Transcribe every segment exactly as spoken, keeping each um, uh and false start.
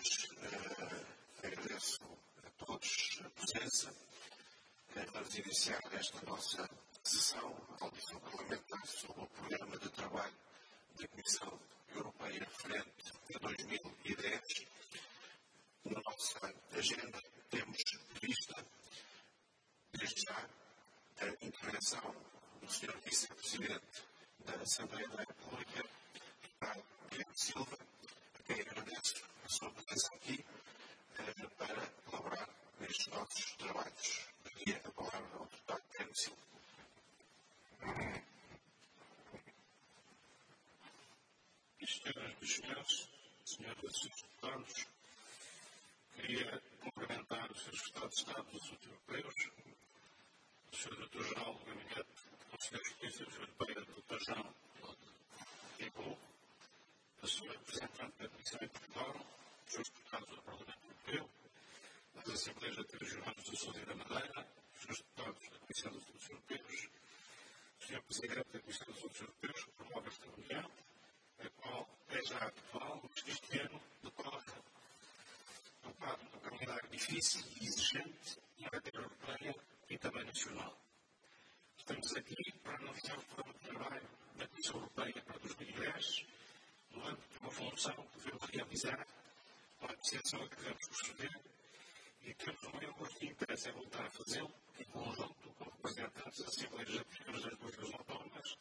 todos. Uh, agradeço a todos a presença. Uh, vamos iniciar esta nossa sessão, a audição parlamentar sobre o programa de trabalho da Comissão Europeia referente a dois mil e dez. Na nossa agenda temos prevista, desde já, a intervenção do senhor Vice-Presidente da Assembleia da República, Guilherme Silva, a quem agradeço a sua presença aqui eh, para colaborar nestes nossos trabalhos. Aqui a palavra ao deputado Guilherme Silva. Senhoras e senhores, senhoras e senhores deputados, queria cumprimentar os senhores Estados de Estado dos Assuntos Europeus, o senhor Diretor-Geral do Gabinete do Conselho de Justiça e Europeia, doutor João Ribeiro, a senhora Representante da Comissão em Portugal, os senhores deputados do Parlamento Europeu, das Assembleias Regionais do Sul e da Madeira, os senhores deputados da Comissão dos Assuntos Europeus, o senhor Presidente da Comissão dos Assuntos Europeus, que promove esta reunião, a qual é já atual, mas que este ano decorre num quadro de um calendário difícil e exigente na matéria europeia e também nacional. Estamos aqui para analisar o programa de trabalho da Comissão Europeia para dois mil e dez, no âmbito de uma função que devemos realizar, uma apreciação a que devemos proceder e temos o maior gosto e interesse em voltar a fazê-lo em conjunto com representantes das Assembleias Legislativas das duas autónomas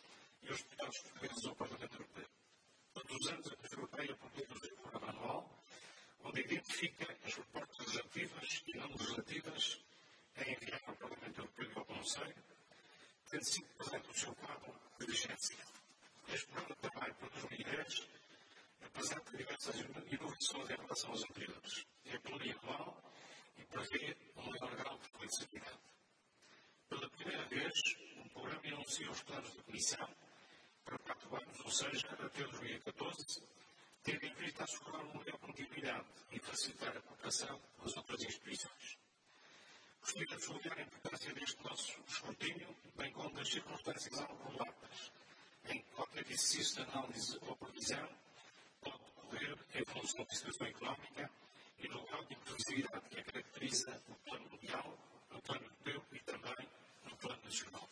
e os deputados portugueses ao Parlamento Europeu. Todos os anos, a Comissão Europeia publica um programa anual onde identifica as propostas legislativas e não legislativas a enviar ao Parlamento Europeu e ao Conselho, tendo sido presente o seu quadro de vigência. Este programa de trabalho para dois mil e dez apresenta diversas inovações em relação aos anteriores. É plurianual e prevê um maior grau de flexibilidade. Pela primeira vez, o programa enuncia os planos da Comissão para quatro anos, ou seja, até dois mil e catorze, tendo em vista assegurar uma maior continuidade e facilitar a cooperação com as outras instituições. Gostaria de sublinhar a importância deste nosso escrutínio, bem como das circunstâncias acumuladas, em que qualquer exercício de análise ou previsão pode decorrer em função da situação económica e do grau de imprevisibilidade que a caracteriza no plano mundial, no plano europeu e também no plano nacional.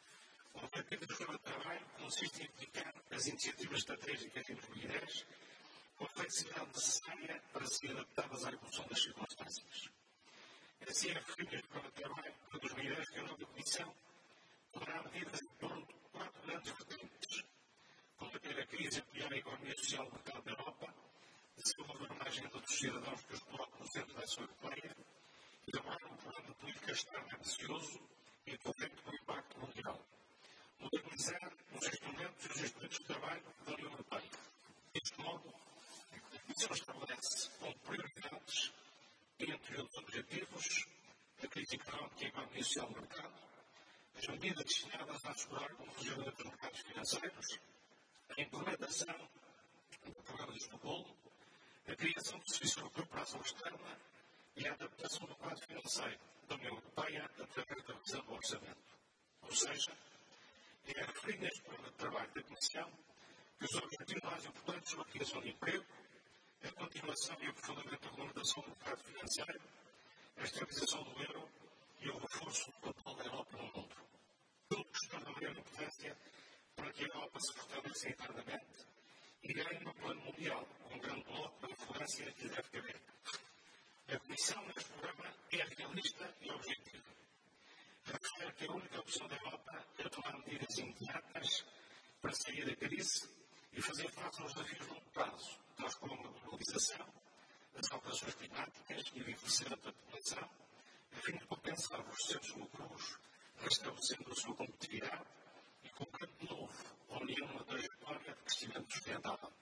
O objetivo do programa de trabalho consiste em aplicar as iniciativas estratégicas em dois mil e dez com a flexibilidade necessária para serem adaptadas à evolução das circunstâncias. Assim, é referido este programa de trabalho para dois mil e dez que a nova Comissão tomará medidas em torno de quatro grandes vertentes: combater a crise e apoiar a economia social do mercado da Europa, desenvolver uma agenda dos cidadãos que os coloca no centro da ação europeia, elaborar um programa de política externa ambicioso e coerente com o impacto mundial, modernizar os instrumentos e os instrumentos de trabalho da União Europeia. Deste modo, a Comissão estabelece como prioridades, entre outros objetivos, a crise económica e a economia social do mercado, as medidas destinadas a assegurar o funcionamento dos mercados financeiros, a implementação do programa de Estocolmo, a criação do Serviço Europeu para a Ação Externa e a adaptação do quadro financeiro da União Europeia através da revisão do orçamento. Ou seja, é referido neste programa de trabalho da Comissão que os objetivos mais importantes são a criação de emprego, a continuação e o aprofundamento da regulamentação do mercado financeiro, a estabilização do euro e o reforço do papel da Europa no mundo. Tudo que está de maior importância para que a Europa se fortaleça internamente e ganhe no plano mundial, com um grande bloco da influência que lhe deve caber. A Comissão neste programa é realista e objetiva. Refere que a única opção da Europa é tomar medidas imediatas para sair da crise e fazer face aos desafios de longo prazo, tais como a globalização, as alterações climáticas e o envelhecimento da população, a fim de compensar os excessos lucros, restabelecendo a sua competitividade e colocando de novo a União numa trajetória de crescimento sustentável.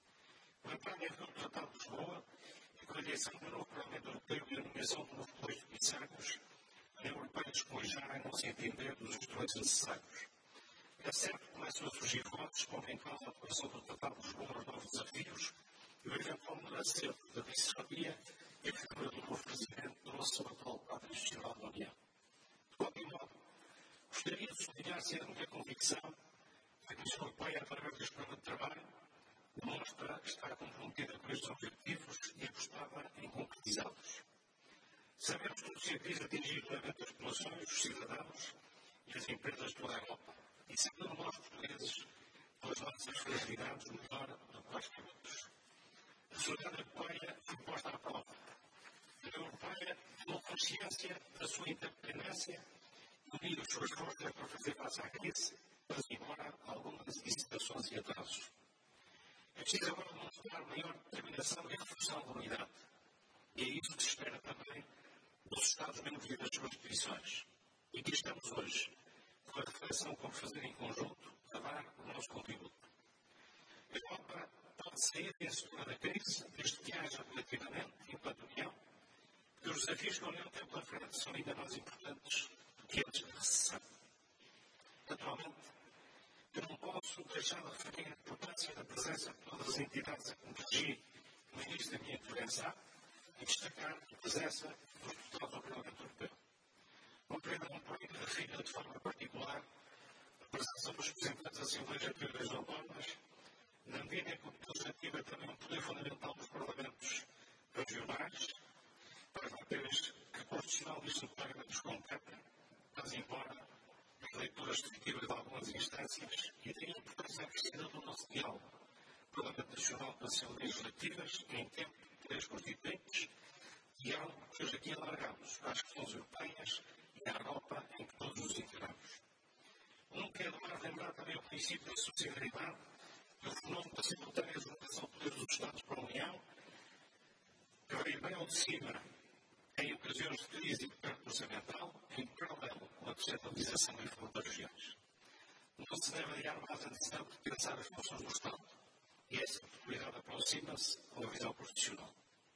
O entrada em vigor do Tratado de Lisboa e com a eleição do novo Parlamento Europeu e a nomeação do novo Colégio de Comissários, a União Europeia dispõe já, em nosso entender, dos instrumentos necessários. É certo que começam a surgir vozes como em causa a aprovação do Tratado de Lisboa aos novos desafios e o eventual acerto da tesouraria e a figura do novo Presidente do nosso atual quadro institucional da União. De qualquer modo, gostaria de sublinhar sempre a minha convicção que a Comissão Europeia, através deste programa de trabalho, demonstra que está comprometida com estes objetivos e apostar Sabemos que o cientista atingiu levemente as populações, os cidadãos e as empresas de toda a Europa. E sendo nós portugueses, pelas nossas fragilidades, melhor do que quaisquer outros. A sociedade europeia foi posta à prova. A União Europeia tomou consciência da sua interdependência e uniu as suas forças para fazer face à crise, mas embora algumas hesitações e atrasos. É preciso agora demonstrar maior determinação e reforçação da unidade. E é isso que se espera também dos Estados-membros e das suas posições. E aqui estamos hoje, com a reflexão como fazer em conjunto, a dar o nosso contributo. A Europa pode sair vencedora da crise, desde que haja relativamente, enquanto União, que os desafios que a União tem pela frente são ainda mais importantes do que antes da recessão. Naturalmente, eu não posso deixar de referir a importância da presença de todas as entidades a que me dirigi no início da minha intervenção e destacar a presença dos deputados ao Parlamento Europeu. Compreendam, porém, que refiro de forma particular a presença dos representantes das Assembleias Legislativas Autónomas, na medida em que o Poder Legislativo é também um poder fundamental dos Parlamentos regionais, para aqueles que constitucionalmente nos competem, mas embora as leituras definitivas de algumas instâncias e daí a importância acrescida do nosso diálogo, Parlamento Nacional com as Assembleias Legislativas, em tempo de poderes constituintes, e algo que hoje aqui alargamos às questões europeias e à Europa em que todos nos integramos. Nunca é demais lembrar também o princípio da subsidiariedade e o fenómeno da simultânea deslocação de poderes dos Estados para a União, que veio bem ao de cima em ocasiões de crise e de perda orçamental, em paralelo com a descentralização e reforma das regiões. Não se deve adiar mais a decisão de pensar as funções do Estado, e essa possibilidade aproxima-se com a visão constitucional.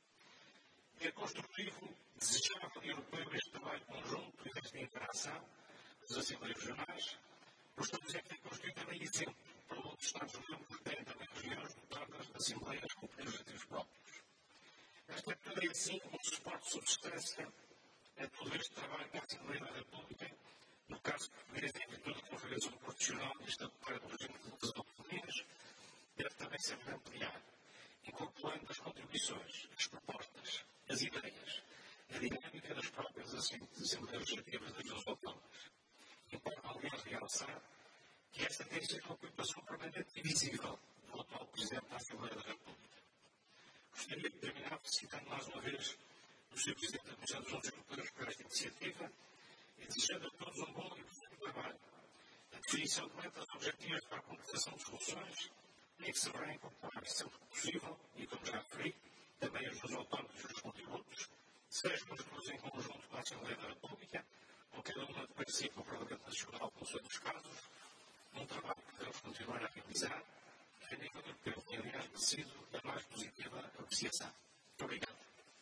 É construtivo, desejável e europeu este trabalho conjunto e esta interação das Assembleias Regionais, gostamos é que é construído também exemplo para outros Estados-membros que têm também regiões dotadas de Assembleias com poderes legislativos próprios. Esta é assim um suporte de substância a todo este trabalho que a Assembleia da República, no caso português, em virtude da Configuração Constitucional e estatutária do regime das autonomias, deve também ser ampliar, incorporando as contribuições, as propostas, as ideias, a dinâmica das próprias Assembleias Legislativas das duas autónomas. Importa, aliás, realçar que esta tem sido uma preocupação permanente e visível do atual Presidente da Assembleia da República. Gostaria de terminar felicitando mais uma vez o senhor Presidente da Comissão dos Assuntos Europeus por esta iniciativa e desejando a todos um bom e positivo trabalho. A definição de metas objetivas para a concretização de soluções em que saberá incorporar sempre que possível e, como já referi, também as duas autónomas e os contributos, sejam construídos em conjunto com a Assembleia da República, ou cada uma de princípio o Parlamento Nacional, com os seus casos, um trabalho que devemos continuar a realizar, que a nível europeu tem, aliás, merecido a mais positiva apreciação. Muito obrigado.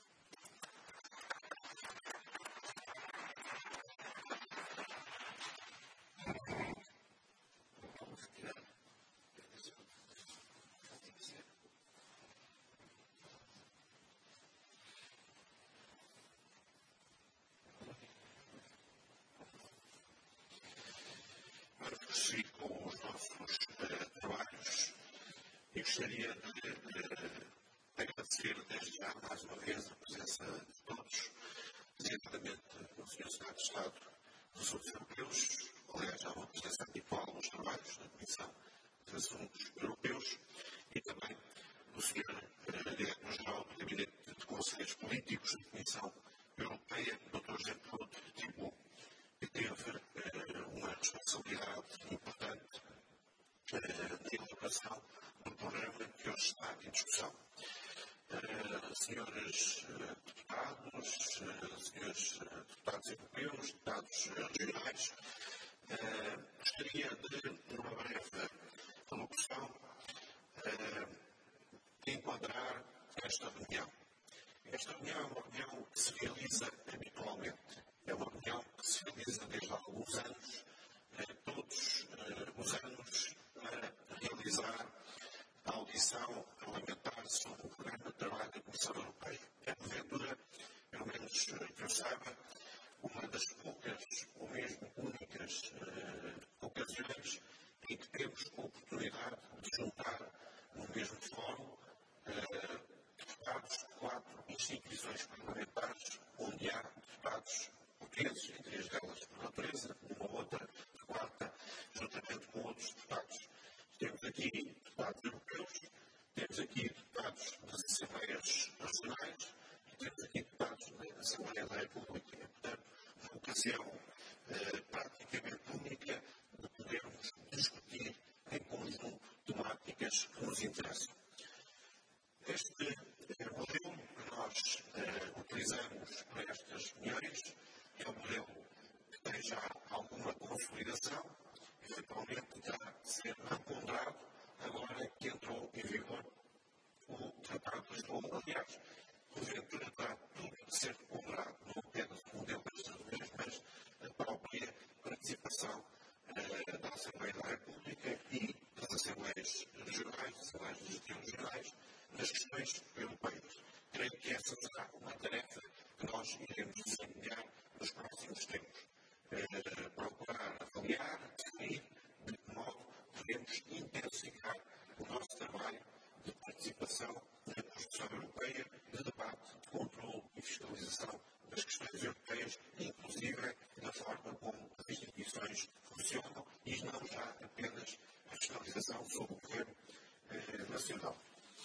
Prosseguir com os nossos uh, trabalhos e gostaria de, de, de agradecer desde já mais uma vez a presença de todos, designadamente o senhor Secretário de Estado dos Assuntos Europeus, aliás, já uma presença habitual nos trabalhos da Comissão dos Assuntos Europeus, e também o senhor uh, Diretor-Geral do Gabinete de Conselheiros Políticos da Comissão Europeia, doutor Jean-Claude Thibault, que teve uh, uma responsabilidade importante uh, na elaboração do programa que hoje está em discussão. Uh, senhores uh, deputados, uh, senhores uh, deputados europeus, deputados uh, regionais, uh, gostaria de, numa breve alocução, uh, de enquadrar esta reunião. Esta reunião é uma reunião que se realiza habitualmente. É uma reunião que se realiza desde há alguns anos, eh, todos eh, os anos, para realizar a audição parlamentar sobre o programa de trabalho da Comissão Europeia. É, porventura, pelo menos eh, que eu saiba, uma das poucas, ou mesmo únicas, eh, ocasiões em que temos a oportunidade de juntar no mesmo fórum eh, deputados de quatro instituições parlamentares onde há ocasião eh, praticamente única de podermos discutir em conjunto temáticas que nos interessam. Este eh, modelo que nós eh, utilizamos para estas reuniões é um modelo que tem já alguma consolidação, eventualmente terá de ser reponderado agora que entrou em vigor o Tratado de Lisboa. Aliás, porventura terá tudo de ser reponderado, não apenas o modelo destas reuniões, mas a própria participação eh, da Assembleia da República e das Assembleias Regionais, Assembleias Legislativas Regionais, nas questões europeias. Creio que essa será uma tarefa que nós iremos desempenhar nos próximos tempos. Eh, procurar avaliar, definir de que modo podemos intensificar o nosso trabalho de participação na construção europeia, de debate, de controle e fiscalização das questões europeias, inclusive da forma como as instituições funcionam e não já apenas a fiscalização sobre o governo eh, nacional.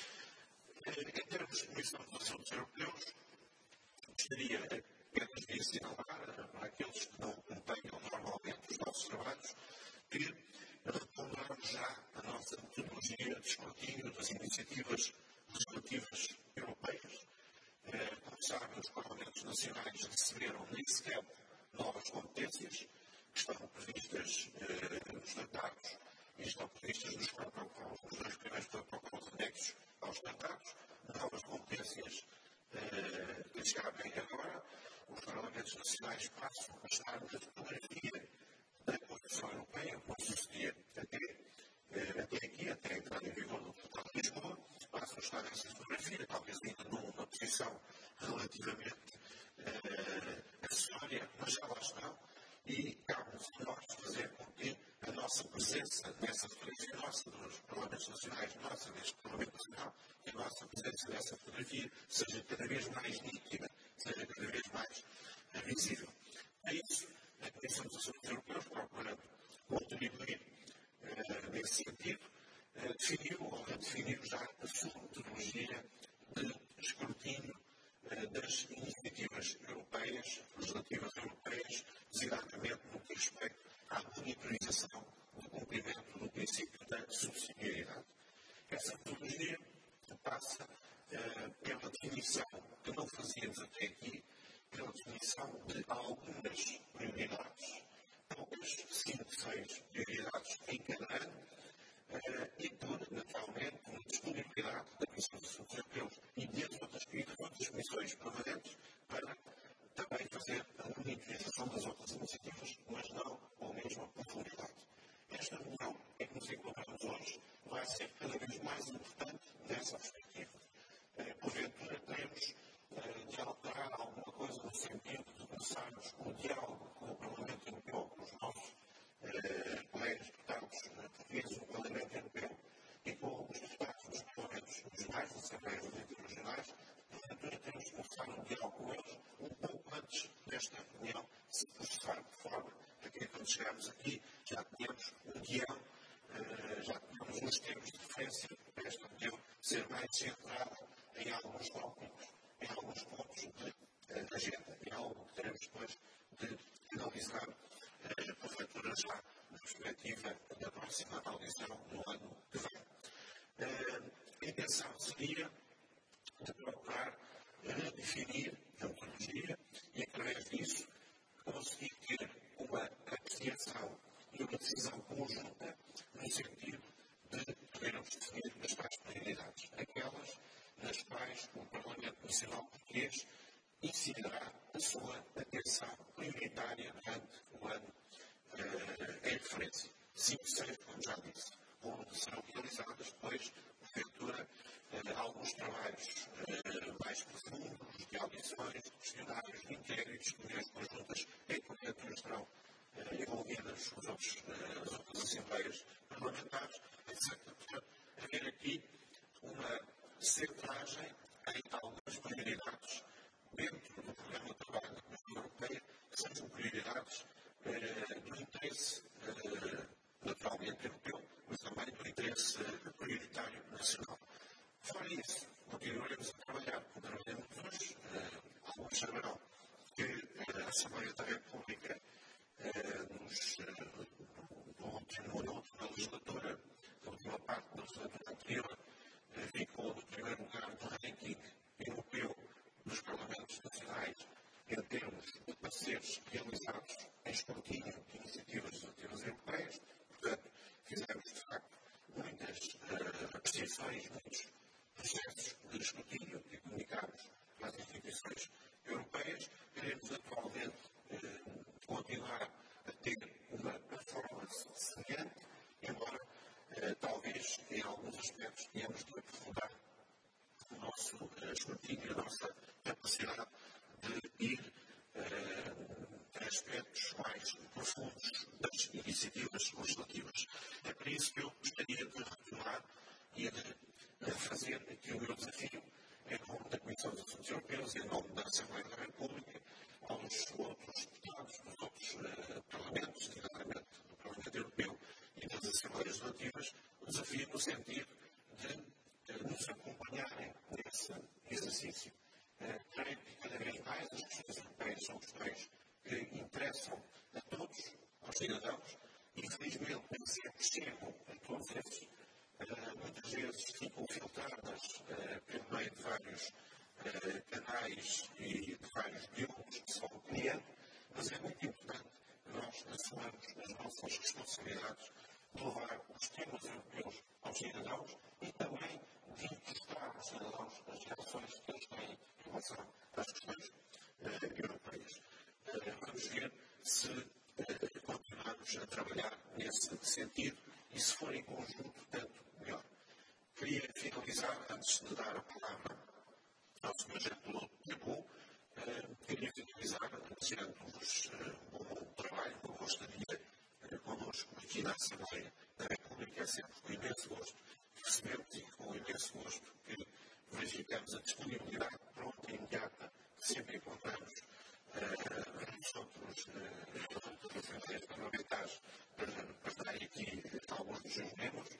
Em termos de Comissão dos Assuntos Europeus, gostaria apenas de assinalar para aqueles que não acompanham normalmente os nossos trabalhos que retomamos já a nossa metodologia de escrutínio das iniciativas legislativas europeias. Como sabem, os Parlamentos Nacionais receberam nem sequer novas competências que estão previstas eh, nos tratados e estão previstas nos protocolos, nos dois primeiros protocolos anexos aos tratados, novas competências eh, que lhes cabem agora. Os Parlamentos Nacionais passam a estar na fotografia da Constituição Europeia, como sucedia até, eh, até aqui, até a entrada em vigor do Tratado de Lisboa, passam a estar nessa fotografia, talvez ainda numa posição relativamente eh, acessória, mas já lá estão, e cabe-nos a nós fazer com que a nossa presença nessa fotografia nossa, dos Parlamentos Nacionais, nossa, deste Parlamento Nacional, que a nossa presença nessa fotografia seja cada vez mais nítida, seja cada vez mais uh, visível. É isso, a Comissão dos Assuntos Europeus, procurando contribuir uh, nesse sentido, uh, definiu ou redefiniu já a sua metodologia de escrutínio uh, das iniciativas europeias, legislativas europeias, designadamente no que respeita à monitorização do cumprimento do princípio da subsidiariedade. Essa metodologia passa uh, pela definição, que não fazíamos até aqui, pela definição de algumas prioridades, poucas, cinco, seis prioridades em cada ano, uh, e por, naturalmente, uma disponibilidade da Comissão dos Assuntos Europeus e de outras, outras comissões permanentes para também fazer a monitorização das outras iniciativas, mas não com a mesma profundidade. Esta reunião em que nos encontramos hoje vai ser cada vez mais importante nessa perspectiva. Eh, porventura, teremos eh, de alterar alguma coisa no sentido de começarmos o diálogo com o Parlamento Europeu, com os nossos eh, colegas deputados portugueses no Parlamento Europeu e com os deputados dos Parlamentos Regionais, das Assembleias Legislativas Regionais. Porventura, teremos de começar um diálogo com eles um pouco antes desta reunião se processar, de forma a que, quando chegarmos aqui, já tenhamos um guião, uh, já tenhamos uns termos de referência para esta reunião ser mais centrada em alguns tópicos, em alguns pontos de uh, agenda, em algo que teremos depois de analisar, uh, porventura já na perspectiva da próxima audição no ano que vem. Uh, a intenção seria de procurar redefinir a metodologia e, através disso, conseguir ter uma apreciação e uma decisão conjunta no sentido de podermos definir as tais prioridades, aquelas nas quais o Parlamento Nacional Português incidirá a sua atenção prioritária durante o ano uh, em referência. Cinco, seis, como já disse, onde serão realizadas depois, porventura, uh, alguns trabalhos uh, mais profundos, de audições, de questionários, de inquéritos, de reuniões conjuntas, em que porventura estarão uh, envolvidas os outros, uh, as outras assembleias parlamentares, etcétera. Portanto, haver aqui uma centragem em algumas prioridades dentro do programa de trabalho da União Europeia, que sejam prioridades uh, do interesse uh, naturalmente europeu, mas também do interesse uh, prioritário nacional. Fora isso, continuaremos a trabalhar como trabalhamos hoje. Uh, alguns saberão que uh, Assembleia da República, nos, no último, na última legislatura, na última parte da legislatura anterior, ficou no primeiro lugar do ranking europeu dos parlamentos nacionais em termos de pareceres realizados em escrutínio de iniciativas legislativas europeias. Portanto, fizemos, de facto, muitas uh, apreciações, muitos processos de escrutínio e comunicámos às instituições europeias. Queremos atualmente uh, continuar a ter uma performance semelhante, embora uh, talvez em alguns aspectos tenhamos de aprofundar o nosso uh, escrutínio, a nossa capacidade de ir uh, a aspectos mais profundos das iniciativas legislativas. É por isso que eu gostaria de retomar e de fazer aqui o meu desafio, em nome da Comissão dos Assuntos Europeus e em nome da Assembleia da República, aos outros deputados dos outros uh, parlamentos, designadamente do Parlamento Europeu e das Assembleias Legislativas, o desafio no sentido de uh, nos acompanharem nesse exercício. Uh, creio que cada vez mais as questões europeias são questões que interessam a todos, aos cidadãos, e infelizmente nem sempre chegam a todos esses. Uh, muitas vezes ficam filtradas uh, pelo meio de vários uh, canais e de vários biólogos que se vão criando, mas é muito importante que nós assumamos as nossas responsabilidades de levar os temas europeus aos cidadãos e também de encostar aos cidadãos as reações que eles têm em relação às questões uh, europeias. Uh, vamos ver se uh, continuamos a trabalhar nesse sentido e, se for em conjunto, tanto melhor. Queria finalizar, antes de dar a palavra ao senhor Jean-Claude Thibault, uh, queria finalizar desejando-vos uh, um bom trabalho, uma boa estadia uh, connosco aqui na Assembleia da República. É sempre com imenso gosto que recebemos e com imenso gosto que verificamos a disponibilidade pronta e imediata que sempre encontramos uh, nos outros uh, assembleias parlamentares para, para darem aqui alguns dos seus membros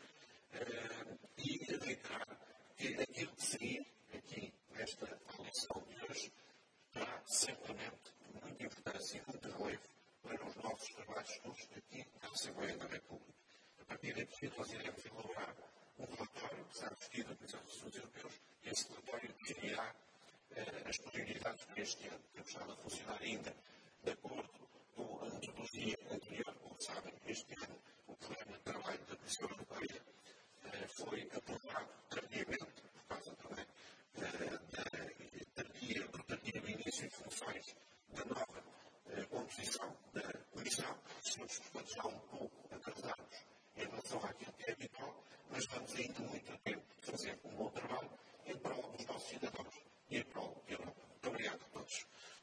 uh, e reiterar que aquilo que sair aqui nesta audição de hoje terá certamente muita importância e muito relevo para os nossos trabalhos todos aqui na Assembleia da República. A partir daqui nós iremos elaborar um relatório que será discutido na Comissão dos Assuntos Europeus e esse relatório definirá uh, as prioridades para este ano. Temos estado a funcionar ainda de acordo com a metodologia anterior. Como sabem, este ano o programa de trabalho da Comissão Europeia uh, foi aprovado tardiamente, por causa também uh, da tardia, do tardio início de funções da nova uh, composição da Comissão. Estamos, portanto, já um pouco atrasados em relação àquilo que é habitual, mas vamos ainda muito a tempo de fazer um bom trabalho em prol dos nossos cidadãos e em prol da Europa. Muito obrigado a todos.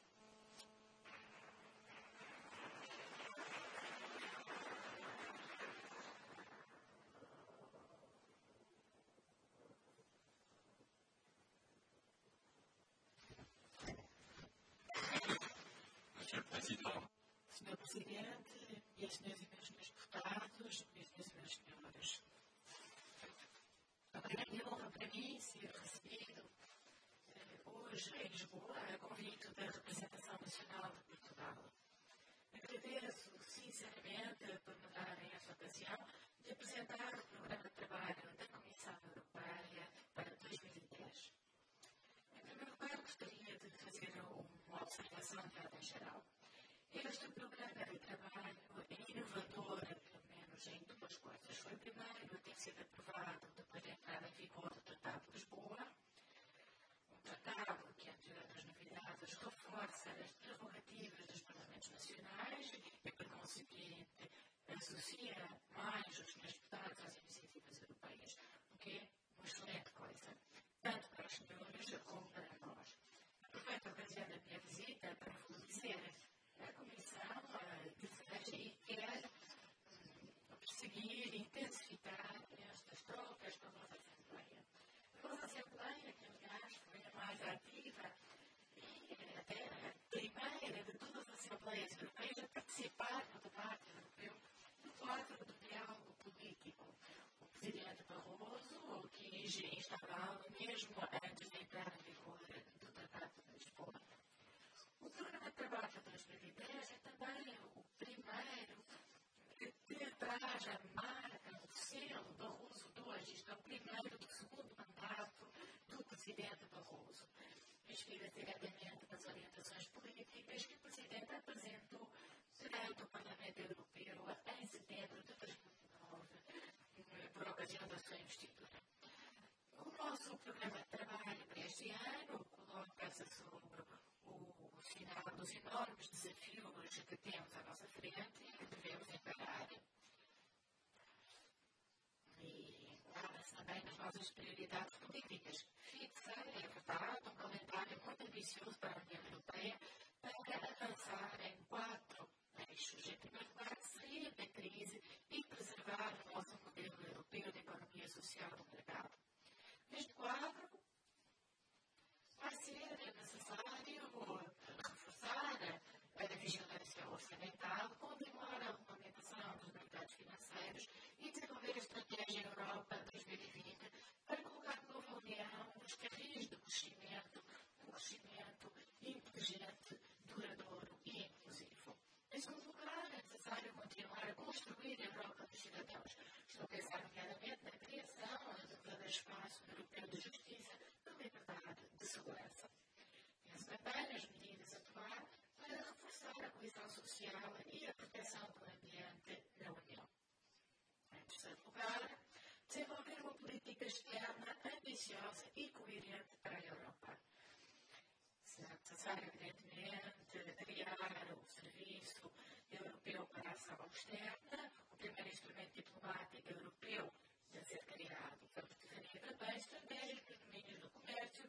senhor Presidente, e senhores e meus deputados, e senhores e meus senhores. É uma grande honra para mim ser recebido hoje em Lisboa a convite da representação nacional de Portugal. Agradeço sinceramente por me darem esta ocasião de apresentar o programa de trabalho da Comissão Europeia para dois mil e dez. Em primeiro lugar, gostaria de fazer uma observação de ordem geral. Este programa de trabalho é inovador, pelo menos em duas coisas. Foi primeiro ter sido aprovado depois da entrada em vigor do Tratado de Lisboa, um tratado que, entre outras novidades, reforça as prerrogativas dos Parlamentos Nacionais e, por conseguinte, associa mais os senhores deputados às iniciativas europeias, o que é uma excelente coisa, tanto para os senhores como para nós. Aproveito a ocasião da minha visita para vos dizer a Comissão deseja e quer perseguir e intensificar estas trocas com a nossa Assembleia. A nossa Assembleia, que aliás foi a mais ativa e até a primeira de todas as Assembleias Europeias a participar no debate europeu no quadro do diálogo político. O Presidente Barroso quis instaurá-lo mesmo antes de entrar em vigor do Tratado de Lisboa. O programa de trabalho de dois mil Presidente Barroso. Inspira diretamente nas orientações políticas que o Presidente apresentou perante o Parlamento Europeu em setembro de dois mil e nove, por ocasião da sua investidura. O nosso programa de trabalho para este ano coloca-se sobre o sinal dos enormes desafios que temos à nossa frente e que devemos encarar. E enquadra-se também nas nossas prioridades políticas. Fixa, é verdade, um calendário muito ambicioso para a União Europeia para avançar em quatro eixos. Em primeiro lugar, sair da crise e preservar o nosso modelo europeu de economia social do mercado. Neste quadro, vai ser necessário reforçar a vigilância orçamental, continuar a regulamentação dos mercados financeiros e desenvolver a estratégia Europa dois mil e vinte para colocar de novo a União nos carris do crescimento, um crescimento inteligente, duradouro e inclusivo. Em segundo lugar, é necessário continuar a construir a Europa dos cidadãos. Estou a pensar nomeadamente na criação de um verdadeiro espaço europeu de justiça, de liberdade, de segurança. Penso também nas medidas a tomar para reforçar a coesão social e a proteção do ambiente na União. Em terceiro lugar, desenvolver uma política externa ambiciosa e coerente para a Europa. Será necessário, evidentemente, criar o Serviço Europeu para a Ação Externa, o primeiro instrumento diplomático europeu a ser criado. Vamos definir também estratégias nos domínios do comércio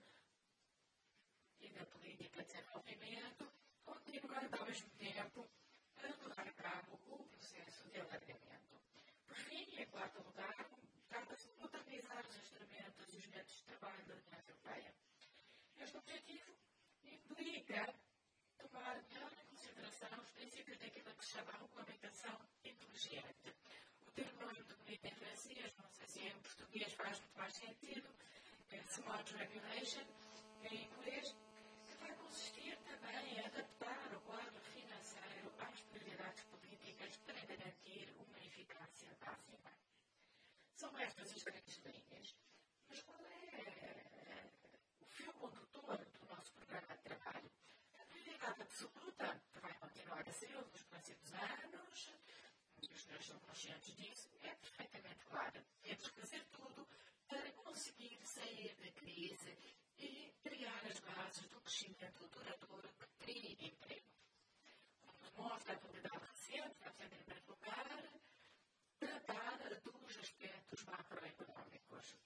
e da política de desenvolvimento, continuando ao mesmo tempo a levar a cabo o processo de alargamento. Por fim, em quarto lugar, trata-se de modernizar os instrumentos e os métodos de trabalho da União Europeia. Este objetivo implica tomar melhor em consideração os princípios daquilo que se chama a regulamentação inteligente. O termo não é muito bonito em francês, não sei se em português faz muito mais sentido, é Smart Regulation, em inglês, que vai consistir também em adaptar o quadro financeiro às prioridades políticas para garantir uma eficácia máxima. São estas as grandes linhas. Mas qual é o fio condutor do nosso programa de trabalho? A prioridade absoluta, que vai continuar a ser nos próximos anos, e os senhores são conscientes disso, é perfeitamente claro. Temos que fazer tudo para conseguir sair da crise e criar as bases do crescimento duradouro que crie emprego. Como demonstra a atualidade recente, vamos em primeiro lugar tratar dos aspectos macroeconómicos.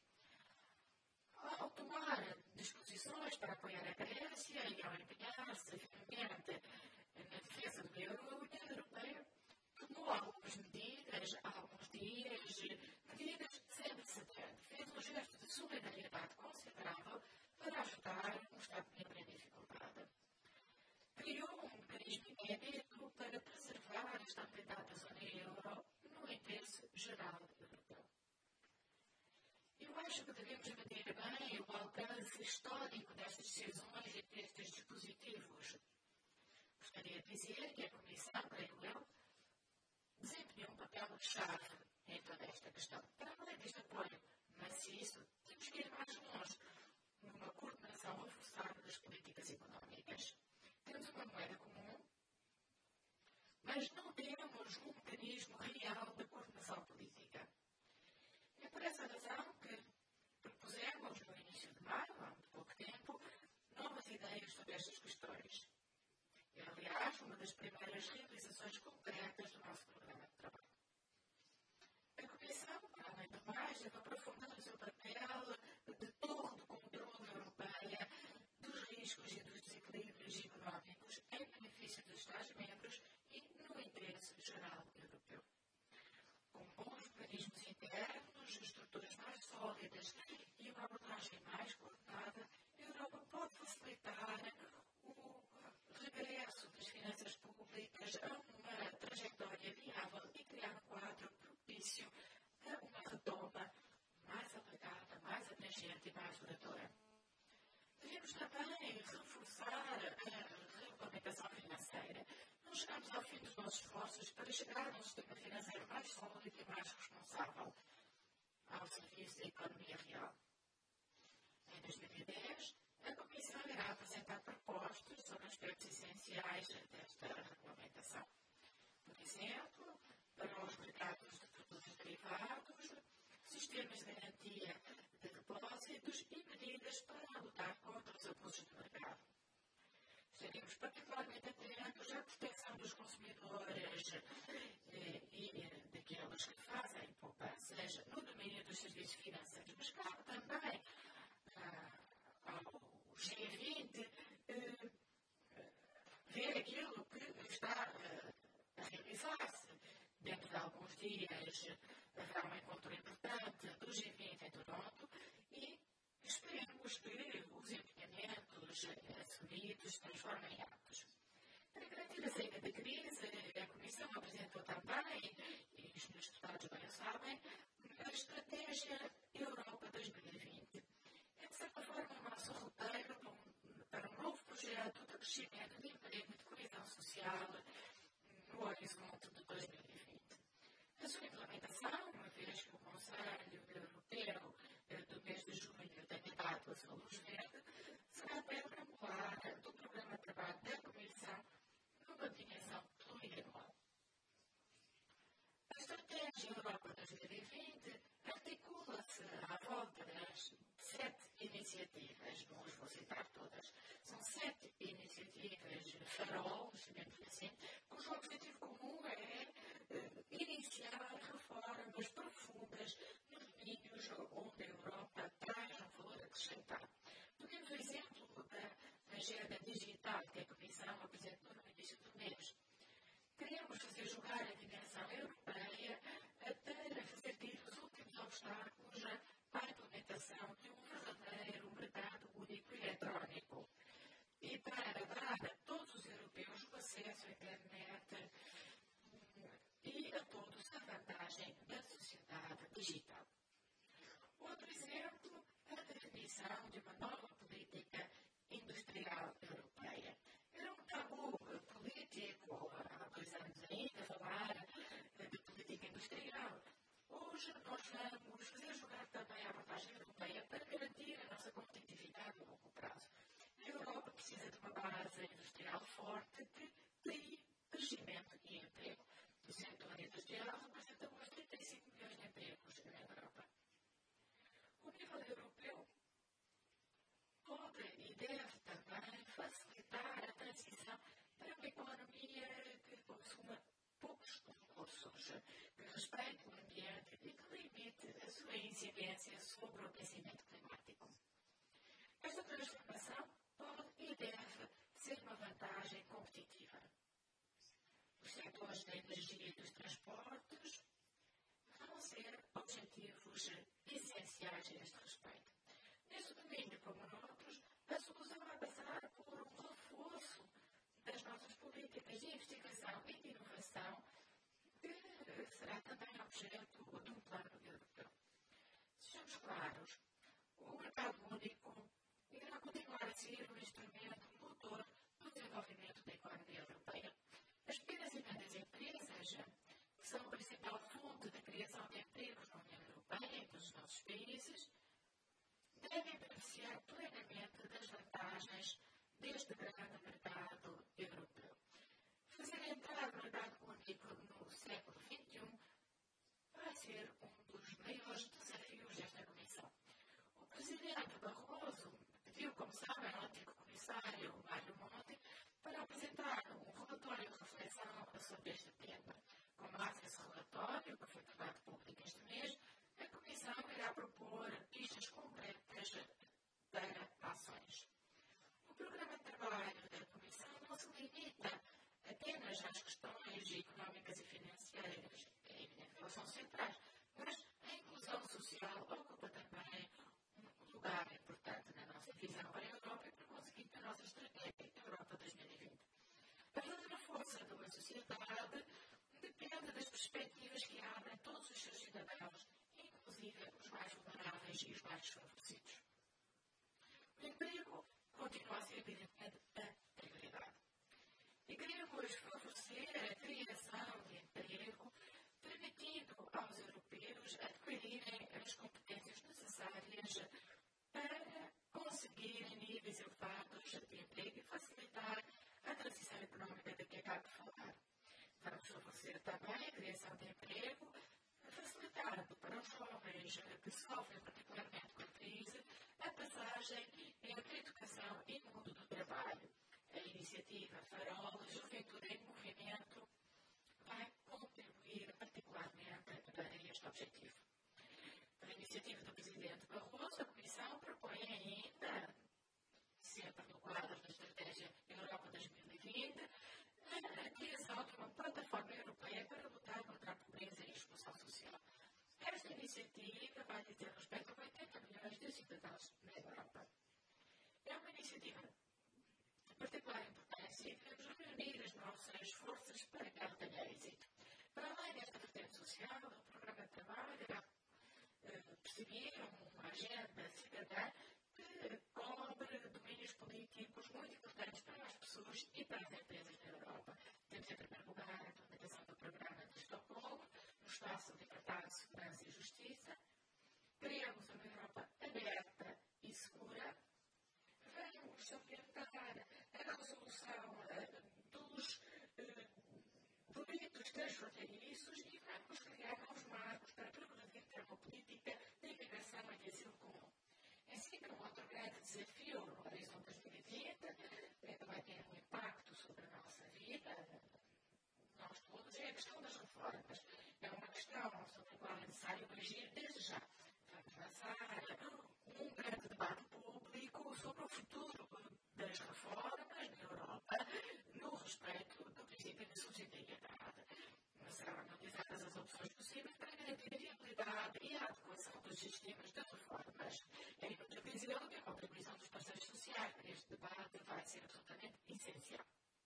Ao tomar disposições para apoiar a Grécia e ao empenhar-se firmemente na defesa do euro, a União Europeia tomou algumas medidas, há alguns dias, medidas sem precedente. Fez um gesto de solidariedade considerável para ajudar um Estado-membro em dificuldade. Criou um mecanismo inédito para preservar a estabilidade da zona euro no interesse geral europeu. Eu acho que devemos medir bem o alcance histórico destas decisões e destes dispositivos. Gostaria de dizer que a Comissão, creio eu, desempenhou um papel-chave em toda esta questão. Para além deste apoio maciço, temos que ir mais longe numa coordenação reforçada das políticas económicas. Temos uma moeda comum, mas não temos um mecanismo real de coordenação política. É por essa razão que propusemos, no início de maio, há muito pouco tempo, novas ideias sobre estas questões. É, aliás, uma das primeiras realizações concretas do nosso programa de trabalho. A Comissão, além do mais, deve aprofundar o seu papel de torre de controle europeia dos riscos e dos desequilíbrios económicos em benefício dos Estados-membros e no interesse geral europeu. Com bons mecanismos internos, estruturas mais sólidas e uma abordagem mais coordenada, a Europa pode facilitar o regresso das finanças públicas a uma trajetória viável e criar um quadro propício a uma retoma mais alargada, mais abrangente e mais duradoura. Devemos também reforçar a regulamentação financeira. Não chegamos ao fim dos nossos esforços para chegar a um sistema financeiro mais sólido e mais responsável ao serviço da economia real. Em em dois mil e dez, a Comissão irá apresentar propostas sobre aspectos essenciais desta regulamentação. Por exemplo, para os mercados de produtos derivados, sistemas de garantia de depósitos e medidas para lutar contra os abusos do mercado. Estaremos particularmente atentos à proteção dos consumidores eh, e daqueles que fazem poupanças no domínio dos serviços financeiros, mas cabe também ah, ao G vinte eh, ver aquilo que está eh, a realizar-se. Dentro de alguns dias haverá um encontro importante do G vinte em Toronto e esperemos que os empenhamentos assumidos se transformem em atos. Para garantir a saída da crise, a Comissão apresentou também, e os meus deputados bem o sabem, a Estratégia Europa dois mil e vinte. É, de certa forma, o nosso roteiro para um, para um novo projeto de crescimento de emprego e de coesão social no horizonte de dois mil e vinte. A sua implementação, uma vez que o Conselho Europeu do mês de junho tenha dado a sua luz verde, será a pedra angular do programa de trabalho da Comissão numa dimensão plurianual. A Estratégia Europa dois mil e vinte articula-se à volta das sete iniciativas, não as vou citar todas, são sete iniciativas farol, chamemos assim, cujo objetivo comum é uh, iniciar reformas profundas nos domínios onde a Europa traz um valor acrescentado. Podemos o exemplo da agenda digital que a Comissão apresentou no início do mês. Queremos fazer jogar a dimensão europeia para fazer cair os últimos obstáculos à implementação de um verdadeiro mercado único e eletrónico e para dar a todos os europeus o acesso à internet e a todos a vantagem da sociedade digital. Outro exemplo, a definição de uma nova política industrial europeia. Era um tabu político há dois anos ainda falar de política industrial. Hoje nós vamos fazer jogar também a abordagem europeia para garantir a nossa competitividade a longo prazo. A Europa precisa de uma base industrial forte que crie crescimento e emprego. O setor industrial representa hoje trinta e cinco milhões de empregos na Europa. O nível europeu pode e deve também facilitar a transição para uma economia que consuma poucos recursos, que respeite o ambiente e que limite a sua incidência sobre o aquecimento climático. Esta transformação pode e deve ser uma vantagem competitiva. Os setores da energia e dos transportes vão ser objetivos essenciais a este respeito. Neste domínio, como noutros, a solução vai passar por um reforço das nossas políticas de investigação e de inovação, que será também objeto de um plano europeu. Sejamos claros, o mercado único irá continuar a ser um instrumento motor do desenvolvimento da economia europeia. As pequenas e médias empresas, que são a principal fonte de criação de empregos na União Europeia e nos nossos países, devem beneficiar plenamente das vantagens deste grande mercado europeu. Fazer entrar o mercado único no século vinte e um vai ser um dos maiores desafios desta Comissão. O Presidente Barroso pediu, como sabem, ao antigo Comissário Mário Monti para apresentar um relatório de reflexão sobre este tema. Com base nesse relatório, que foi tornado público este mês, a Comissão irá propor pistas concretas para ações. O programa de trabalho da Comissão não se limita apenas às questões económicas e financeiras, que é evidente que elas são centrais, mas a inclusão social ocupa também um lugar importante na nossa visão para a Europa e, por conseguinte, na nossa estratégia Europa dois mil e vinte. A verdadeira força de uma sociedade depende das perspectivas que abrem todos os seus cidadãos, inclusive os mais vulneráveis e os mais desfavorecidos. O emprego continua a ser, evidentemente, a prioridade. E queremos favorecer a criação de emprego, permitindo aos europeus adquirirem as competências necessárias para criação de emprego, facilitando para os jovens que sofrem particularmente com a crise a passagem entre educação e mundo do trabalho. A iniciativa Farol Juventude em Movimento vai contribuir particularmente para este objetivo. Por iniciativa do Presidente Barroso, a Comissão propõe ainda, sempre no quadro da Estratégia Europa dois mil e vinte, a criação de uma plataforma europeia para lutar contra a pobreza e a exclusão social. Esta iniciativa vai dizer respeito a oitenta milhões de cidadãos na Europa. É uma iniciativa de particular importância e devemos reunir as nossas forças para que ela tenha êxito. Para além desta vertente social, o programa de trabalho irá perceber uma agenda cidadã que cobre domínios políticos muito importantes para as pessoas e para as empresas na Europa. Temos, em primeiro lugar, a implementação do programa de Estocolmo, no espaço de liberdade, segurança e justiça. Criamos uma Europa aberta e segura. Vamos salientar a resolução dos delitos transfronteiriços e vamos criar novos marcos para progredir para uma política de imigração e de asilo comum. Assim como outro grande desafio no Horizonte dois mil e vinte, que vai ter um impacto sobre a nossa vida, nós todos, é a questão das reformas. É uma questão sobre a qual é necessário agir desde já. Vamos lançar um grande debate público sobre o futuro das reformas na Europa, no respeito do princípio de subsidiariedade. Serão analisadas as opções possíveis para garantir a viabilidade e a adequação dos sistemas de reformas. É inútil dizer que a contribuição dos parceiros sociais para este debate vai ser absolutamente essencial.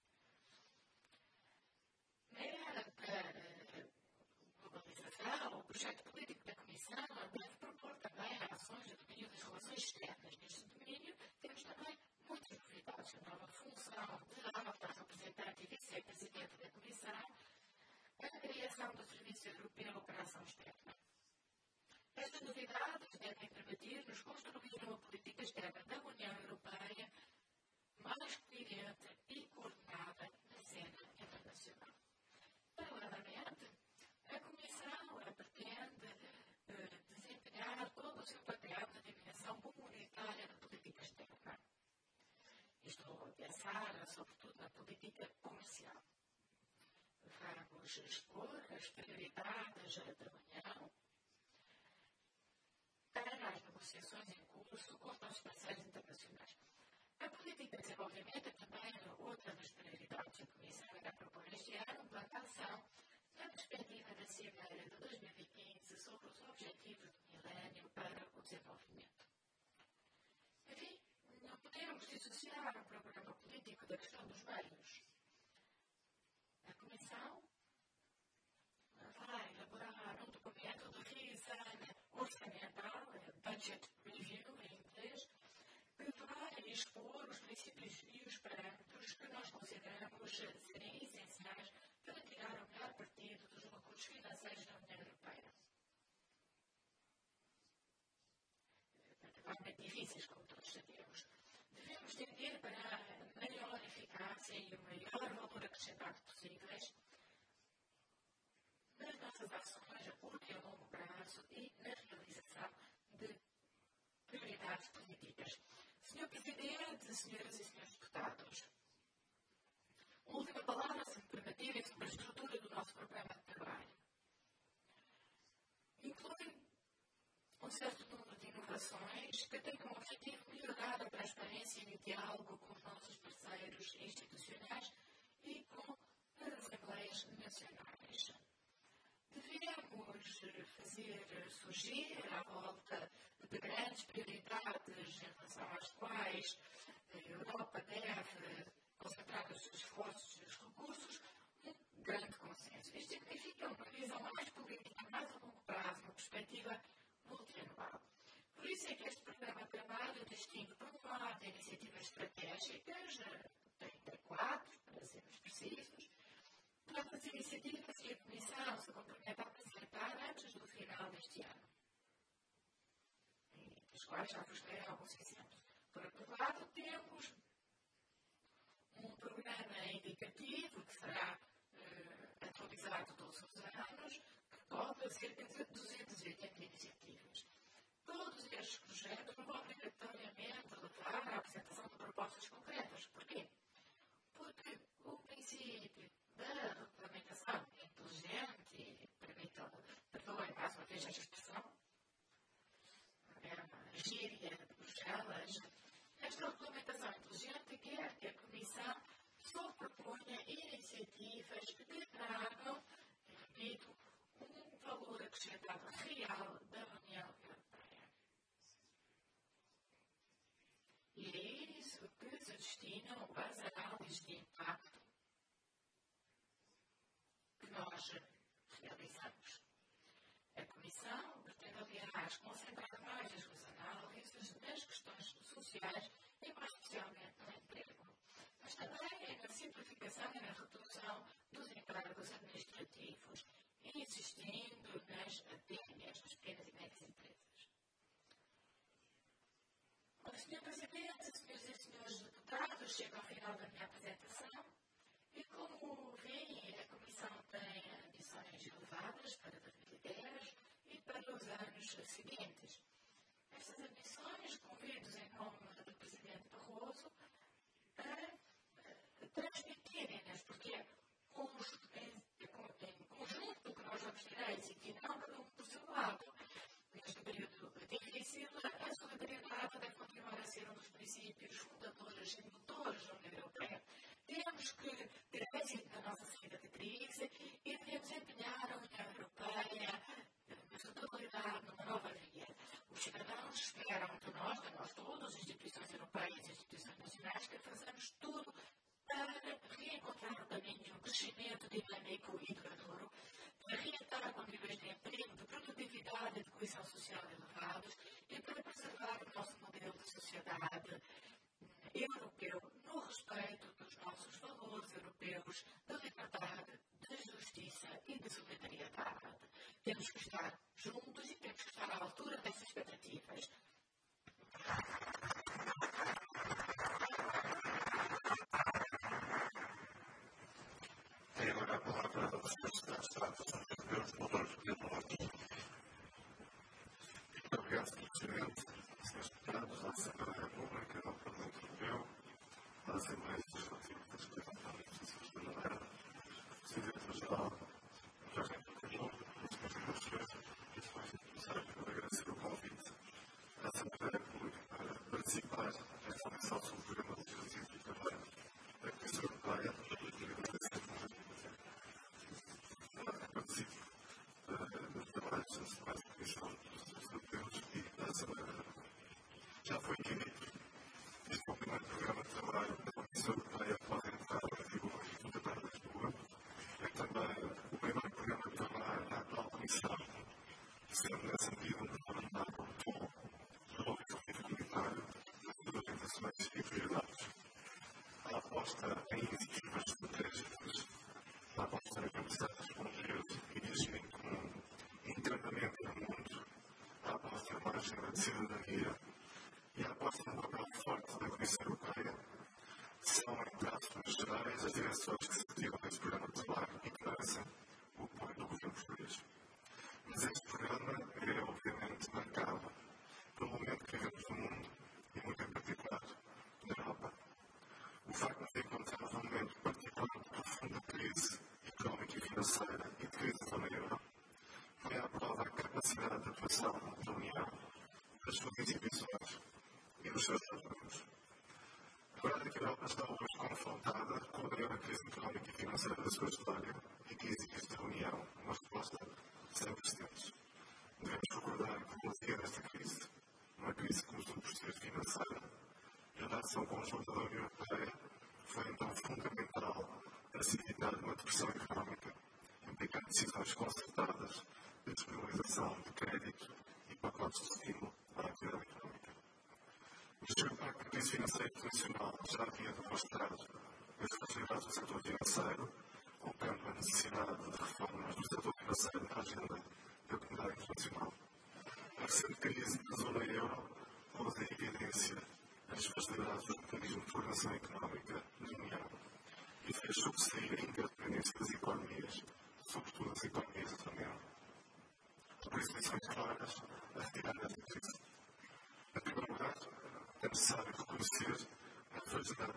Na era da globalização, o projeto político da Comissão deve propor também ações no domínio das relações externas. Neste domínio, temos também muitas novidades. A nova função de alta representante e vice-presidente da Comissão, a criação do Serviço Europeu para a Ação Externa. Estas novidades devem permitir-nos construir uma política externa da União Europeia mais coerente e coordenada na cena internacional. Paralelamente, a Comissão pretende uh, desempenhar todo o seu papel na dimensão comunitária da política externa. Estou a pensar, sobretudo, na política comercial. Vamos expor as prioridades da União para as negociações em curso com os nossos parceiros internacionais. A política de desenvolvimento é também outra das prioridades. A Comissão irá propor este ano um plano de ação na perspectiva da Cimeira de dois mil e quinze sobre os Objetivos do Milénio para o Desenvolvimento. Enfim, não podemos dissociar o programa político da questão dos meios. A Comissão vai elaborar um documento de revisão orçamental, budget review em inglês, que vai expor os princípios e os parâmetros que nós consideramos serem essenciais para tirar o melhor partido dos recursos financeiros da União Europeia. Particularmente difíceis, como todos sabemos. Devemos tender para a maior eficácia e o maior valor acrescentado possíveis nas nossas ações a curto e a longo prazo e na realização de prioridades políticas. senhor Presidente, senhoras e senhores deputados, uma última palavra, se me permitirem, sobre a estrutura do nosso programa de trabalho. Inclui um certo número de inovações que têm como objetivo melhorar a transparência e o diálogo com os nossos parceiros institucionais e com as assembleias nacionais. Devemos fazer surgir à volta de grandes prioridades em relação às quais a Europa deve concentrar os seus esforços e os recursos, um grande consenso. Isto significa uma visão mais política, mais a longo prazo, uma perspectiva multianual. Por isso é que este programa de trabalho distingue, por um lado, iniciativas estratégicas, trinta e quatro, para sermos precisos, outras iniciativas que a Comissão se compromete a apresentar antes do final deste ano, e das quais já vos dei alguns exemplos. Por outro lado, temos um programa indicativo que será uh, atualizado todos os anos, a cerca de duzentas e oitenta iniciativas. Todos estes projetos não vão obrigatoriamente levar à apresentação de propostas concretas. Porquê? Porque o princípio da regulamentação inteligente, e permitam, perdoem mais uma vez esta expressão, é uma gíria de Bruxelas, esta regulamentação inteligente quer que a Comissão só proponha iniciativas que tragam, repito, um valor acrescentado real da União Europeia. E é isso que se destinam as análises de impacto que nós realizamos. A Comissão pretende, aliás, concentrar mais as suas análises nas questões sociais e mais especialmente no emprego, mas também na simplificação e na redução dos encargos administrativos, insistindo nas P M Es, nas pequenas e médias empresas. Bom, senhor Presidente, senhoras e senhores deputados, chego ao final da minha apresentação e, como veem, a Comissão tem ambições elevadas para dois mil e dez e para os anos seguintes. Estas ambições convido-os em nome do Presidente Barroso a transmitirem-nas, porque é em conjunto que nós vamos ter êxito e não cada um por seu lado. Neste período difícil, a solidariedade deve continuar a ser um dos princípios fundadores e motores da União Europeia. Temos que ter êxito na nossa saída de crise e devemos empenhar a União Europeia na sua totalidade numa nova via. Os cidadãos esperam de nós, de nós todos, instituições europeias e instituições nacionais, que façamos tudo para reencontrar o caminho de um crescimento dinâmico e duradouro, para reatar com níveis de emprego, de produtividade e de coesão social elevados e para preservar o nosso modelo de sociedade europeu no respeito dos nossos valores europeus de liberdade, de justiça e de solidariedade. Temos que estar juntos e temos que estar à altura dessas expectativas. Tem agora a palavra da Secretaria de Estado dos Europeus, doutor Pedro Martins. Muito obrigado, senhor Presidente, senhores deputados da Assembleia da República, do Parlamento Europeu, da Assembleia Legislativa da Secretaria da Justiça da Madeira, Presidente-Geral, Jorge Camilo, os meus senhores, e depois de começar a agradecer o convite à Assembleia da República para participar nesta missão sobre o programa legislativo e também da Comissão Europeia, e agradecer participo nos trabalhos da Assembleia da Comissão dos Europeus e da Assembleia da República. Já foi dito, este é o primeiro programa de trabalho da Comissão Europeia pode entrar em vigor em Tratado de Lisboa. É também o primeiro programa de trabalho da atual Comissão, sendo nessa medida um programa dado ao tom do objetivo comunitário das orientações e prioridades. A aposta em iniciativas estratégicas, a aposta na capacidade de responder e agir com um encantamento no mundo, a aposta na margem da cidadania e a aposta no papel forte da Comissão Europeia são, em traços gerais, as direções que se retiram deste programa de trabalho e que merecem o apoio do governo português. Mas este programa é, obviamente, marcado pelo momento que vivemos no mundo e, muito em particular, na Europa. O facto de encontrarmos um momento particular de profunda crise económica e financeira e de crise da zona euro põe à prova a capacidade de atuação da União, das suas instituições e dos seus Estados-membros. A verdade é que a Europa está hoje confrontada com a maior crise económica e financeira da sua história e que exige da União uma resposta sem precedentes. Devemos recordar que no dia desta crise, uma crise que começou por ser financeira, a ação conjunta da União Europeia foi então fundamental para se evitar uma depressão económica, implicando decisões concertadas de disponibilização de crédito e pacotes de estímulo à atividade económica. O seu impacto da crise financeira internacional já havia demonstrado as fragilidades do setor financeiro, colocando a necessidade de reformas do setor financeiro na agenda da comunidade internacional. A recente crise da zona euro pôs em evidência as facilidades do mecanismo de coordenação económica da União e fez sobressair a interdependência das economias, sobretudo as economias da União.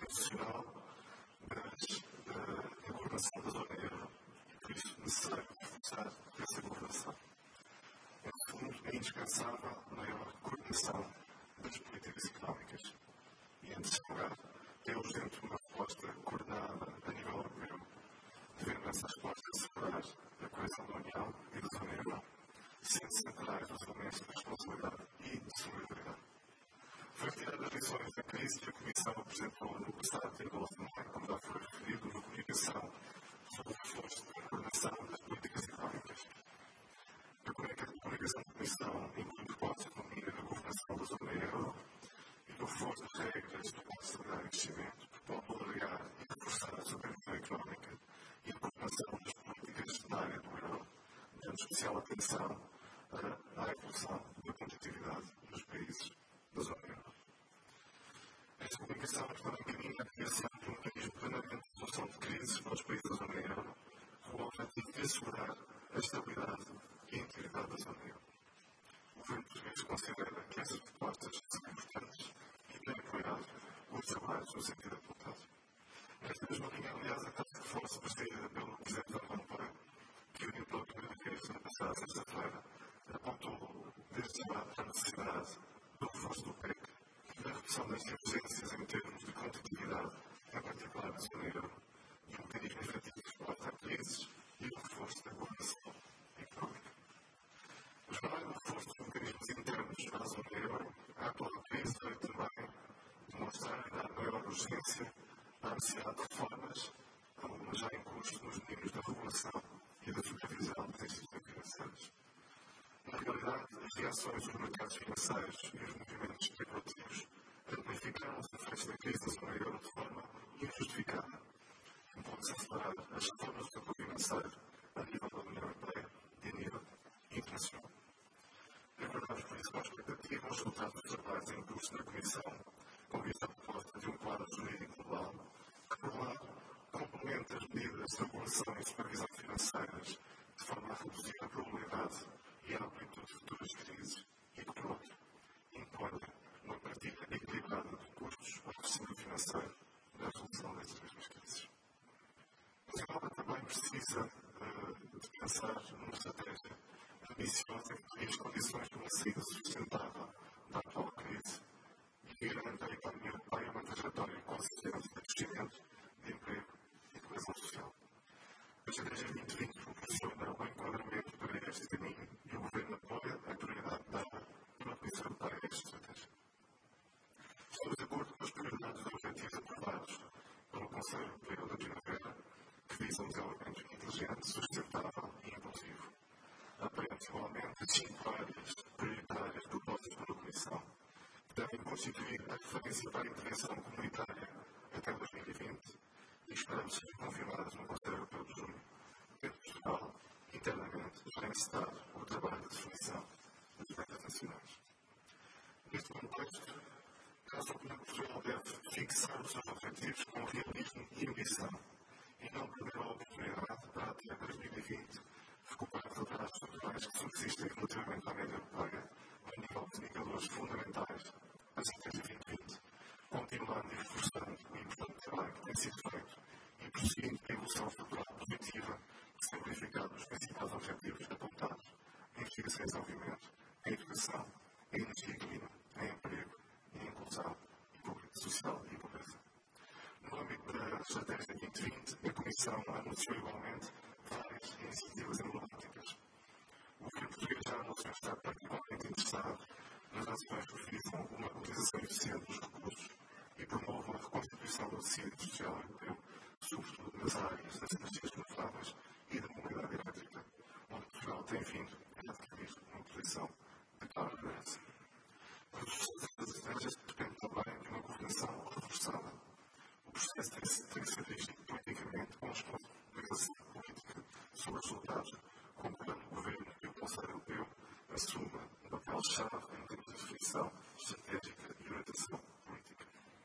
institucional, mas a governação da zona euro. Por isso, é necessário reforçar essa governação. Em segundo, é indispensável a maior coordenação das políticas económicas. E, em terceiro lugar, é urgente uma resposta coordenada a nível europeu, devendo essa resposta assegurar a coesão da União e da zona euro, sendo centrais os elementos de responsabilidade e de solidariedade. Foi retirada das lições da crise que a Comissão apresentou no passado dia doze de maio, como já foi referido, uma comunicação sobre o reforço da coordenação das políticas económicas. A comunicação da Comissão inclui propósitos no domínio da governação da zona euro e no reforço das regras do Pacto de Estabilidade e Crescimento, que pode alargar e reforçar a supervisão económica e a coordenação das políticas na área do euro, dando especial atenção à evolução da competitividade nos países da zona euro. Esta comunicação também encaminha a criação de um mecanismo permanente de resolução de crises para os países da zona euro, com o objetivo de assegurar a estabilidade e a integridade da zona euro. O governo português considera que essas propostas são importantes e tem apoiado os trabalhos no sentido apontado. Nesta mesma linha, aliás, a task force presidida pelo Presidente Van Rompuy, que uniu pela primeira vez na passada sexta-feira, apontou desde já a necessidade do reforço do P E C e da redução das divergências em termos de competitividade, em particular na zona euro, e um mecanismo efetivo de resposta a crises e o reforço da governação económica. O chamado reforço dos mecanismos internos à zona euro, a atual crise veio também demonstrar a maior urgência à necessidade de reformas, algumas já em curso nos domínios da regulação e da supervisão das instituições financeiras. Na realidade, as reações dos mercados financeiros e os movimentos especulativos amplificaram os efeitos da crise da zona euro de forma injustificada, impondo-se acelerar as reformas do setor financeiro a nível da União Europeia e a nível internacional. Aguardamos, por isso, com a expectativa os resultados dos trabalhos em curso na Comissão, com vista à proposta de um quadro jurídico global que, por um lado, complementa as medidas de regulação e supervisão financeiras de forma a reduzir a probabilidade e a amplitude de futuras crises e que, por outro, impõe uma partilha equilibrada de custos ao sistema financeiro na resolução destas mesmas crises. Mas a Europa também precisa uh, de pensar numa estratégia ambiciosa que crie as condições de uma saída sustentável da atual crise e que garanta à economia europeia uma trajetória consistente de crescimento, de emprego e coesão social. A estratégia vinte vinte proporciona um enquadramento para este caminho e o Governo apoia a prioridade dada pela Comissão Europeia a esta estratégia. Estamos de acordo com as prioridades dos objetivos aprovados pelo Conselho Europeu da Primavera, que visam um desenvolvimento inteligente, sustentável e inclusivo. Apoiamos igualmente as cinco áreas prioritárias propostas pela Comissão, que devem constituir a referência para a intervenção comunitária até dois mil e vinte e esperamos ser confirmadas no Conselho Europeu de junho, tendo Portugal, internamente, já encetado o trabalho de definição das metas nacionais. Neste contexto, caso a opinião que Portugal deve fixar os seus objetivos com realismo e ambição e não perder a oportunidade para até dois mil e vinte recuperar os atrasos estruturais que subsistem relativamente à média europeia ao nível de indicadores fundamentais da estratégia vinte vinte, continuando e reforçando o importante trabalho que tem sido feito e prosseguindo a evolução estrutural positiva que se tem verificado nos principais objetivos apontados em investigação e desenvolvimento, em educação, em energia e clima, em emprego, em inclusão e social e pobreza. No âmbito da estratégia vinte vinte, a Comissão anunciou igualmente várias iniciativas emblemáticas. O governo português já anunciou estar particularmente interessado nas ações que visam uma utilização eficiente dos recursos e promovam a reconstituição do tecido industrial europeu, sobretudo nas áreas das energias renováveis e da mobilidade elétrica, onde Portugal tem vindo a adquirir uma posição de clara liderança. A sucesso das estratégias depende também de uma coordenação reforçada. O processo tem que ser dirigido politicamente com responsabilidade política sobre os resultados, concordando o Governo e o Conselho Europeu assuma um papel-chave em termos de definição estratégica e orientação política.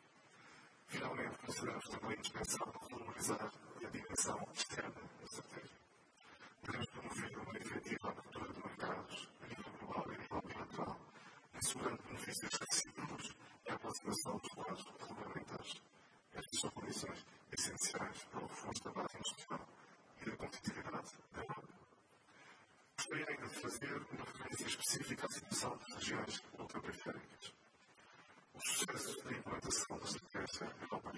Finalmente, consideramos também indispensável valorizar a dimensão externa da estratégia. Devemos promover uma efetiva abertura de mercados a nível global e a nível bilateral, assegurando benefícios recíprocos e a aproximação dos quadros regulamentares. Estas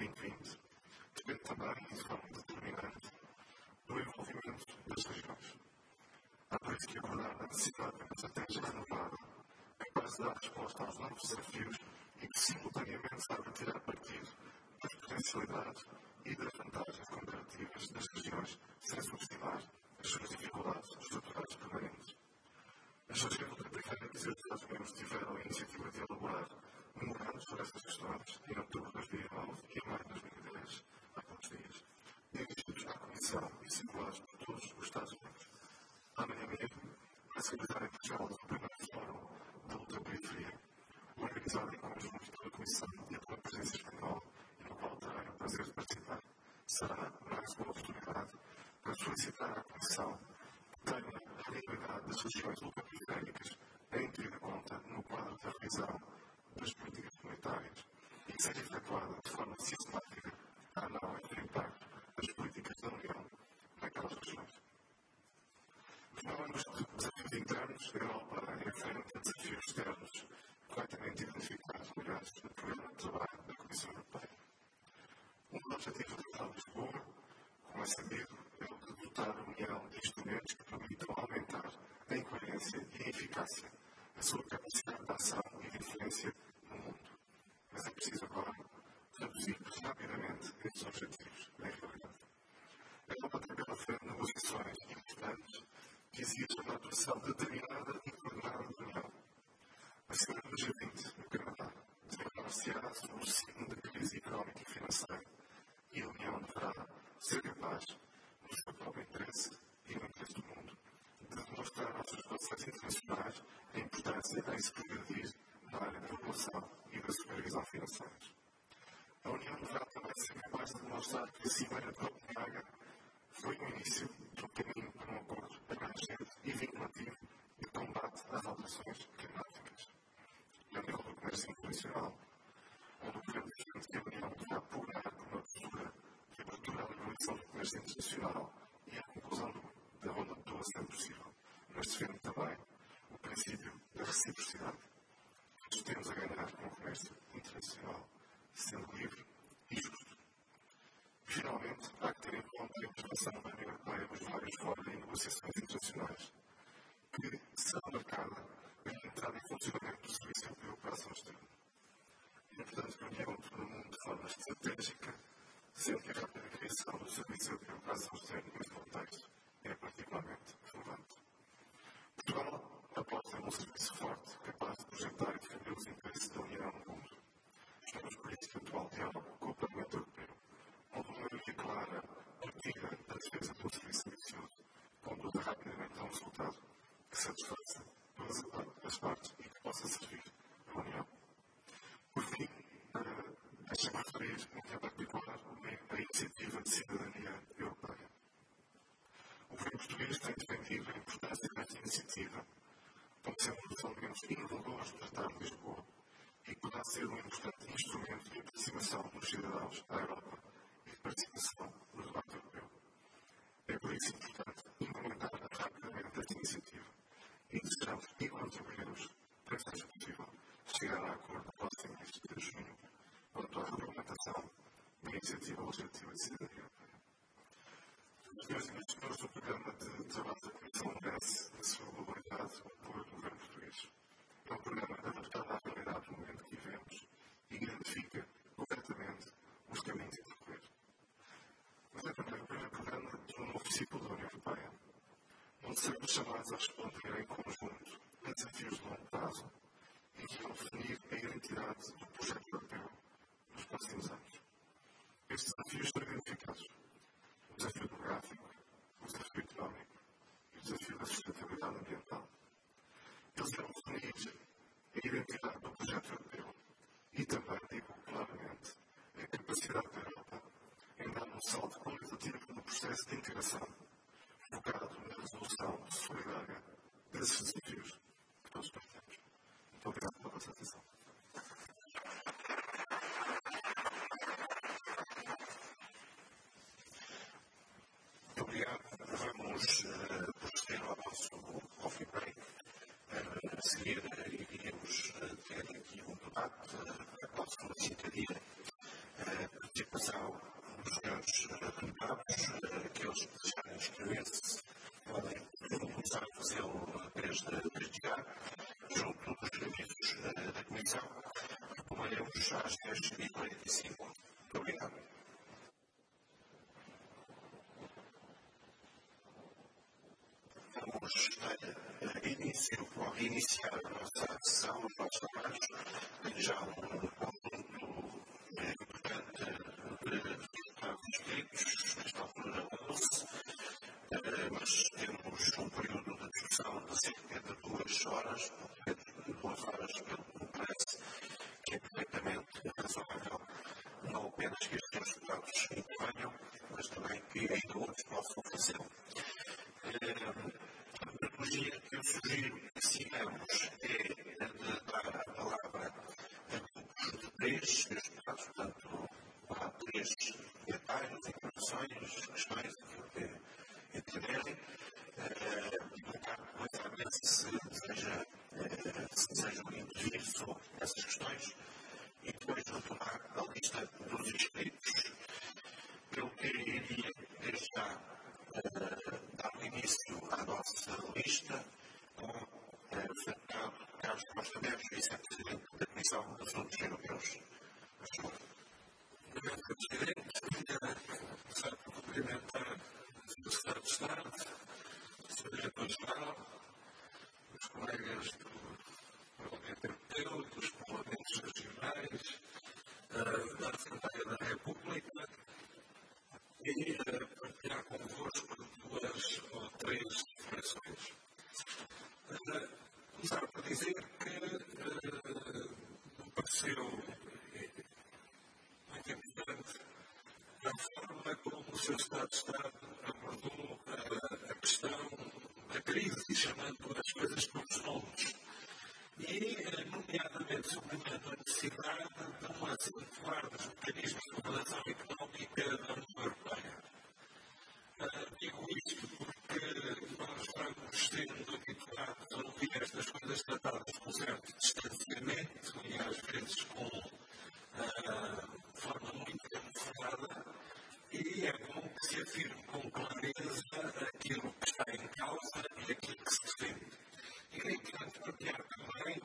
vinte vinte depende também, de forma determinante, do envolvimento das regiões. Há por isso que abordar a necessidade de uma estratégia renovada, capaz de dar resposta aos novos desafios e que simultaneamente saiba tirar partido das potencialidades e das vantagens comparativas das regiões sem subestimar as suas dificuldades estruturais permanentes. As regiões ultraperiféricas e os Estados-membros tiveram a iniciativa de elaborar memorandos sobre estas questões em outubro de dois mil e nove e em maio de dois mil e dez, há poucos dias, dirigidos à Comissão e circulados por todos os Estados-membros. Amanhã mesmo, vai se realizar em Portugal o primeiro fórum da ultraperiferia, organizado em conjunto pela Comissão e pela presença espanhola, e no qual terei o prazer de participar. Será mais uma oportunidade para solicitar à Comissão que tenha a realidade das regiões ultraperiféricas em devida conta no quadro da revisão das políticas comunitárias e que seja efetuada de forma sistemática a análise do impacto das políticas da União naquelas regiões. Falamos de desafios internos, a Europa enfrenta desafios externos corretamente identificados ligados ao programa de trabalho da Comissão Europeia. Um dos objetivos do Tratado de Lisboa, como é sabido, é o de dotar a União de instrumentos que permitam aumentar a incoerência e a eficácia, a sua capacidade de ação e de influência no mundo. Mas é preciso agora traduzir rapidamente estes objetivos em realidade. A Europa tem pela frente negociações importantes que exigem uma atuação determinada e coordenada da União. A semana do G vinte, no Canadá, desenvolver-se-á sobre o signo da crise económica e financeira e a União deverá ser capaz, no seu próprio interesse e no interesse do mundo, de demonstrar aos seus parceiros internacionais a importância em se progredir na área da regulação e da supervisão financeiras. A União deverá também ser capaz de demonstrar que a Cimeira de Copenhaga foi o início do caminho para um acordo abrangente e vinculativo de combate às alterações climáticas. E a nível do comércio internacional, onde o governo defende que a União deverá pugnar por uma postura de abertura à liberalização do comércio internacional e à conclusão da ronda de Doha sempre possível, mas defende também o princípio da reciprocidade. Todos temos a ganhar com o comércio internacional, sendo livre e justo. Finalmente, há que ter em conta a legislação da União Europeia nos vários fóruns e negociações internacionais, que será marcada pela entrada em funcionamento do Serviço Europeu para a Ação Externa. É importante que a União atua no mundo de forma estratégica, sendo que a rápida criação do Serviço Europeu para a Ação Externa neste contexto é particularmente relevante. Portugal aposta num serviço forte, capaz de projetar e defender os interesses da União no mundo. Estamos por isso no atual diálogo com o Parlamento Europeu, onde uma maioria clara partilha da defesa de um serviço ambicioso, conduz rapidamente a um resultado que satisfaça todas as partes e que possa servir à União. Por fim, deixa-me referir, em particular, a iniciativa de cidadania europeia. O governo português tem defendido a importância desta iniciativa, como sendo um dos elementos inovadores do Tratado de Lisboa e que poderá ser um importante instrumento de aproximação dos cidadãos à Europa e de participação no debate europeu. É por isso importante implementar rapidamente esta iniciativa e desejamos e contribuiremos para que seja possível chegar a acordo no próximo mês de junho quanto à regulamentação da iniciativa legislativa de cidadania europeia. Senhoras e senhores, o programa de trabalho da Comissão merece, na sua globalidade, o apoio do governo português. É um programa adaptado à realidade do momento que vivemos e identifica corretamente os caminhos a percorrer. Mas é também o primeiro programa de um novo ciclo da União Europeia, onde seremos chamados a responder em conjunto a desafios de longo prazo e que vão definir a identidade do projeto europeu nos próximos anos. Estes desafios estão identificados: o desafio demográfico, o desafio económico e o desafio da sustentabilidade ambiental. Eles vão definir a identidade do projeto europeu e também, digo claramente, a capacidade da Europa em dar um salto qualitativo no processo de integração, focado na resolução solidária desses desafios que todos partilhamos. Muito obrigado pela vossa atenção. Muito obrigado. Vamos uh, proceder ao nosso coffee break. Uh, a seguir, uh, iríamos uh, ter aqui um debate uh, a qual solicitaria uh, apresentação dos senhores deputados, aqueles que desejarem inscrever-se podem começar a fazê-lo desde, desde já, junto dos serviços da Comissão. Retomaremos às dez e quarenta e cinco. Muito obrigado. Vamos dar início, ou iniciar a nossa sessão, os nossos trabalhos. Tem já um conjunto importante de deputados inscritos, nesta altura onze, mas temos um período de discussão de cerca de duas horas, de duas horas, pelo que me parece, que é perfeitamente razoável, não apenas que os senhores deputados intervenham, mas também que ainda outros possam fazê-lo. A metodologia que eu sugiro que sigamos é a de dar a palavra a grupos de três senhores deputados, portanto, há três detalhes, informações, questões, aquilo que entenderem, perguntar claramente se deseja, se desejam intervir sobre essas questões e depois retomar a lista dos inscritos. Eu iria, desde já, dar o início à nossa lista com o deputado Carlos Costa Neves, vice-presidente da Comissão dos Assuntos Europeus. Obrigado, Presidente. Começar por cumprimentar o Secretário de Estado, o senhor Diretor-Geral, os colegas do Parlamento Europeu e dos Parlamentos Regionais, da Assembleia da República, e partilhar convosco duas ou três reflexões. Começar por dizer que me pareceu muito importante a forma como o seu Estado de Estado abordou a questão da crise, chamando as coisas pelos nomes. E, nomeadamente, sublinhando a necessidade de um acentuar dos mecanismos de cooperação económica da União Europeia. Uh, digo isto porque nós estamos sendo habituados a ouvir estas coisas tratadas com certo distanciamento e, às vezes, com uh, forma muito camuflada, e é bom que se afirme com clareza aquilo que está em causa e aquilo que se defende. E é importante partilhar também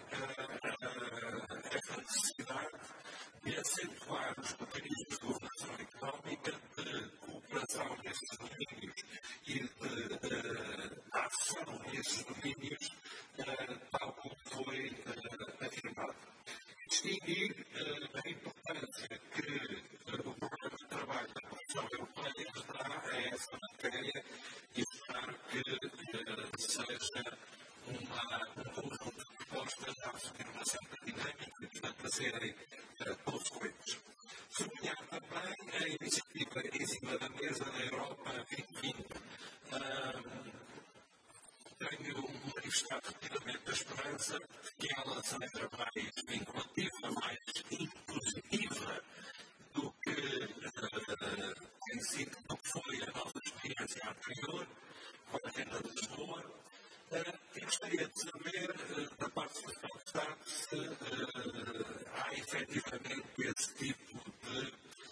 uh, essa necessidade de acentuar os mecanismos de governação económica, de cooperação nesses domínios e de uh, ação nesses domínios, uh, tal como foi uh, afirmado. Distinguir uh, a importância que uh, o programa de trabalho da Comissão Europeia dá a essa matéria e espero que uh, seja uma, um conjunto de propostas a assumir uma certa dinâmica e para serem uh, consequentes. Sublinhar também a iniciativa em cima da mesa da Europa vinte vinte. Uh, tenho manifestado rapidamente a esperança de que ela seja mais vinculativa, mais inclusiva do que uh, tem sido, do que foi a nossa experiência anterior com a agenda de Lisboa. Uh, e gostaria de saber, uh, da parte do Estado, se uh, há efetivamente esse tipo de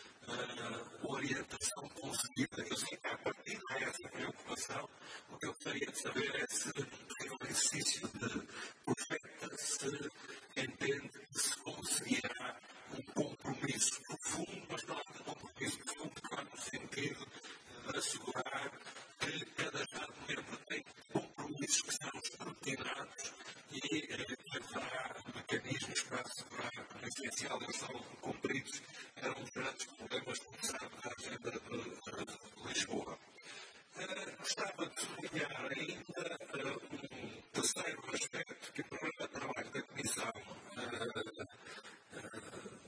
uh, orientação concedida. Eu sei que, a partir de essa preocupação, o que eu gostaria de saber é se, no exercício de profeta, se entende que se conseguirá um compromisso profundo, mas não um compromisso profundo, claro, no sentido de assegurar que cada Estado-membro tem compromissos que são escrutinados e que haverá mecanismos para assegurar que, no essencial, eles são cumpridos. Era um dos grandes problemas, como sabe, da agenda de Lisboa. Uh, gostava de sublinhar ainda uh, um terceiro aspecto que o programa de trabalho da Comissão uh, uh,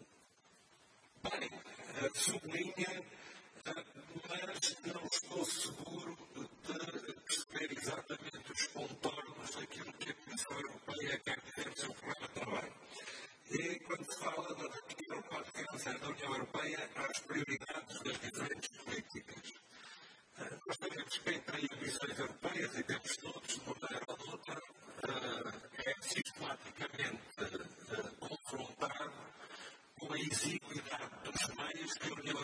bem uh, sublinha, uh, mas não estou seguro de perceber exatamente os contornos daquilo que a Comissão Europeia quer dizer no seu programa de trabalho. E quando se fala da parte financeira da União Europeia, há as prioridades das diferentes políticas. Nós sabemos que entre ambições europeias e temos todos, de uma maneira ou de outra, é sistematicamente confrontado com a exiguidade dos meios que a União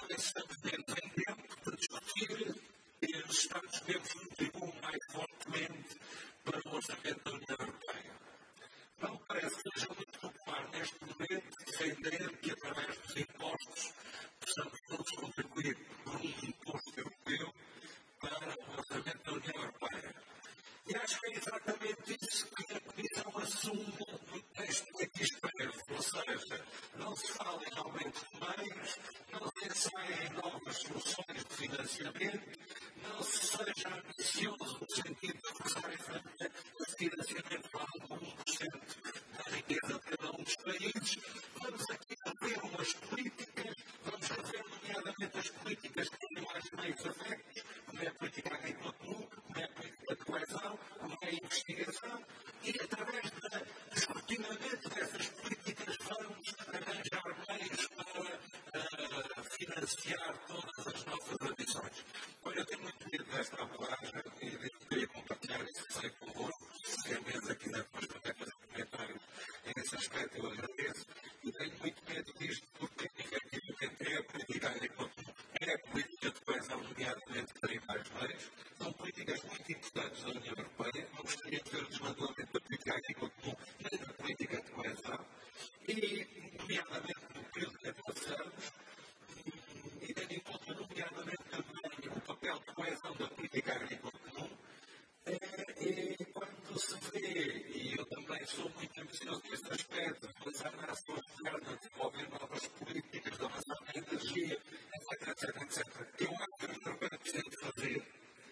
sempre menos em tempo de discutir e os Estados-membros contribuem mais fortemente para o orçamento da União Europeia. Não parece que seja muito popular neste momento defender que, através dos impostos, possamos todos contribuir por um imposto europeu para o orçamento da União Europeia. E acho que é exatamente isso que a Comissão assume no texto que aqui escreve. Ou seja, não se fala em aumento de meios, não se ensaia em novas soluções de financiamento, não se seja ambicioso no sentido de forçar esse financiamento para um por cento da riqueza de cada um dos países. Vamos aqui rever umas políticas, vamos rever nomeadamente as políticas que têm mais meios afetos, como é a política agrícola comum, como é a política de coesão, como é a investigação, e através do escrutinamento dessas políticas vamos arranjar meios para uh, financiar todas as nossas ambições. Olha, eu tenho muito medo desta abordagem e queria compartilhar isso sei convosco. Se a mesa quiser depois também fazer comentários nesse aspecto, eu agradeço. E tenho muito medo disto porque, efetivamente, é a política agrícola, é a política de coesão, nomeadamente, que tem mais meios. São políticas muito importantes da União Europeia. Não gostaria de ver o desmantelamento da política agrícola comum nem da política de coesão. E, nomeadamente, no período que passamos, e tendo em conta, nomeadamente, também o papel de coesão da política agrícola comum, e quando se vê, e eu também sou muito ambicioso nesse aspecto, utilizar a ação externa, desenvolver novas políticas de avançar na energia, etc, etc, etcétera. Eu acho que a União Europeia precisa de fazer.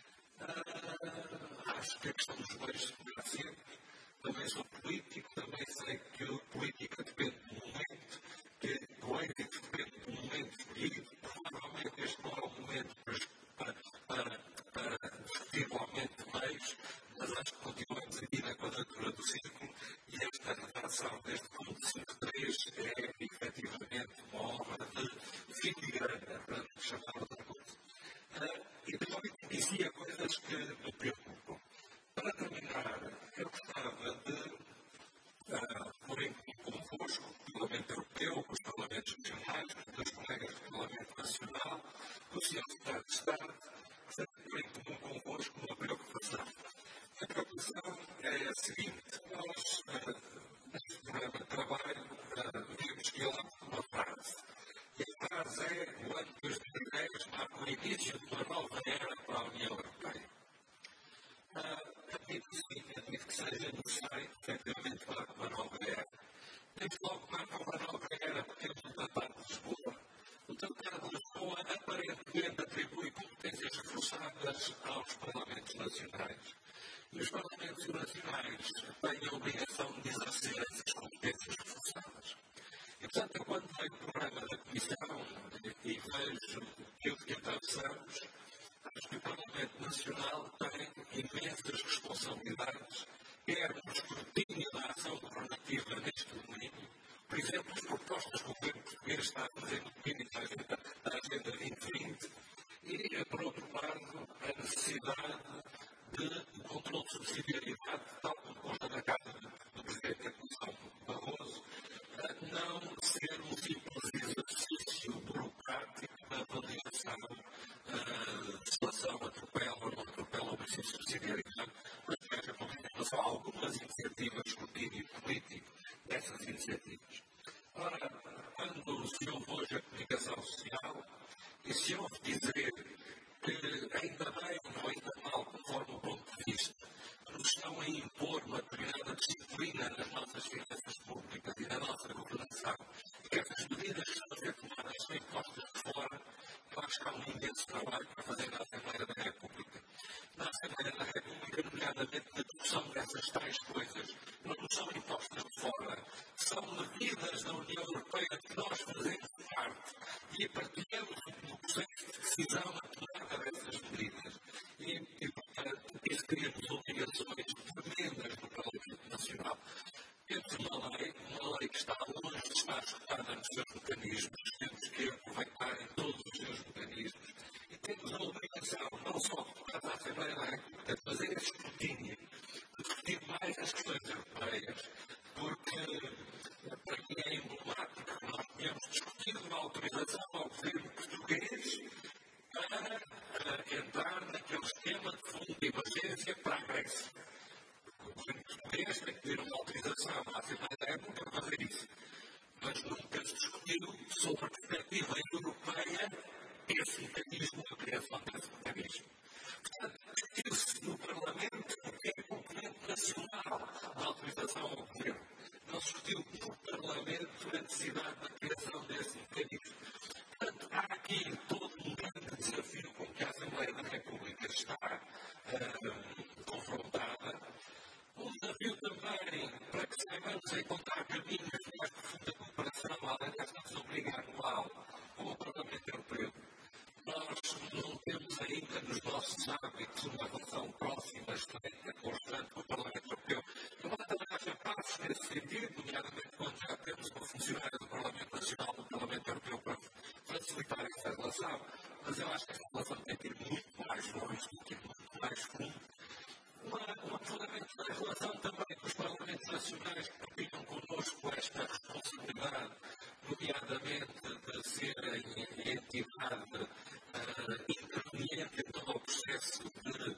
Uh, acho que a questão dos meios de segurança, também sou político, também sei que a política depende do momento, que o êxito depende do momento escolhido. Provavelmente este não é o momento para, para, para discutir o aumento de meios, mas acho que continuamos aqui na quadratura do círculo e esta redação deste fundo de cinco três é efetivamente uma obra de filigrana, para não chamar outra coisa. Uh, e depois dizia coisas que me preocupam. Para terminar, eu gostava de uh, pôr em comum convosco o Parlamento Europeu, os Parlamentos Nacionais, os meus colegas do Parlamento Nacional, o senhor Secretário de Estado, que pôr em comum convosco uma preocupação. A preocupação é a seguinte: nós, uh, neste programa de trabalho, uh, vimos que ele há uma frase. E a frase é: o ano dois mil e dez marca o início de uma nova era para a União Europeia. Uh, admito sim, admito que seja necessário, efetivamente, marcar uma nova era. Temos logo que marcar uma nova era, porque temos o Tratado de Lisboa. O Tratado de Lisboa aparentemente atribui competências reforçadas aos Parlamentos Nacionais. E os Parlamentos Nacionais têm a obrigação de exercer essas competências reforçadas. E, portanto, eu quando leio o programa da Comissão e, e vejo aquilo que atravessamos, acho que o Parlamento Nacional tem imensas responsabilidades, quer no escrutínio da ação governativa neste domínio. Por exemplo, as propostas que o governo português está a fazer no domínio da Agenda, da agenda vinte vinte e, por outro lado, a necessidade de controle de subsidiariedade, tal como consta na carta do Presidente da Comissão, Barroso, não ser um simples exercício burocrático na avaliação uh, de se a ação atropela ou não atropela o princípio de subsidiariedade, mas que haja consideração a algumas iniciativas de escrutínio político dessas iniciativas. Ora, quando se ouve hoje a comunicação social e se ouve dizer que ainda bem ou ainda mal, conforme o ponto de vista, nos estão a impor uma determinada disciplina nas nossas finanças públicas e na nossa governação, e que essas medidas que estão a ser tomadas são impostas de fora, eu acho que há um imenso trabalho para fazer na Assembleia da República. Na Assembleia da República, nomeadamente, a discussão dessas tais coisas não são impostas de fora, são medidas da União Europeia que nós fazemos parte e partilhamos no processo de decisão na tomada dessas medidas. E, e portanto, isso cria-nos obrigações tremendas no Parlamento Nacional. Temos uma lei, uma lei que está longe de estar esgotada nos seus mecanismos, temos que aproveitar em todos os seus mecanismos e temos a obrigação, não só da Assembleia da República, de fazer esse escrutínio, de discutir mais as questões europeias, porque para mim é emblemático que nós tenhamos discutido uma autorização ao governo português esse mecanismo, a criação desse mecanismo. Portanto, discute-se no Parlamento o que é componente nacional da autorização ao governo. Não se discutiu no Parlamento a necessidade da criação desse mecanismo. Portanto, há aqui todo um grande desafio com que a Assembleia da República está uh, confrontada. Um desafio também para que saibamos encontrar caminhos de mais profunda cooperação, além desta rubrica anual com o Parlamento Europeu. Nós não temos ainda nos nossos hábitos uma relação próxima, estreita, constante com o Parlamento Europeu. Embora também haja passos nesse sentido, nomeadamente quando já temos uma funcionária do Parlamento Nacional do Parlamento Europeu para facilitar essa relação, mas eu acho que essa relação tem que ir muito mais longe, tem que ir muito mais fundo. Um absolutamente da relação também com os Parlamentos Nacionais que partilham connosco esta responsabilidade, nomeadamente de serem entidade uh, interveniente em todo o processo de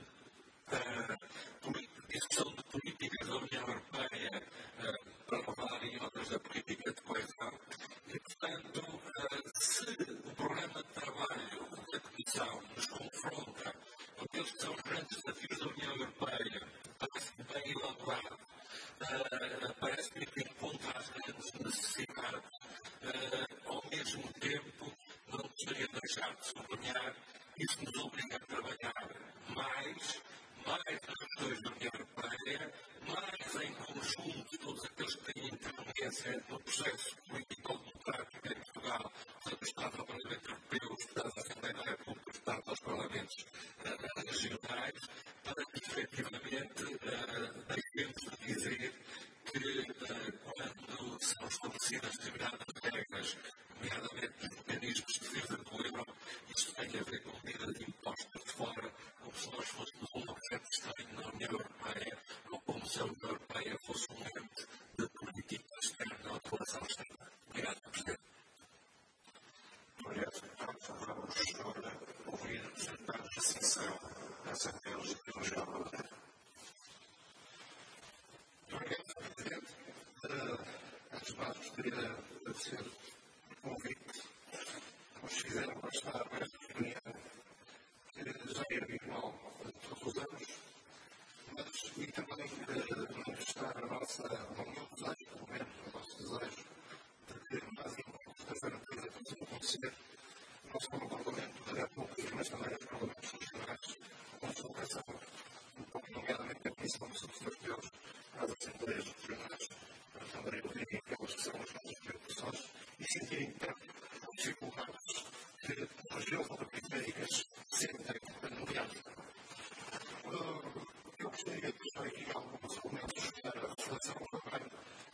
uh, discussão de políticas da União Europeia, uh, para falar em outras da política de coesão. E, portanto, uh, se o programa de trabalho da Comissão nos confronta com aqueles que são os grandes desafios da União Europeia, parece-me bem elaborado, uh, parece-me que encontra as grandes necessidades, uh, ao mesmo tempo não gostaria de deixar de sublinhar, isso nos obriga a trabalhar mais, mais nas questões da União Europeia, mais em conjunto todos aqueles que têm interferência no processo político-democrático em Portugal, tanto o Estado ao Parlamento Europeu, os Estados da Assembleia da República, os Estados aos Parlamentos uh, regionais, para que efetivamente uh, deixemos de dizer que uh, quando são estabelecidas determinadas regras, nomeadamente os mecanismos de defesa do euro, isto tem a ver com medidas de impostos de fora, como se nós fôssemos um objeto estranho na União Europeia, ou como se a União Europeia fosse um ente de política externa ou de relação externa. Obrigado, Presidente. Obrigado, deputado. Vamos agora ouvir os deputados da sessão da Assembleia Legislativa do Estado. Obrigado, Presidente. Antes de mais, gostaria de agradecer o convite que nos fizeram para estar nesta reunião, que já é habitual todos os anos, mas e também manifestar a nossa, o meu desejo, pelo menos o nosso desejo, de que mais uma quarta-feira toda possa acontecer, não só no Parlamento da República, mas também nos Parlamentos Regionais, com deslocação, nomeadamente a Comissão dos Assuntos às Assembleias Regionais, para também ouvirem aquelas que são as nossas preocupações e sentirem também dificuldades que as regiões periféricas sentem, nomeadamente. Eu gostaria de deixar aqui alguns elementos para a reflexão também,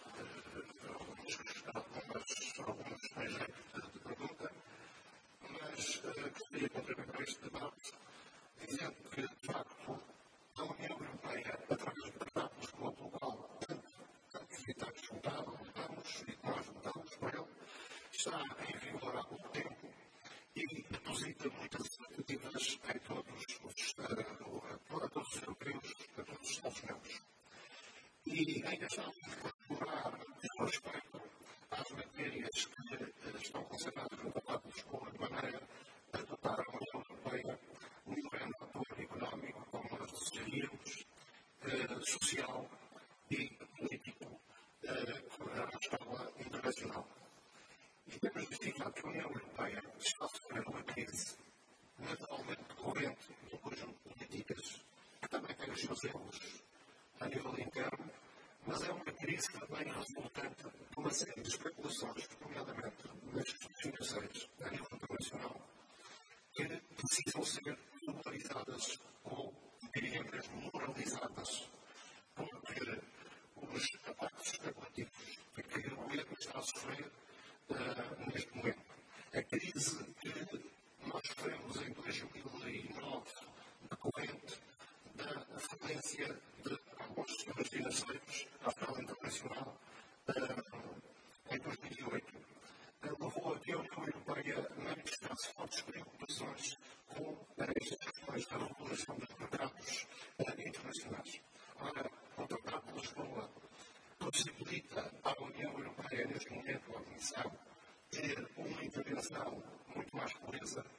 algumas questões de pergunta, mas gostaria de complementar este debate dizendo que, de facto, a União Europeia, através de tratados com o qual tanto evitamos votar, votamos e nós votamos por ele, está em vigor há pouco tempo e deposita muitas expectativas em todos os, a todos os europeus, a todos os Estados-membros. E ainda estamos a colaborar no respeito às matérias que estão concentradas no tratado de Lisboa, de maneira a dotar a União Europeia um grande apoio económico, como nós desejaríamos, social e político à escala internacional. E temos justificado que a União Europeia está a sofrer uma crise naturalmente decorrente de um conjunto de políticas que também tem os seus erros a nível interno, mas é uma crise também resultante de uma série de especulações, nomeadamente nas questões financeiras a nível internacional, que precisam ser regularizadas ou, diríamos mesmo, moralizadas, porque os ataques especulativos que o governo está a sofrer uh, neste momento. A crise que nós sofremos em dois mil e nove, decorrente da falência de alguns sistemas financeiros à escala internacional, uh, em dois mil e oito, uh, levou a que a União Europeia manifestasse fortes preocupações com estas questões da regulação dos mercados uh, internacionais. Ora, o Tratado de Lisboa possibilita à União Europeia, neste momento, a Comissão, ter uma intervenção muito mais coesa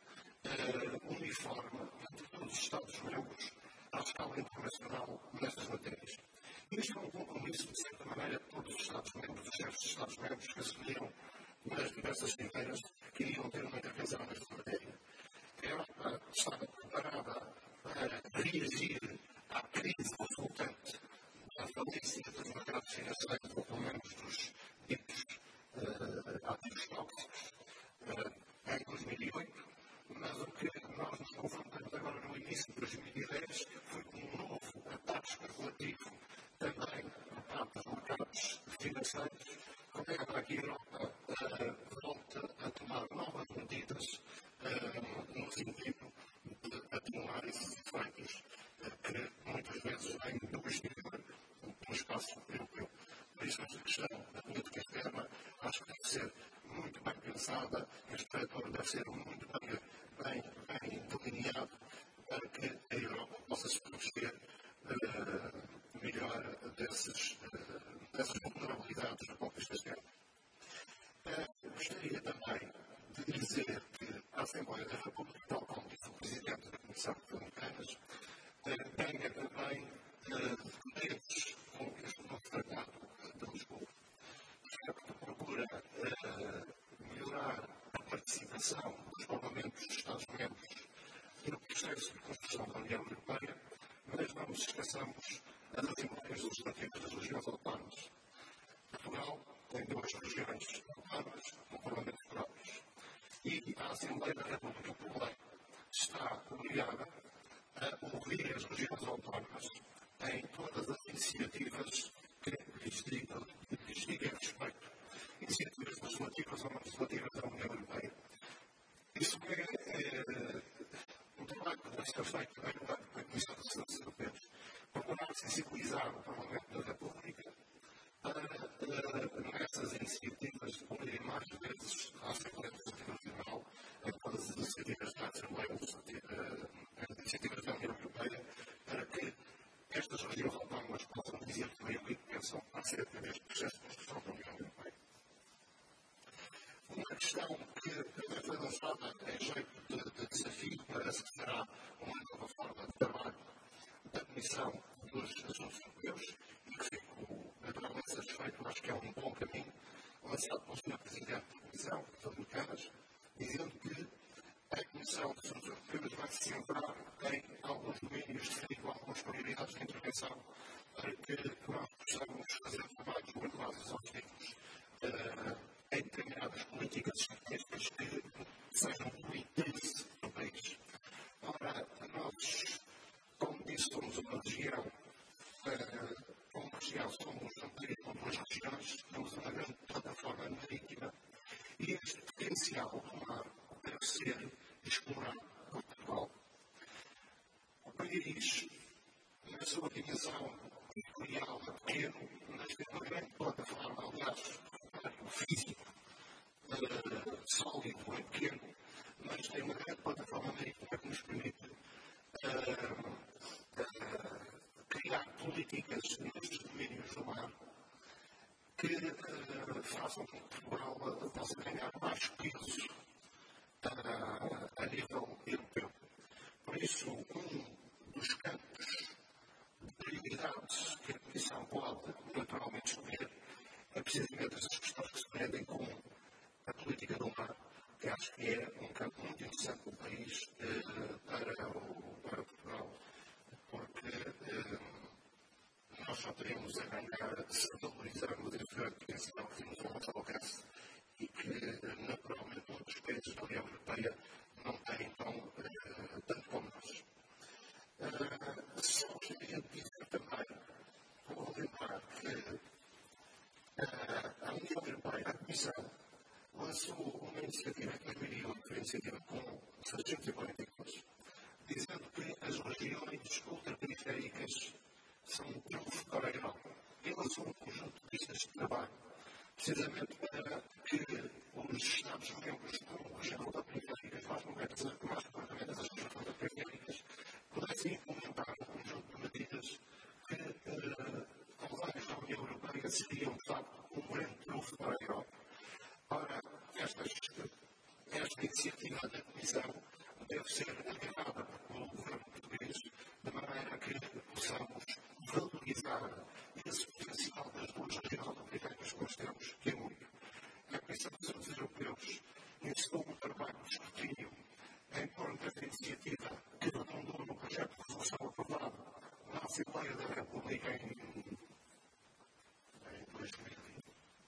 uh, uniforme entre todos os Estados-membros à escala internacional nestas matérias. Isto é um compromisso, de certa maneira, de todos os Estados-membros, os chefes de Estados-membros que assumiram nas diversas cimeiras que iriam ter uma intervenção nesta matéria. A Europa estava preparada para reagir à crise resultante da falência dos mercados financeiros, ou pelo menos dos ditos uh, ativos tóxicos, uh, em dois mil e oito, mas o que nós nos confrontamos agora no início de dois mil e dez foi com um novo ataque especulativo também por parte dos mercados financeiros, como é para que a Europa uh, volte a tomar novas medidas uh, no sentido de atenuar esses efeitos uh, que muitas vezes vêm do exterior do espaço europeu. Por isso, esta questão da política externa acho que deve ser muito bem pensada, este setor deve ser muito bem, bem, bem delineado para que a Europa possa se proteger uh, melhor desses, uh, dessas vulnerabilidades do ponto de vista externo. Uh, gostaria também de dizer que a Assembleia da República, tal como disse o Presidente da Comissão de Canas, uh, tenha também debates uh, com este novo Tratado de Lisboa. Que procura uh, melhorar a participação dos Parlamentos dos Estados-membros no processo de construção da União Europeia, mas não nos esqueçamos das Assembleias Legislativas das regiões autónomas. Portugal tem duas regiões autónomas com parlamentos próprios e a Assembleia da República, por lei, está obrigada a ouvir as regiões autónomas em todas as iniciativas que lhes digam respeito, iniciativas legislativas ou não legislativas da União Europeia. Isso é, é um trabalho que deve ser feito bem no âmbito da Comissão dos Assuntos Europeus, procurar sensibilizar o Parlamento da República para uh, nessas iniciativas unirem mais vezes a Assembleia Legislativa Regional em todas as iniciativas da Assembleia Legislativa, as iniciativas da União Europeia, para que estas regiões autónomas possam dizer também o que pensam acerca deste processo de construção da União Europeia. Uma questão que foi lançada em jeito de, de desafio para se será uma nova forma de trabalho da Comissão dos Assuntos Europeus e que fico naturalmente satisfeito, acho que é um bom caminho, lançado pelo senhor Presidente da Comissão, António Canas, dizendo que a Comissão dos Assuntos Europeus vai se centrar em alguns domínios definidos com algumas prioridades de intervenção para que nós possamos fazer trabalhos muito mais exaustivos uh, em determinadas políticas estratégicas que sejam do interesse do país. Ora, nós, como disse, somos uma região, uh, como região, somos um país com duas regiões, temos uma grande plataforma marítima e este potencial do mar deve ser explorado por Portugal. O país, na sua dimensão territorial, é pequeno, mas tem uma grande plataforma, aliás, o físico, uh, sólido, é pequeno, mas tem uma grande plataforma marítima que nos permite uh, uh, criar políticas nestes domínios do mar que uh, façam com que Portugal possa ganhar mais peso uh, a nível europeu. Por isso, um dos campos de prioridades que a Comissão pode naturalmente escolher é precisamente essas questões que se prendem com a política do mar, que acho que é um campo muito interessante do país uh, para, o, para Portugal, porque uh, nós só teremos a ganhar se valorizarmos a diferente potencial que temos ao nosso alcance e que, naturalmente, outros países da União Europeia não têm tão, uh, tanto como nós. Uh, só queria dizer também, vou lembrar que uh, a União Europeia, a Comissão, lançou uma iniciativa em dois mil e oito, uma iniciativa com seiscentos e quarenta e dois, dizendo que as regiões ultraperiféricas são um trunfo para a Europa. E lançou um conjunto de listas de trabalho, precisamente para que os Estados-membros com regiões ultraperiféricas, mais concretamente as regiões ultraperiféricas, pudessem implementar um conjunto de medidas que, uh, com várias da União Europeia, seriam, de facto, um grande trunfo para a Europa. Ora, esta, esta iniciativa da Comissão deve Assembleia da República em dois mil e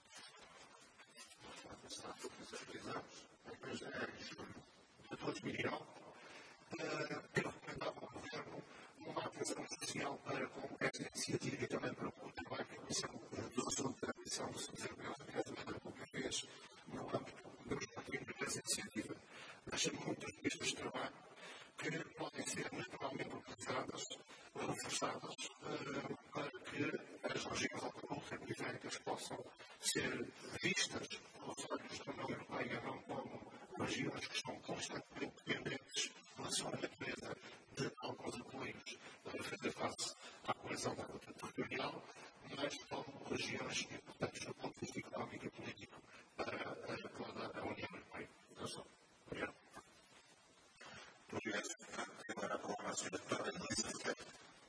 dois mil e nove, que recomendava ao Governo uma atenção especial para com esta iniciativa e também para com o trabalho que a Comissão do Assunto da Comissão do Subdesenvolvimento da República fez no âmbito dos motivos dessa iniciativa. Nascem muitas pistas de trabalho que podem ser naturalmente utilizadas, reforçadas, para que as regiões autonómicas possam ser vistas pelos olhos da União Europeia não como regiões que estão constantemente dependentes pela sua natureza de alguns apoios para fazer face à coesão territorial, mas como regiões importantes do ponto de vista económico e político para toda a União Europeia. Então, só. Obrigado. Obrigado. Agora a palavra à senhora deputada Elisa Ferreira.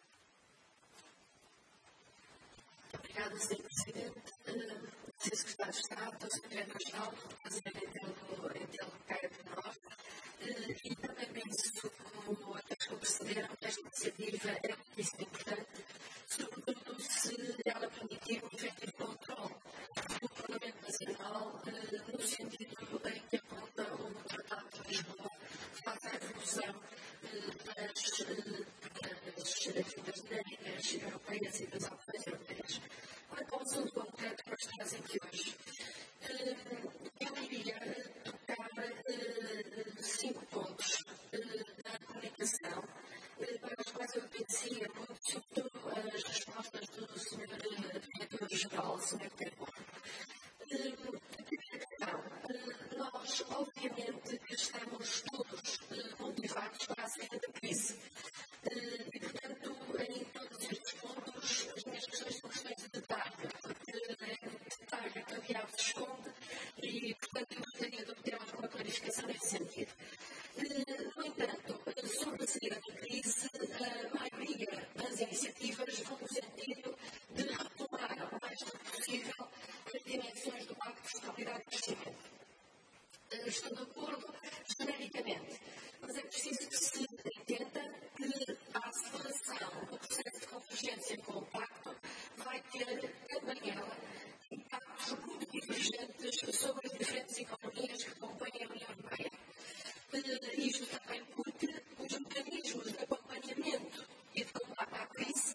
Obrigada, senhor Presidente. senhor Secretário de Estado, senhor Secretário-Geral, Presidente Interlocutório de nós, e também penso, como aqueles que o precederam, que esta iniciativa é muitíssimo importante, sobretudo se ela permitir um efetivo controle do Parlamento Nacional, no sentido em que aponta o Tratado de Lisboa, faz a evolução das dinâmicas europeias e das autoridades europeias. Quanto ao assunto concreto que nos trazem aqui hoje, eu iria tocar cinco pontos da comunicação, para os quais eu agradecia muito, sobretudo, as respostas do senhor Diretor-Geral, o senhor Tempo. A primeira questão, nós, obviamente, que estamos todos motivados para a saída da crise. E, portanto, em todos estes pontos, as minhas questões são questões de detalhe, porque é de detalhe que o diabo se esconde e, portanto, eu gostaria de obter alguma clarificação nesse sentido. No entanto, sobre a saída da crise, a maioria das iniciativas vão no sentido de retomar o mais possível as dimensões do Pacto de Estabilidade e Crescimento. Estou de acordo genericamente, mas é preciso que se entenda que a aceleração do processo de convergência com o Pacto vai ter também ela impactos muito divergentes sobre as diferentes economias que compõem a União Europeia. Isto também porque os mecanismos de acompanhamento e de combate à crise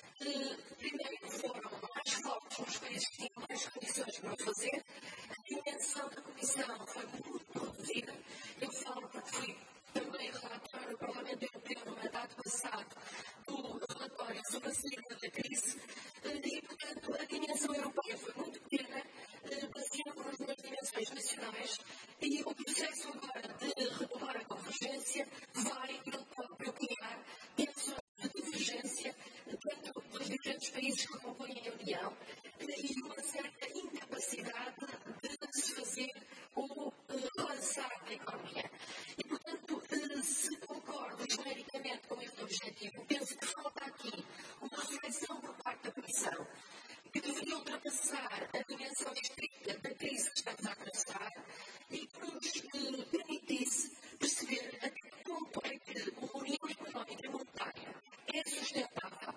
primeiro foram mais fortes nos países que tinham mais condições para o fazer, a dimensão da Comissão foi muito reduzida. Eu falo porque fui também relator no Parlamento Europeu no mandato passado do relatório sobre a saída da crise e, portanto, a dimensão europeia foi muito pequena, baseando-nos nas dimensões nacionais e o processo agora de retomar a convergência vai, ele próprio, criar tensões de divergência tanto dos diferentes países que compõem a União e uma certa incapacidade de se fazer o relançar da economia. E, portanto, se concordo genericamente com este objetivo, penso que falta aqui uma reflexão por parte da Comissão que deveria ultrapassar a dimensão estrita da crise que estamos a atravessar e que nos permitisse perceber até que ponto é que uma União Económica e Monetária é sustentável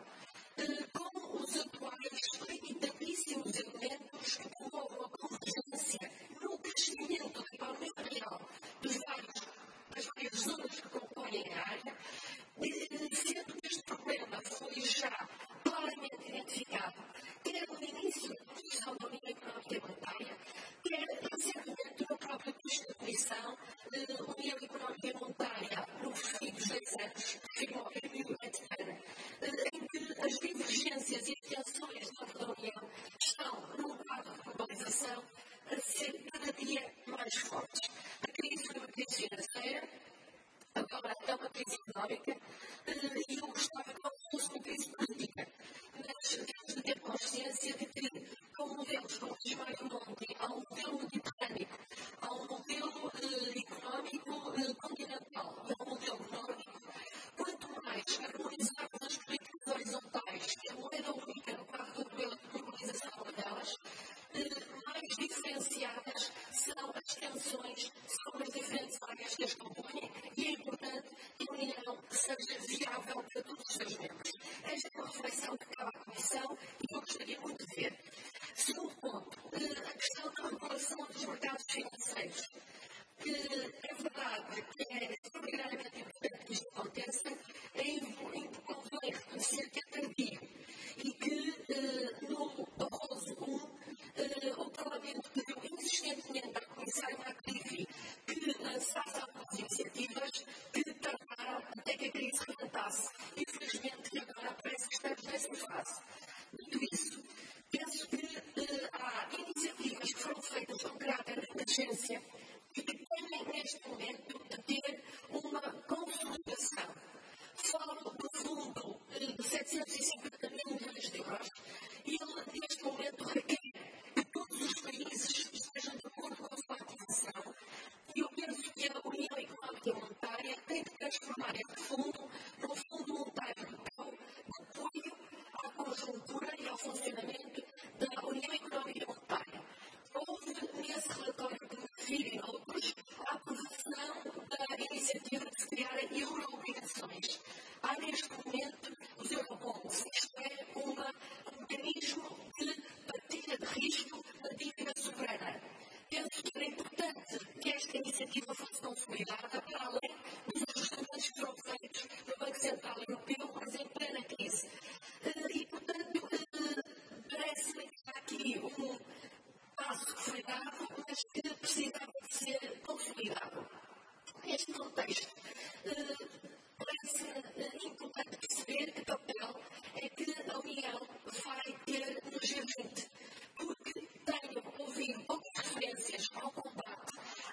com os atuais limitadíssimos elementos que promovam a convergência no crescimento da economia real dos vários, das várias zonas que compõem a área, sendo que este problema foi já claramente identificado, quer no início da construção da União Económica e Monetária, quer recentemente no próprio texto da Comissão, União Económica e Monetária, no fim dos dez anos, que firmou em mil novecentos e oitenta, em que as divergências e as tensões dentro da União estão, num quadro de globalização, a ser cada dia mais fortes. A crise foi uma crise financeira, agora é uma crise económica, e eu gostava que não fosse uma crise política, mas temos de ter consciência de que, com modelos como o Mário Monti, há um modelo mediterrâneo, há um modelo económico continental e há um modelo nórdico. Quanto mais harmonizarmos as políticas horizontais e a moeda única no quadro do modelo de globalização uma delas, mais diferenciadas são as tensões sobre as diferentes áreas que as compõem e é importante que a União seja transformar este fundo num fundo monetário europeu de apoio à conjuntura e ao funcionamento da União Económica e Monetária. Houve, nesse relatório que me refiro e outros, a aprovação da iniciativa de se criarem euro-obrigações. Há neste momento os eurobonds, isto é, uma, um mecanismo de partilha de risco da dívida soberana. Penso que era importante que esta iniciativa fosse consolidada para além dos ajustamentos que foram feitos no Banco Central Europeu, mas em plena crise. E, portanto, parece-me que há aqui um passo que foi dado, mas que precisava de ser consolidado. Neste contexto, parece importante perceber que papel é que a União vai ter no G vinte, porque tenho ouvido poucas referências ao combate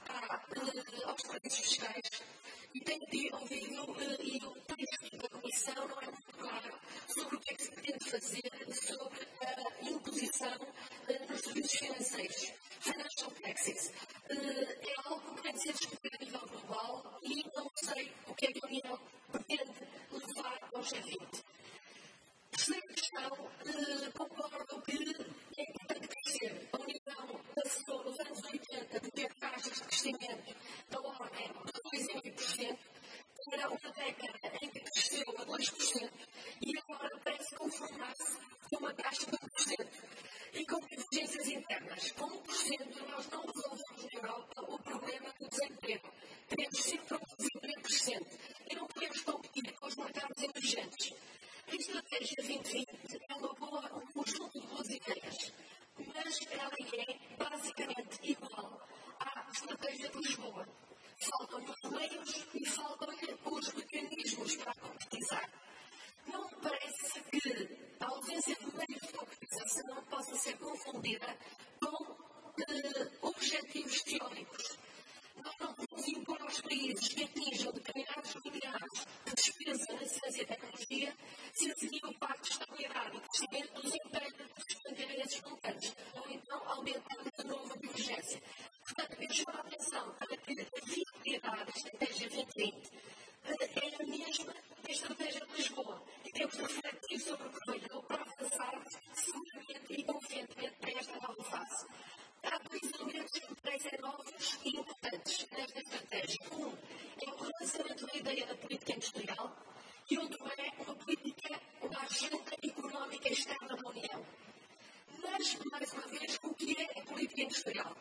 à, aos paraísos fiscais e tenho ouvido, e o texto da Comissão não é muito claro sobre o que é que se pretende fazer sobre a imposição nos serviços financeiros, financial taxes. É algo que tem de ser discutido a nível global e não sei o que é que a União pretende levar ao G vinte. Terceira questão, concordo que é importante crescer. A União passou nos anos oitenta de ter taxas de crescimento da ordem de dois vírgula cinco por cento para uma década em que cresceu a dois por cento e agora parece conformar-se com uma taxa de um por cento. E com divergências internas, com um por cento nós não resolvemos na Europa o problema do desemprego. Temos sempre um desemprego crescente e não podemos competir com os mercados emergentes. A estratégia vinte vinte é uma boa, um conjunto de boas ideias, mas ela é basicamente igual à estratégia de Lisboa. Faltam-lhe os meios e faltam-lhe os mecanismos para concretizar. Não me parece que a ausência de meios de concretização possa ser confundida com eh, objetivos teóricos. Nós não podemos impor aos países que atinjam determinados limiares de despesa na ciência e tecnologia se a seguir o Pacto de Estabilidade e Crescimento os impede de sustentarem esses montantes, ou então aumentando de novo a divergência. Portanto, eu chamo a atenção para que a viabilidade da estratégia vinte vinte é a mesma da estratégia de Lisboa e temos de refletir sobre o que foi para avançar seguramente e confiantemente para esta nova fase. Há dois elementos que me parecem novos e importantes nesta estratégia. Um é o relançamento da ideia da política industrial e outro é uma política, uma agenda económica externa da União. Mas, mais uma vez, o que é a política industrial?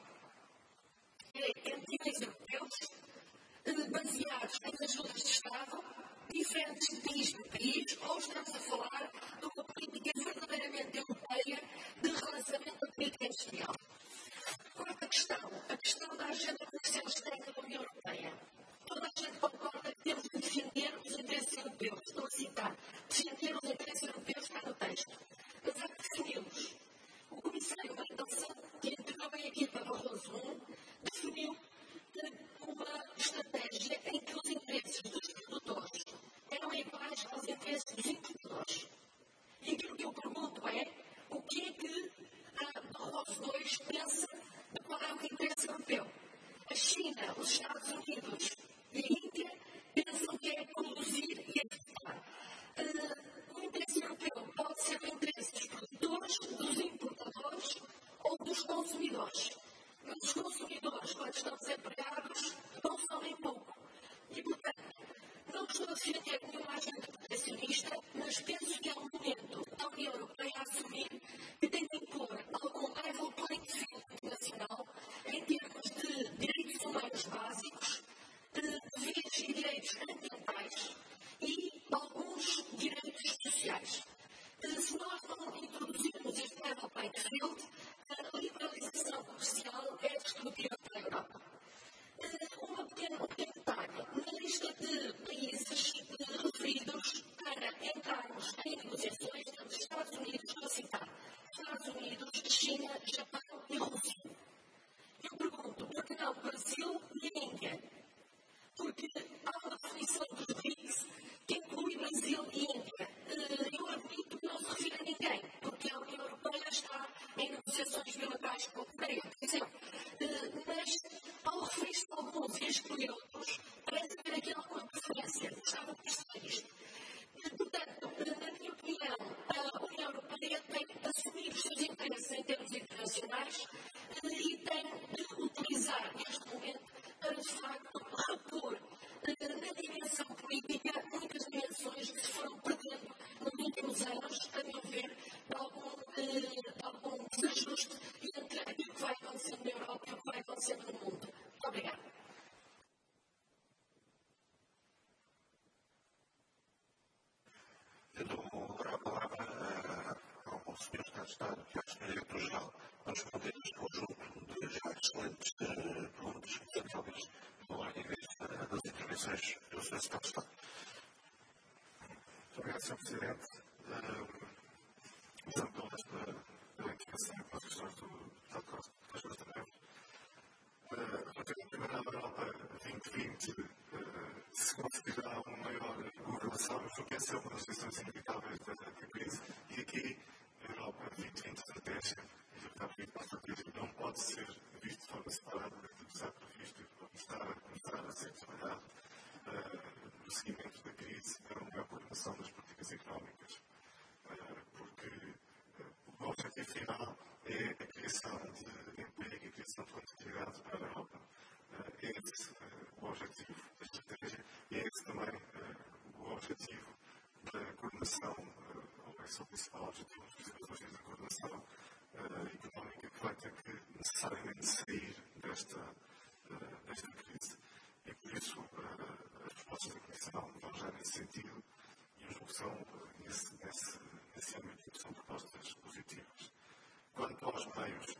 É campeões europeus baseados em ajudas de Estado, diferentes de país para país, ou estamos a falar de uma política verdadeiramente europeia de relançamento da política industrial. Quarta questão, a questão da agenda comercial externa da União Europeia. Toda a gente concorda que temos de defender os interesses europeus. Estou a citar, defender os interesses europeus está no texto. Mas há que definir-los. O comissário Mendelssohn, que integrou a equipa Barroso um, definiu uma estratégia em que os interesses dos produtores eram iguais aos interesses dos importadores. E aquilo que eu pergunto é o que é que a Barroso dois pensa de qual é o interesse europeu. A China, os Estados Unidos e a Índia pensam que é produzir e exportar. senhor Secretário de Estado, que acho que é diretor-geral, para responder este conjunto de já excelentes perguntas, portanto, talvez vou lá em vez das intervenções do senhor Secretário de Estado. Muito obrigado, senhor Presidente. Começando pela indicação para as questões do Deputado Costa também. Relativamente à Europa vinte vinte, se conseguirá uma maior correlação, eu julgo que essa é uma das questões inevitáveis da crise. E aqui, a Europa vinte vinte estratégia, e o Estado vinte estratégia não pode ser visto de forma separada do que está previsto e como está a ser trabalhado no seguimento da crise para uma maior coordenação das políticas económicas. Porque o objetivo final é a criação de emprego e a criação de competitividade para a Europa. É esse o objetivo da estratégia e é esse também o objetivo da coordenação, ou é o principal objetivo, um dos principais objetivos da coordenação económica que vai ter que necessariamente sair desta, desta crise. E por isso as propostas da Comissão vão já nesse sentido e as que são nesse, nesse, nesse âmbito são propostas positivas. Quanto aos meios,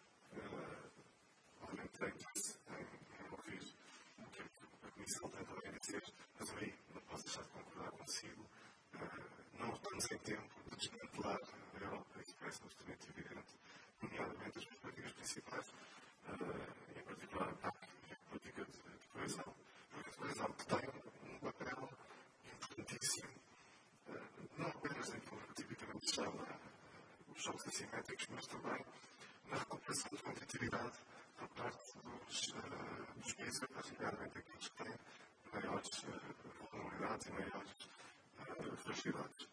obviamente tem interesse em ouvir o que a Comissão tem também a dizer, mas eu aí não posso deixar de concordar consigo. Não estamos em tempo de desmantelar a Europa, isso parece absolutamente evidente, nomeadamente as políticas principais, em particular a P A C e a política de, de coesão. A política de coesão que tem um papel importantíssimo, não apenas naquilo que tipicamente chama os choques assimétricos, mas também na recuperação de competitividade por parte dos, uh, dos países, particularmente aqueles que têm maiores uh, vulnerabilidades e maiores uh, fragilidades.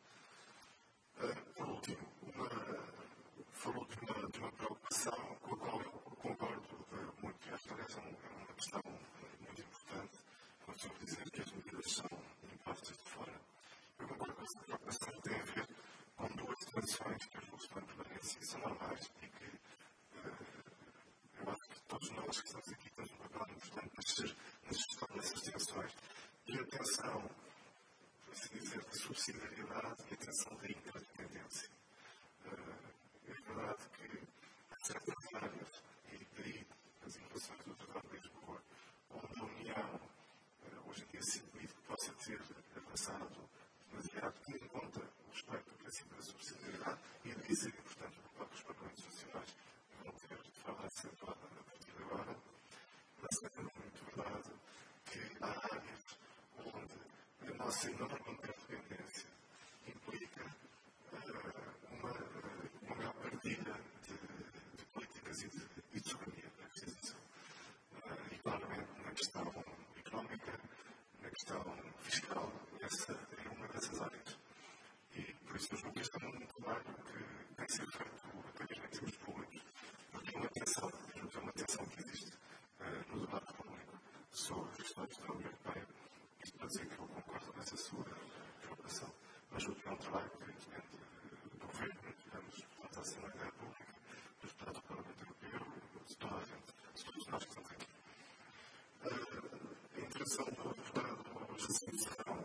Uh, por último, uma, falou de uma, de uma preocupação com a qual eu concordo uh, muito. Acho que aliás é uma questão muito importante, quando estou a dizer que as medidas são impostas de fora. Eu concordo com essa preocupação que tem a ver com duas transições que eu julgo que permanecem e são normais e que uh, eu acho que todos nós que estamos aqui temos um papel importante na gestão dessas tensões. E a tensão, por assim dizer, da subsidiariedade e a tensão da interdependência. Uh, é verdade que há certas áreas, e daí as inovações do Tratado de Lisboa, onde a União uh, hoje em dia se admite que possa ter avançado demasiado, tendo em conta o respeito ao princípio da subsidiariedade e a dizer, portanto, o papel dos Parlamentos Nacionais vão ter de forma acentuada a partir de agora, mas é muito verdade que há áreas onde a nossa enorme interdependência implica uh, uma, uh, uma maior partilha de, de políticas e de, e de soberania da legislação. Uh, e claramente na questão económica, na questão fiscal, essa é uma dessas áreas. E por isso eu julgo que este é um trabalho que tem sido feito apenas em termos públicos, porque é uma tensão, é uma tensão que existe uh, no debate público sobre as questões da União Europeia. Isto para dizer que eu concordo com essa sua preocupação, mas julgo que é um trabalho que depende do Governo, digamos, portanto, da Assembleia da República, dos deputados do Parlamento Europeu, de toda a gente, de todos nós que estamos aqui. Uh, a interação do deputado Jacinto Serrão,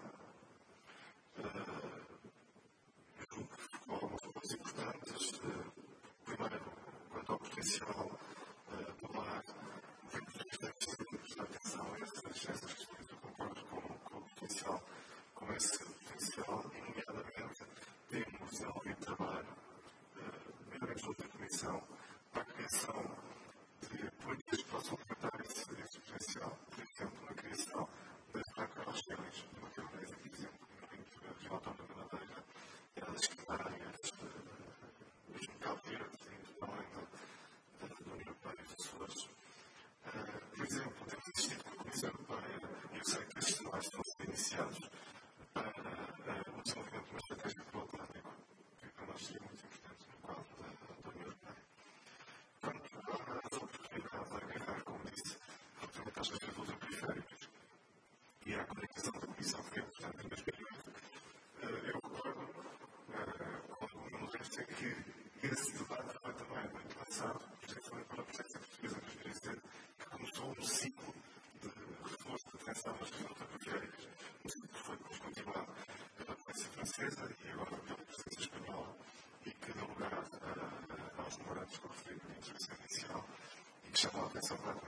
uh, eu julgo que ficou algumas coisas importantes. Uh, primeiro, quanto ao potencial uh, polar, tenho que prestar atenção a essas, essas questões. Eu concordo com, com o potencial, com esse potencial, e nomeadamente temos desenvolvido trabalho, uh, mesmo junto da Comissão, para a criação de políticas que possam tratar esse, esse potencial. Por exemplo, na criação das macro-regiões, de uma Camisa, por exemplo, na região autónoma da Madeira, elas secretárias, mesmo Cabo Verde, dentro também da, da, da União Europeia, dos Açores. Uh, por exemplo, temos assistido com a Comissão Europeia, e eu sei que estes trabalhos estão a ser iniciados para uh, o desenvolvimento de uma estratégia para o Atlântico, que para nós seria muito importante no quadro da, da União Europeia. Quanto às oportunidades a agarrar, como disse, relativamente às regiões ultraperiféricas e à comunicação da Comissão, que é importante em dois mil e oito, uh, eu concordo uh, com o Nuno Resto é que esse debate foi também muito lançado, por exemplo, pela presença portuguesa dos mil e sete, que começou um ciclo de reforço de atenção às regiões ultraperiféricas, um ciclo que foi continuado pela presença francesa e agora pela presença espanhola, e que deu lugar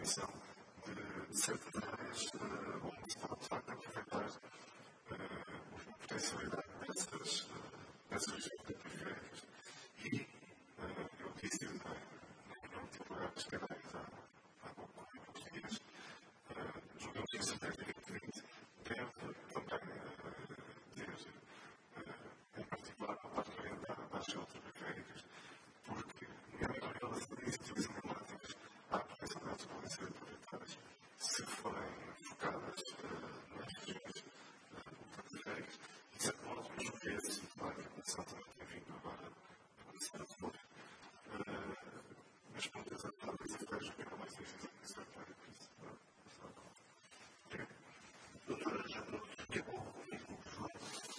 definição de, de certas áreas uh, onde se pode, de facto, aproveitar uh, a potencialidade dessas, uh, dessas regiões periféricas. E uh, eu disse, uh, no último lugar das cadeias, há, há pouco, há poucos dias, uh, julgamos que a estratégia de vinte deve também uh, ter, uh, em particular, uma parte orientada para as regiões periféricas, porque, na maioria das iniciativas emblemáticas, há potencialidades que podem ser aproveitadas se forem focadas uh, nas regiões periféricas. E, de certo modo, mesmo que esse debate que a Comissão também tem vindo agora a começar a desenvolver, uh, mas com certeza talvez a estratégia fica mais difícil que isso é claro que isso está bom. Doutora Jana, é bom ouvir o João.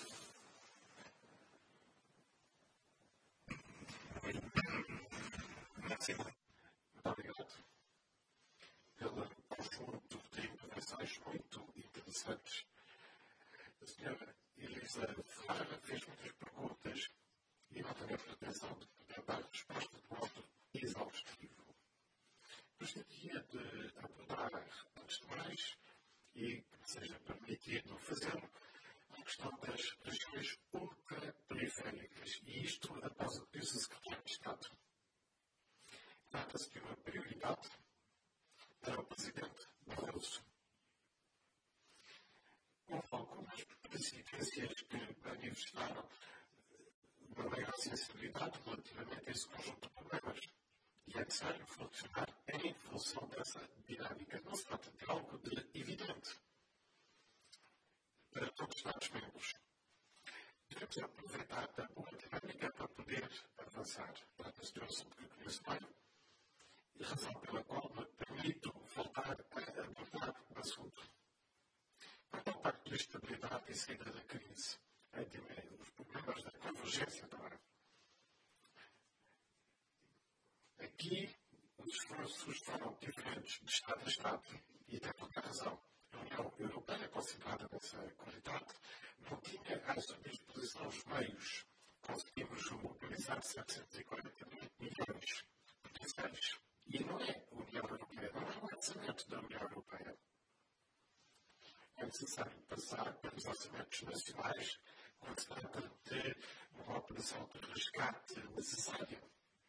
Muito obrigado pelo conjunto de intervenções muito interessantes. A senhora Elisa Ferreira fez muitas perguntas e não tenho a pretensão de poder dar resposta de modo exaustivo. Gostaria de abordar, antes de mais, e que seja permitido fazê-lo, a questão das regiões ultraperiféricas, e isto após o que disse o Secretário de Estado. Trata-se de uma prioridade para o Presidente Barroso. Houve algumas presidências que manifestaram uma maior sensibilidade relativamente a esse conjunto de problemas. E é necessário funcionar em função dessa dinâmica. Não se trata de algo de evidente para todos os Estados-membros. Devemos aproveitar a boa dinâmica para poder avançar. Trata-se de um assunto que conheço bem, e razão pela qual me permito voltar a abordar o assunto. Quanto ao Pacto de Estabilidade e saída da crise, os problemas da convergência também. Aqui, os esforços foram diferentes de Estado a Estado, e tem toda a razão. A União Europeia, considerada nessa qualidade, não tinha à sua disposição os meios. Conseguimos mobilizar setecentos e quarenta milhões potenciais. E não é a União Europeia, não é o orçamento da União Europeia. É necessário passar pelos orçamentos nacionais quando se trata de uma operação de resgate necessária.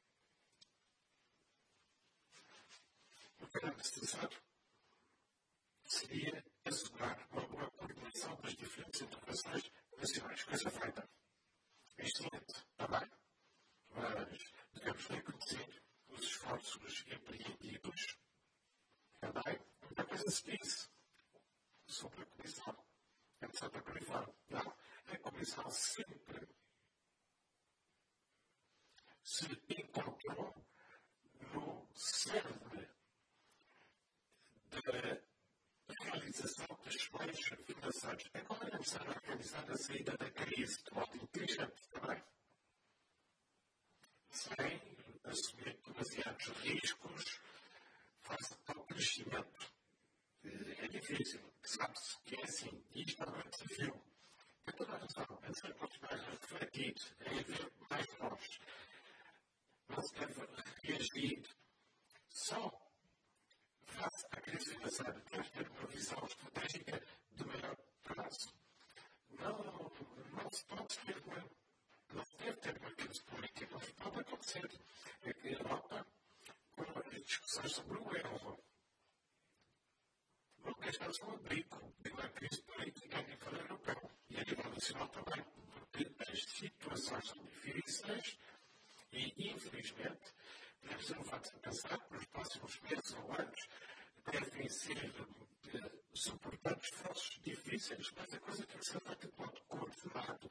O que era necessário seria assegurar uma boa coordenação das diferentes intervenções nacionais. Coisa feita. É excelente, está bem? Mas devemos reconhecer os esforços empreendidos. Está bem? Uma coisa se disse sobre a Comissão. É necessário para fora. Não. A Comissão sempre se encontrou no cerne da realização dos meios financeiros. Agora é necessário organizar a saída da crise de modo inteligente também. Sem assumir demasiados riscos face ao crescimento. É difícil, sabe-se que é assim. Isto não é um desafio. Tem toda a razão. É necessário continuar a refletir, a haver mais voz. Não se deve reagir só face à crise financeira. Deve ter uma visão estratégica de maior prazo. Não, não se pode ter uma, não se deve ter uma crise política. Não se pode acontecer aqui na Europa com as discussões sobre o euro. Porque estamos no abrigo de uma crise política a nível europeu e a nível nacional também, porque as situações são difíceis e, infelizmente, devemos levar-nos a pensar que nos próximos meses ou anos devem ser uh, suportados esforços difíceis, mas a coisa tem que ser feita de modo coordenado.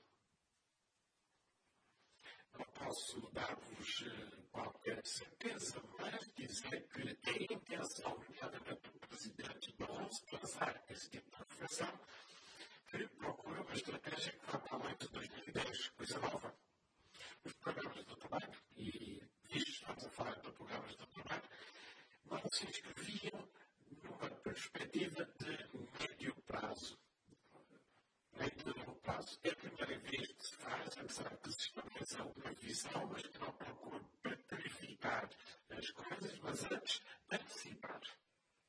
Não posso dar-vos uh, qualquer certeza, mas dizer que a intenção, nomeadamente do Presidente Barroso, de lançar esse tipo de reflexão, que procura uma estratégia que vá para além de dois mil e dez, coisa nova. Os programas do trabalho, e isto estamos a falar de programas do trabalho, não se inscreviam numa perspectiva de médio prazo. Médio e longo prazo. É a primeira vez que se faz, apesar que se estabeleça uma visão, mas que não procura verificar as coisas, mas antes antecipar.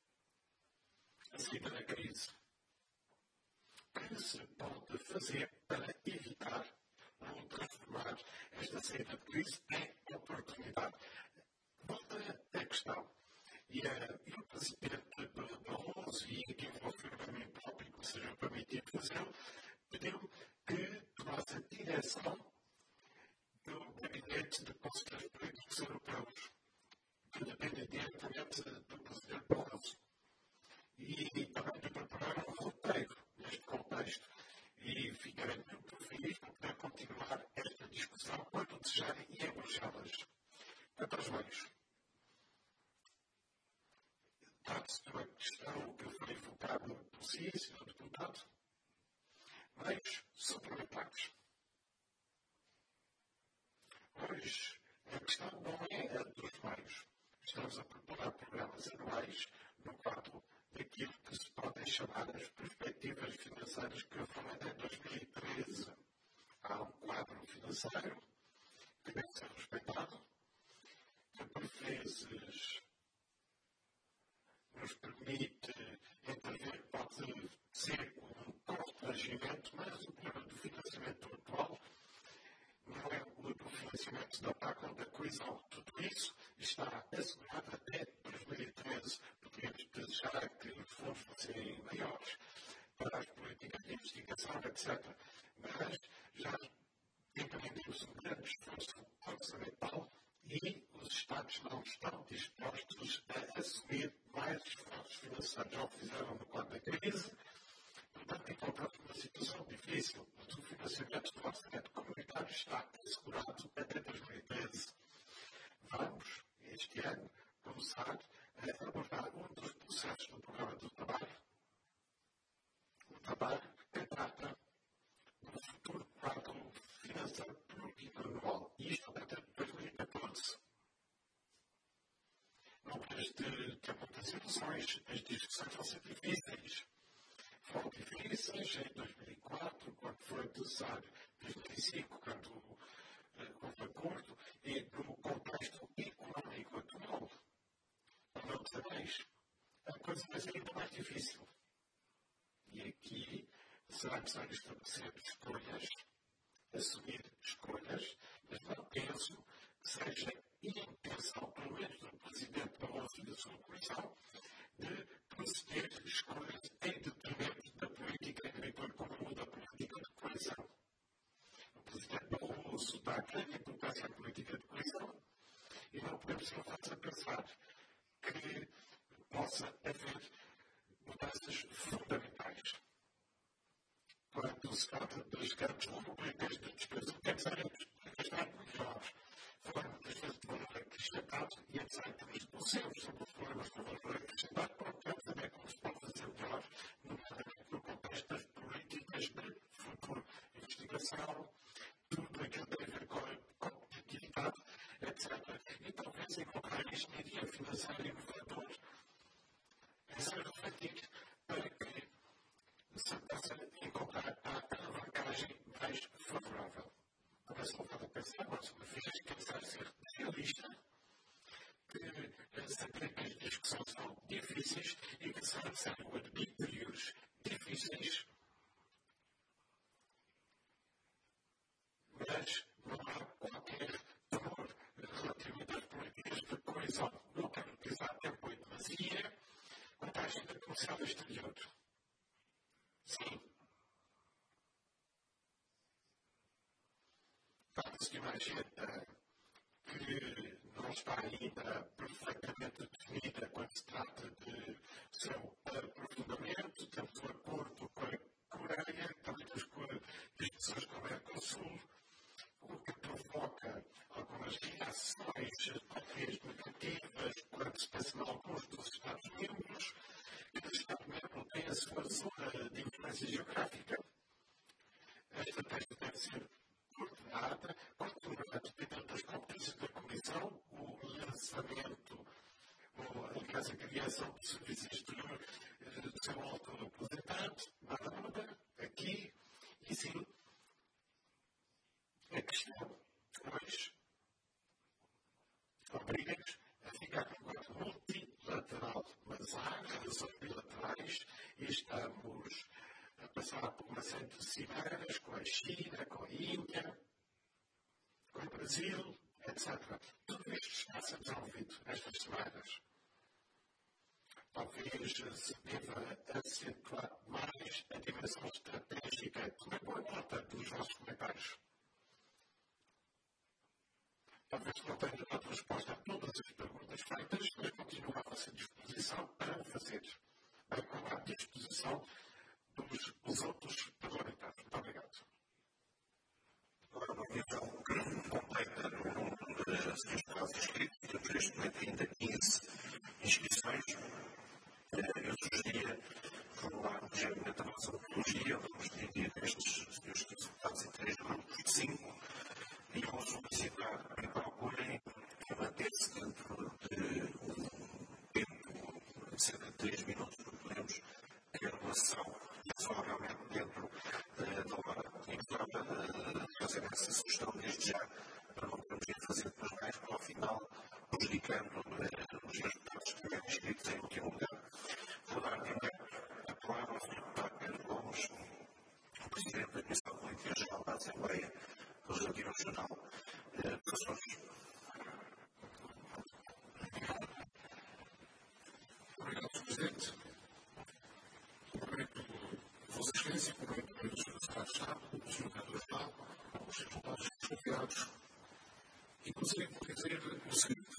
a saída da crise. O que se pode fazer para evitar ou transformar esta saída de crise em oportunidade? Volta a questão. E uh, o presidente Barroso, e aqui vou afirmar a mim próprio, que seja permitido fazê-lo, pediu que tomasse a direção do gabinete de conselheiros políticos europeus, que depende diretamente do presidente Barroso. E também de preparar um roteiro neste contexto. E ficarei muito feliz por poder continuar esta discussão quando desejarem e em Bruxelas. Quanto aos meios, trata-se de uma questão que foi evocada por si, senhor Deputado, meios suplementares. Hoje, a questão não é a dos meios. Estamos a preparar programas anuais no quadro daquilo que se podem chamar as perspectivas financeiras que foram até dois mil e treze. Há um quadro financeiro que deve ser respeitado, que por vezes nos permite entender que pode ser um constrangimento, mas o problema do financiamento atual não é o do financiamento da P A C ou da coesão. Tudo isso está assegurado até dois mil e treze. Podemos desejar que os fundos fossem maiores para as políticas de investigação, etcétera. Mas já empreendemos um grande esforço orçamental e os Estados não estão dispostos a assumir mais esforços financeiros. Já o fizeram no quadro da crise, portanto, encontramos uma situação difícil, mas o financiamento do orçamento comunitário está assegurado até dois mil e treze. Vamos, este ano, começar a abordar um dos processos do programa do trabalho, o trabalho que trata do futuro quadro financeiro plurianual, e isto até dois mil e catorze. Não parece ter muitas situações, as discussões vão ser difíceis. Foram difíceis em dois mil e quatro, quando foi necessário, dois mil e cinco, quando uh, houve acordo, e no contexto económico atual, não sabemos, a coisa vai ser ainda mais difícil. E aqui será necessário estabelecer escolhas, assumir escolhas, mas não penso que seja intenção, pelo menos do Presidente Barroso e da sua Comissão, de proceder escolhas em detrimento da política agrícola comum, da política de coesão. O Presidente Barroso dá grande importância à política de coesão e não podemos levar a pensar que possa haver mudanças fundamentais. Quando se trata das grandes rubricas de despesa, o que é que sabemos? Gastar melhor. Falar muitas vezes de valor acrescentado e etc. Mas conhecemos sobre os problemas do valor acrescentado, porque também como se pode fazer melhor no contexto das políticas de futuro, investigação, tudo aquilo que tem a ver com a competitividade, etcétera. E talvez encontrar a engenharia financeira inovadora a ser refletir para que se possa encontrar a alavancagem mais favorável. Parece que não pensar, mais uma vez, que apesar de ser realista, que saber que as discussões são difíceis e que são necessários arbítrios difíceis, mas não há qualquer temor relativamente às políticas de coesão. Não quero utilizar tempo em demasia quanto à agenda comercial exterior. Sim. Trata-se de uma agenda que não está ainda perfeitamente definida quando se trata de seu aprofundamento. Temos um acordo com a Coreia, também com as pessoas com o Mercosul, o que provoca algumas reações, talvez negativas, quando se pensa em alguns dos Estados-membros, que o Estado-membro tem a sua zona de influência geográfica. A estratégia deve ser coordenada, continuar a depender das competências da Comissão, o lançamento, ou, aliás, a criação do Serviço Exterior do seu alto representante, nada muda aqui, e sim, a questão hoje obriga-nos a ficar num quadro multilateral, mas há relações bilaterais Brasil, etcétera. Tudo isto está-se a desenvolvido estas semanas. Talvez se deva acentuar mais a dimensão estratégica. Tomem boa nota dos vossos comentários. Talvez não tenha dado resposta a todas as perguntas feitas, mas continuo à vossa disposição para fazer. À disposição dos, dos outros parlamentares. Muito obrigado. Agora, uma questão completa dos seus casos inscritos, temos neste momento ainda quinze inscrições. Eu sugeria formularmos geralmente a nossa metodologia, vamos dividir estes senhores deputados em três grupos de cinco e vou solicitar que procurem manter-se dentro de um tempo de cerca de três minutos, porque podemos ter relação razoavelmente dentro da hora. E gostava de fazer essa sugestão desde já, para não termos de fazer depois mais, para ao final, prejudicando os resultados que estiverem inscritos em último lugar. Vou dar primeiro a palavra ao senhor deputado Pedro Gomes, o Presidente da Comissão Política Geral da Assembleia Legislativa Nacional. Professores. Obrigado, senhor Presidente. Cumprimento a Vossa Excelência, cumprimento também o senhor Secretário de Estado, o senhor Diretor-Geral, os seus deputados e os convidados. E gostaria de dizer o seguinte: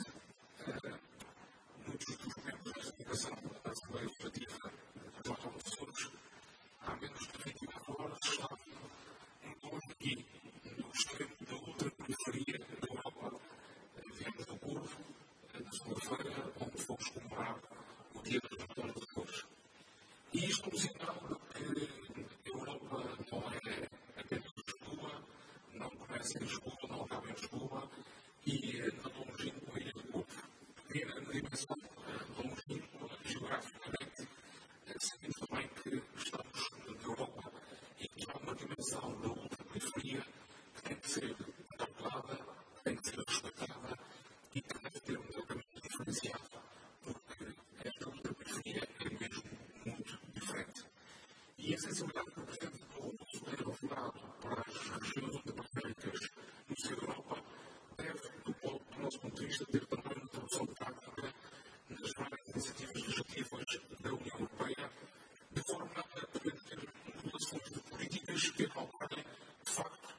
muitos dos membros da comunicação da Assembleia Legislativa dos Autoprofessores, há menos de vinte e quatro horas, estavam em torno aqui, no extremo da ultra-periferia da Europa. Viemos do Porto, na segunda-feira, onde fomos comemorar o Dia das Vitórias de Cores. E isto é um sinal de que a Europa não é apenas Lisboa, não começa em Lisboa, não acaba em Lisboa, e não longínqua a Ilha do Porto. Pequena na dimensão, longínqua geograficamente, sabendo também que estamos na Europa e que há uma dimensão da ultra-periferia que tem que ser contemplada, tem que ser respeitada e que deve ter um tratamento diferenciado, porque esta ultra-periferia é mesmo muito diferente. E a sensibilidade que apresenta o uso aeroporado para as regiões ultraperiféricas no sul da Europa deve, do nosso ponto de vista, ter também uma tradução prática nas várias iniciativas legislativas da União Europeia, de forma a poder ter modulações de políticas que alterem, de facto,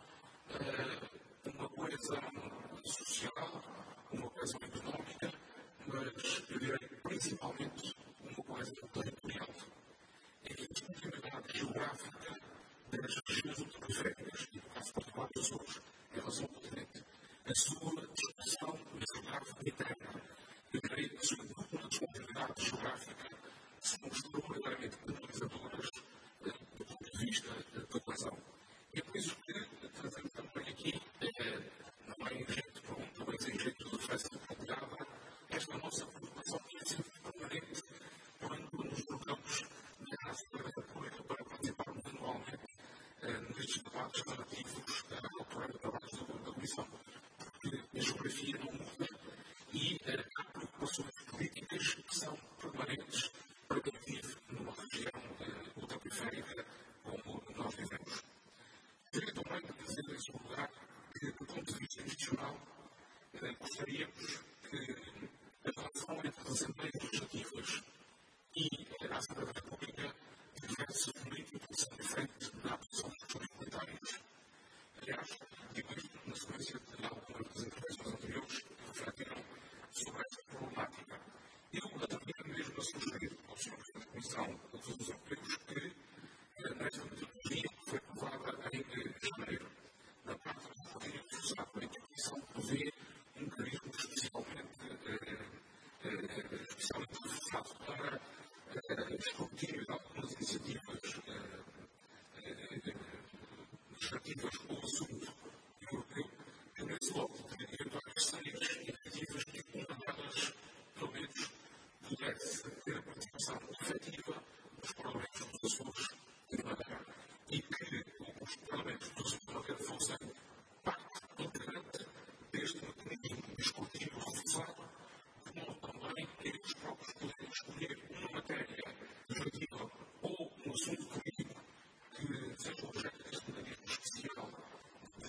uma coesão social, uma coesão económica, mas, eu direi, principalmente, uma coesão territorial. É que a continuidade geográfica das regiões ultraperiféricas, e no caso particular dos Açores, em relação ao continente, a sua dispersão geográfica interna, eu direi, a sua dupla descontinuidade geográfica, são extraordinariamente penalizadoras do ponto de vista da coesão. E é por isso que, trazendo também aqui, não é em jeito de pergunta, mas em jeito de referência compartilhada, esta nossa preocupação tem sido permanente quando nos trocamos na Assembleia da República para participarmos anualmente nestes debates relativos ao programa de trabalho da Comissão. Porque a geografia não muda e há preocupações políticas que são permanentes para quem vive numa região ultraperiférica como nós vivemos. Queria também dizer, em segundo lugar, que, do ponto de vista institucional, gostaríamos que a relação entre as Assembleias Legislativas e a Assembleia da República tivesse uma interpretação diferente da adoção dos questões comunitárias. Aliás, digo isto na sequência de algumas das intervenções anteriores que refletiram sobre esta problemática. Eu atrevi mesmo a sugerir ao senhor Presidente da Comissão dos Assuntos Europeus que, nesta metodologia que foi aprovada em janeiro, da parte do Governo Forçado, em que a Comissão prevê um mecanismo especialmente, especialmente reforçado para escrutínio de algumas iniciativas legislativas ou assunto europeu, eu nesse logo teria várias seis iniciativas que uma delas, pelo menos, pudesse ter a participação efetiva dos parlamentos dos Açores e de Madeira e que os parlamentos dos Açores e de Madeira fossem parte integrante deste mecanismo de escrutínio reforçado, de modo também que eles próprios poderem escolher uma matéria legislativa ou um assunto político que seja objeto deste mecanismo especial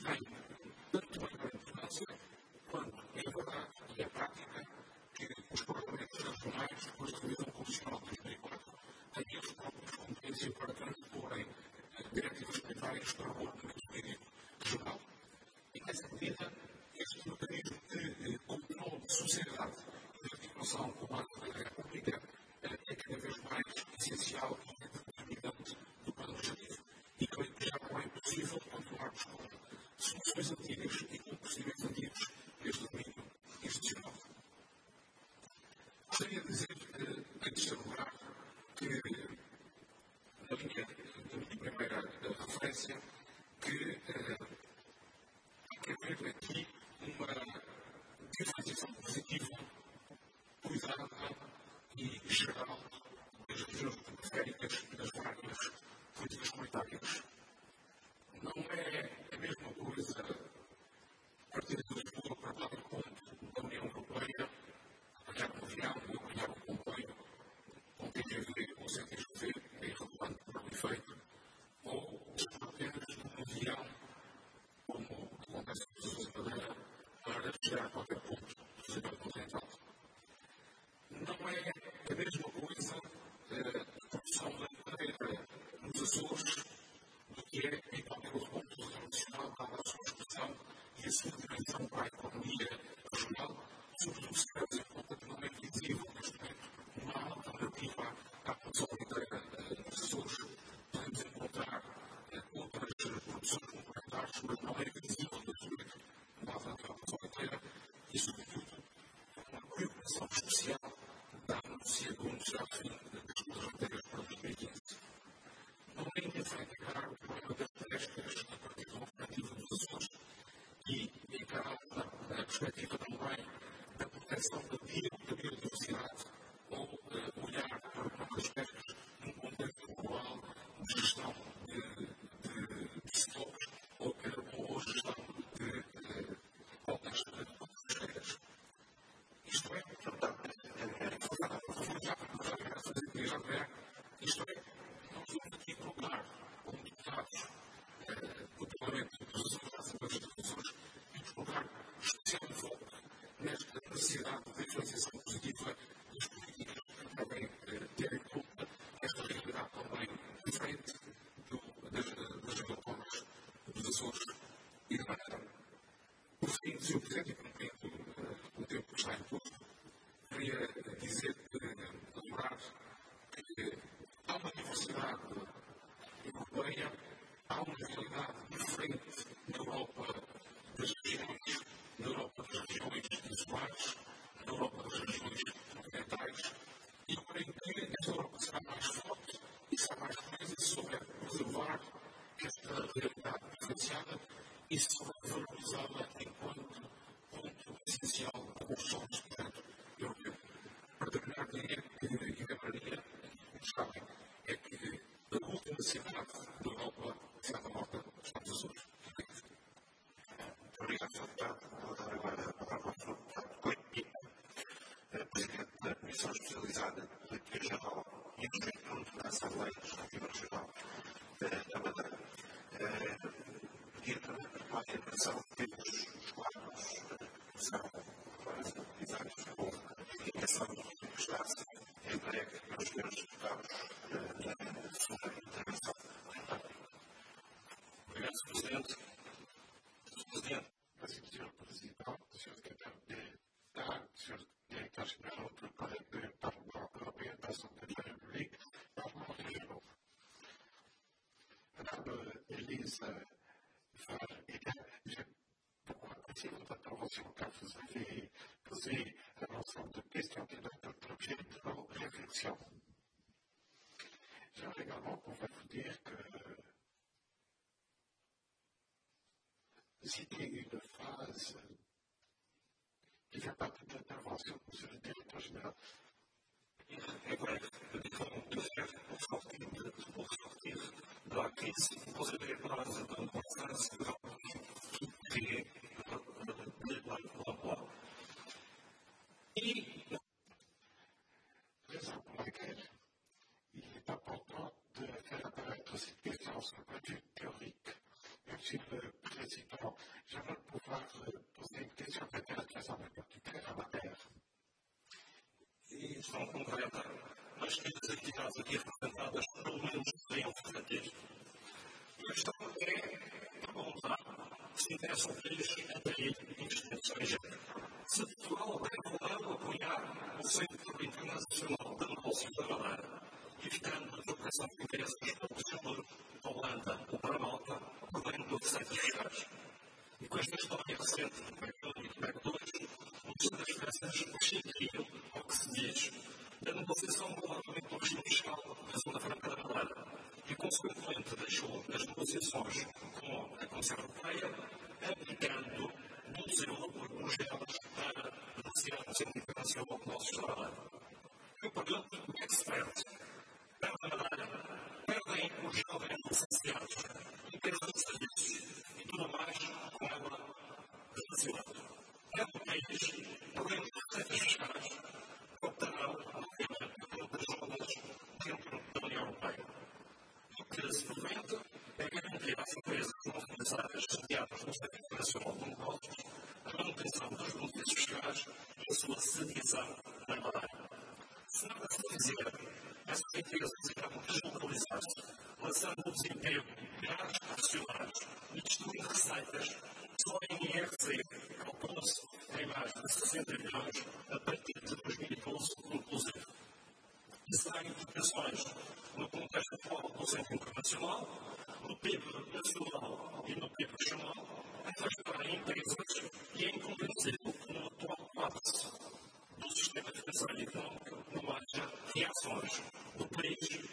tem tanto maior importância quanto é verdade e é prática que os parlamentos regionais, depois da revisão constitucional de dois mil e quatro, têm as próprias competências para transporem diretivas primárias para o ordenamento jurídico regional. E, nessa medida, este mecanismo de controle de sociedade e de articulação com o Banco da República é cada vez mais essencial e determinante do plano legislativo. E creio que já não é possível continuarmos com soluções antigas e com procedimentos antigos neste domínio institucional. Gostaria de dizer, em terceiro lugar, que, na linha da minha primeira referência, que há que haver aqui uma diferenciação positiva, cuidada e geral das regiões periféricas e das várias políticas comunitárias. Não é a mesma coisa partir de Lisboa para lá do ponto da União Europeia, apanhar um avião ou apanhar um comboio com T G V ou sem T G V, é irrelevante para o efeito, ou apenas num avião, como acontece com as pessoas em Madeira, para chegar a qualquer ponto do Oceano Continental. Não é a mesma coisa a produção da madeira nos Açores do que é em qualquer outro ponto do território nacional, dada a sua expressão e a sua dimensão para a economia regional, sobretudo se tivermos em conta que não é visível neste momento uma alternativa à produção madeira nos Açores. Podemos encontrar outras produções complementares, mas não é visível neste momento uma alternativa à produção madeira e, sobretudo, uma preocupação especial dá-nos e anunciar o fim das duas matérias para dois mil e quinze. Não é indiferente encarar o problema das florestas a partir de uma perspectiva dos Açores e encarar na perspectiva também da proteção da biodiversidade ou uh, olhar para alguns aspectos num contexto global de gestão de, de, de stocks ou, ou gestão de rotas pesqueiras. Isto é, isto é, nós vamos aqui colocar como deputados do Parlamento dos Açores da Assembleia das Instituições e colocar especial foco nesta necessidade de diferenciação positiva das políticas que devem ter em conta esta realidade também diferente do, das, das autónomas dos Açores e da Madeira. Por fim, senhor Presidente, e cumprindo o tempo que está imposto, queria dizer, lembrar que há uma diversidade europeia, há uma realidade diferente na Europa das regiões, na Europa das regiões insulares, na Europa das regiões continentais, e eu creio que esta Europa será mais forte e será mais coesa se souber preservar esta realidade diferenciada e se souber valorizá-la enquanto ponto essencial da construção deste projeto europeu. Para terminar, diria que, e lembraria, como sabem, é que a última cidade da Europa será da morta está nos Açores. Muito obrigado, senhor Deputado. Vou dar agora a palavra ao senhor Deputado Coelho, Presidente da Comissão Especializada de Política Geral e Urgente da Assembleia Legislativa Regional da Madeira. Pedir também para tomar a atenção de termos os quadros que são quase utilizados com a indicação do que está a ser entregue pelos senhores deputados na sua intervenção. Obrigado, senhor Presidente. senhor Presidente. Assim, senhor Presidente, senhor Deputado, senhor Diretor-Geral do Parlamento Europeu da Assembleia da República, Parlamento Regional. Madame Elisa j'ai beaucoup apprécié votre intervention car vous avez posé un ensemble de questions qui doivent être l'objet de nos réflexions. J'aimerais également pouvoir vous dire que citer une phrase qui fait partie de l'intervention de M. le Directeur Général. É correto. Eu digo de faire pour sortir, pour sortir de la crise, vous avez parlé de uma frase que crier l'emploi. Et raison pour laquelle il est important de faire apparaître cette question sur un point de vue théorique. Monsieur le recital, já vai pouvoir poser une question peut-être très importante à ma mère. E questão concreta, as três entidades aqui representadas, pelo menos, deveriam refletir. E a questão é, para voltar, se interessa o país atrair investimento estrangeiro. Se Portugal deve ou não apoiar o Centro Internacional de Negócios da Madeira, evitando a deslocação de empresas para Luxemburgo, Holanda ou para Malta, perdendo receitas fiscais. E com esta história recente do P E C um e do P E C dois, muitas das peças prescindiram ao que se diz da negociação provavelmente do regime fiscal da Zona Franca da Madeira e, consequentemente, deixou as negociações com a Comissão Europeia, aplicando do seu Bruxelas para negociar o Centro Internacional de Negócios da Madeira. Eu pergunto o que é que se perde? Perde a Madeira, perdem os jovens licenciados, empresas de serviços e tudo mais com ela relacionado. É um país, perdendo receitas fiscais, optarão, obviamente, por outras zonas dentro da União Europeia. O que se prevente é garantir às empresas não financeiras sediadas no Centro Internacional de Negócios a manutenção dos benefícios fiscais e a sua sediação na Madeira. Se nada se fizer, essas empresas irão deslocalizar-se, lançando o desemprego de milhares de profissionais e destruindo receitas. Só a N R C calcula-se em mais de sessenta milhões a partir de dois mil e doze, inclusive. Isso dá implicações no contexto atual do Centro Internacional, no P I B nacional e no P I B regional, afastar empresas e é incompreensível que no atual quadro do sistema financeiro e económico não haja reações do país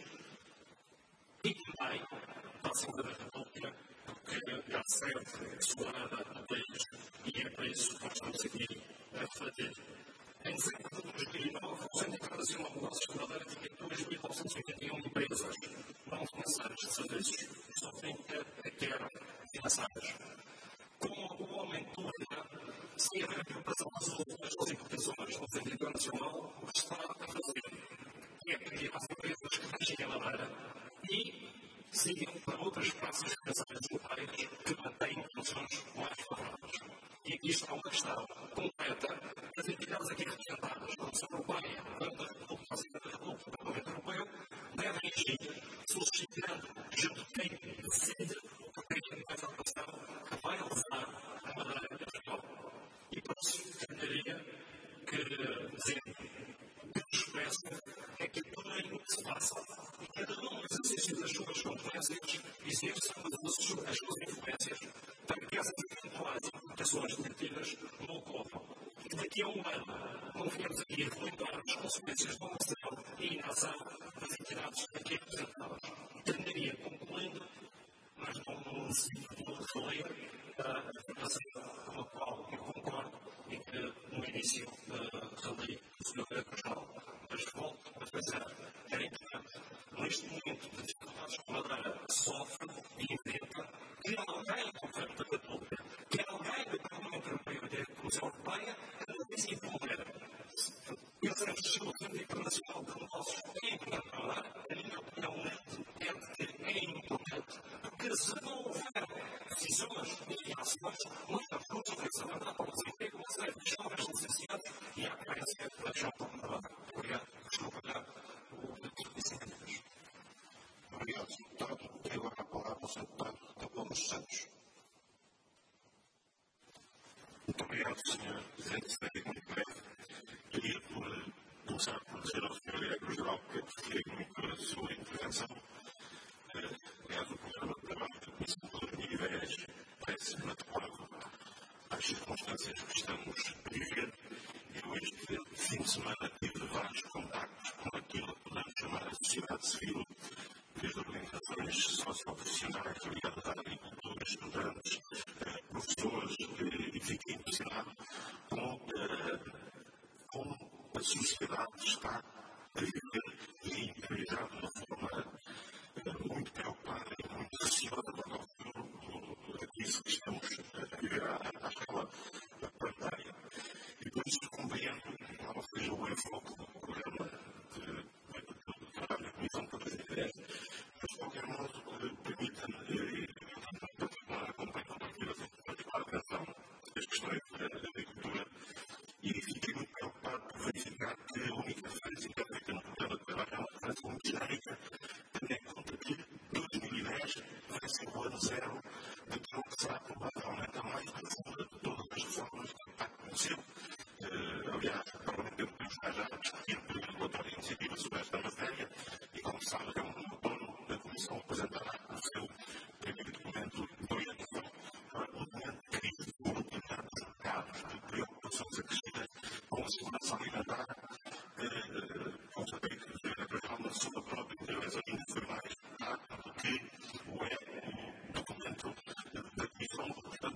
e também da Assembleia da República, porque há sede soberana do país e é para isso que nós estamos aqui a refletir. Em dezembro de dois mil e nove, o Centro Internacional de Negócios de Madeira tinha dois mil novecentas e oitenta e um empresas não financeiras de serviços e só trinta é que eram financeiras. Com o aumento do I V A, sem haver preocupação das suas importações no Centro Internacional, o que está a fazer é pedir às empresas que deixem a Madeira e sigam para outras praças financeiras locais que mantêm condições mais favoráveis. E aqui está uma questão concreta. As entidades aqui representadas, a Comissão Europeia, a República, a Assembleia da República, o Parlamento Europeu, devem agir solicitando junto de quem decide o papel dessa relação que vai levar a Madeira a Portugal. E por isso, entenderia que dizer que nos expressa é que tudo aquilo que se passa e cada um no exercício das suas competências exerce as suas influências para que essas eventuais implicações negativas não ocorram. E que daqui a um ano não venhamos aqui a relembrar as consequências do omissão e inação das entidades aqui representadas. E terminaria concluindo, mas não necessito de reler a declaração com a qual eu concordo e que no início reli o senhor Diretor-Geral, mas volto a pensar que era importante, neste momento de dificuldades que a Madeira sofre e inventa, que alguém do Governo da República, que alguém do Parlamento Europeu e da Comissão Europeia analise e pondere. Pensamos que o Centro Internacional de Negócios é importante para a Madeira, a minha opinião é que é importante, porque se não houver decisões e ações, muita consequência vai dar para o desemprego, uma série de jovens licenciados e a carência da jovem Madeira. Obrigado. Desculpa dar o que disse. Obrigado, senhor Deputado. E agora a palavra ao senhor Deputado da Gomes Santos. Muito obrigado, senhor Presidente. Serei muito breve. Queria começar por dizer ao senhor Diretor-Geral que gostei muito da sua intervenção. Aliás, o programa de trabalho da Comissão de dois mil e dez parece-me adequado às circunstâncias que estamos a viver. Eu, este fim de semana, tive vários contactos com aquilo que podemos chamar a sociedade civil, desde organizações socioprofissionais ligadas à agricultura, estudantes, professores, e fiquei impressionado com como a sociedade está a viver e a interiorizar de uma forma muito preocupada e muito receosa para o futuro da crise que estamos a viver à escala planetária. E por isso compreendo, não seja o enfoque do programa de trabalho da Comissão para dois mil e dez, mas de qualquer modo permita-me, acompanho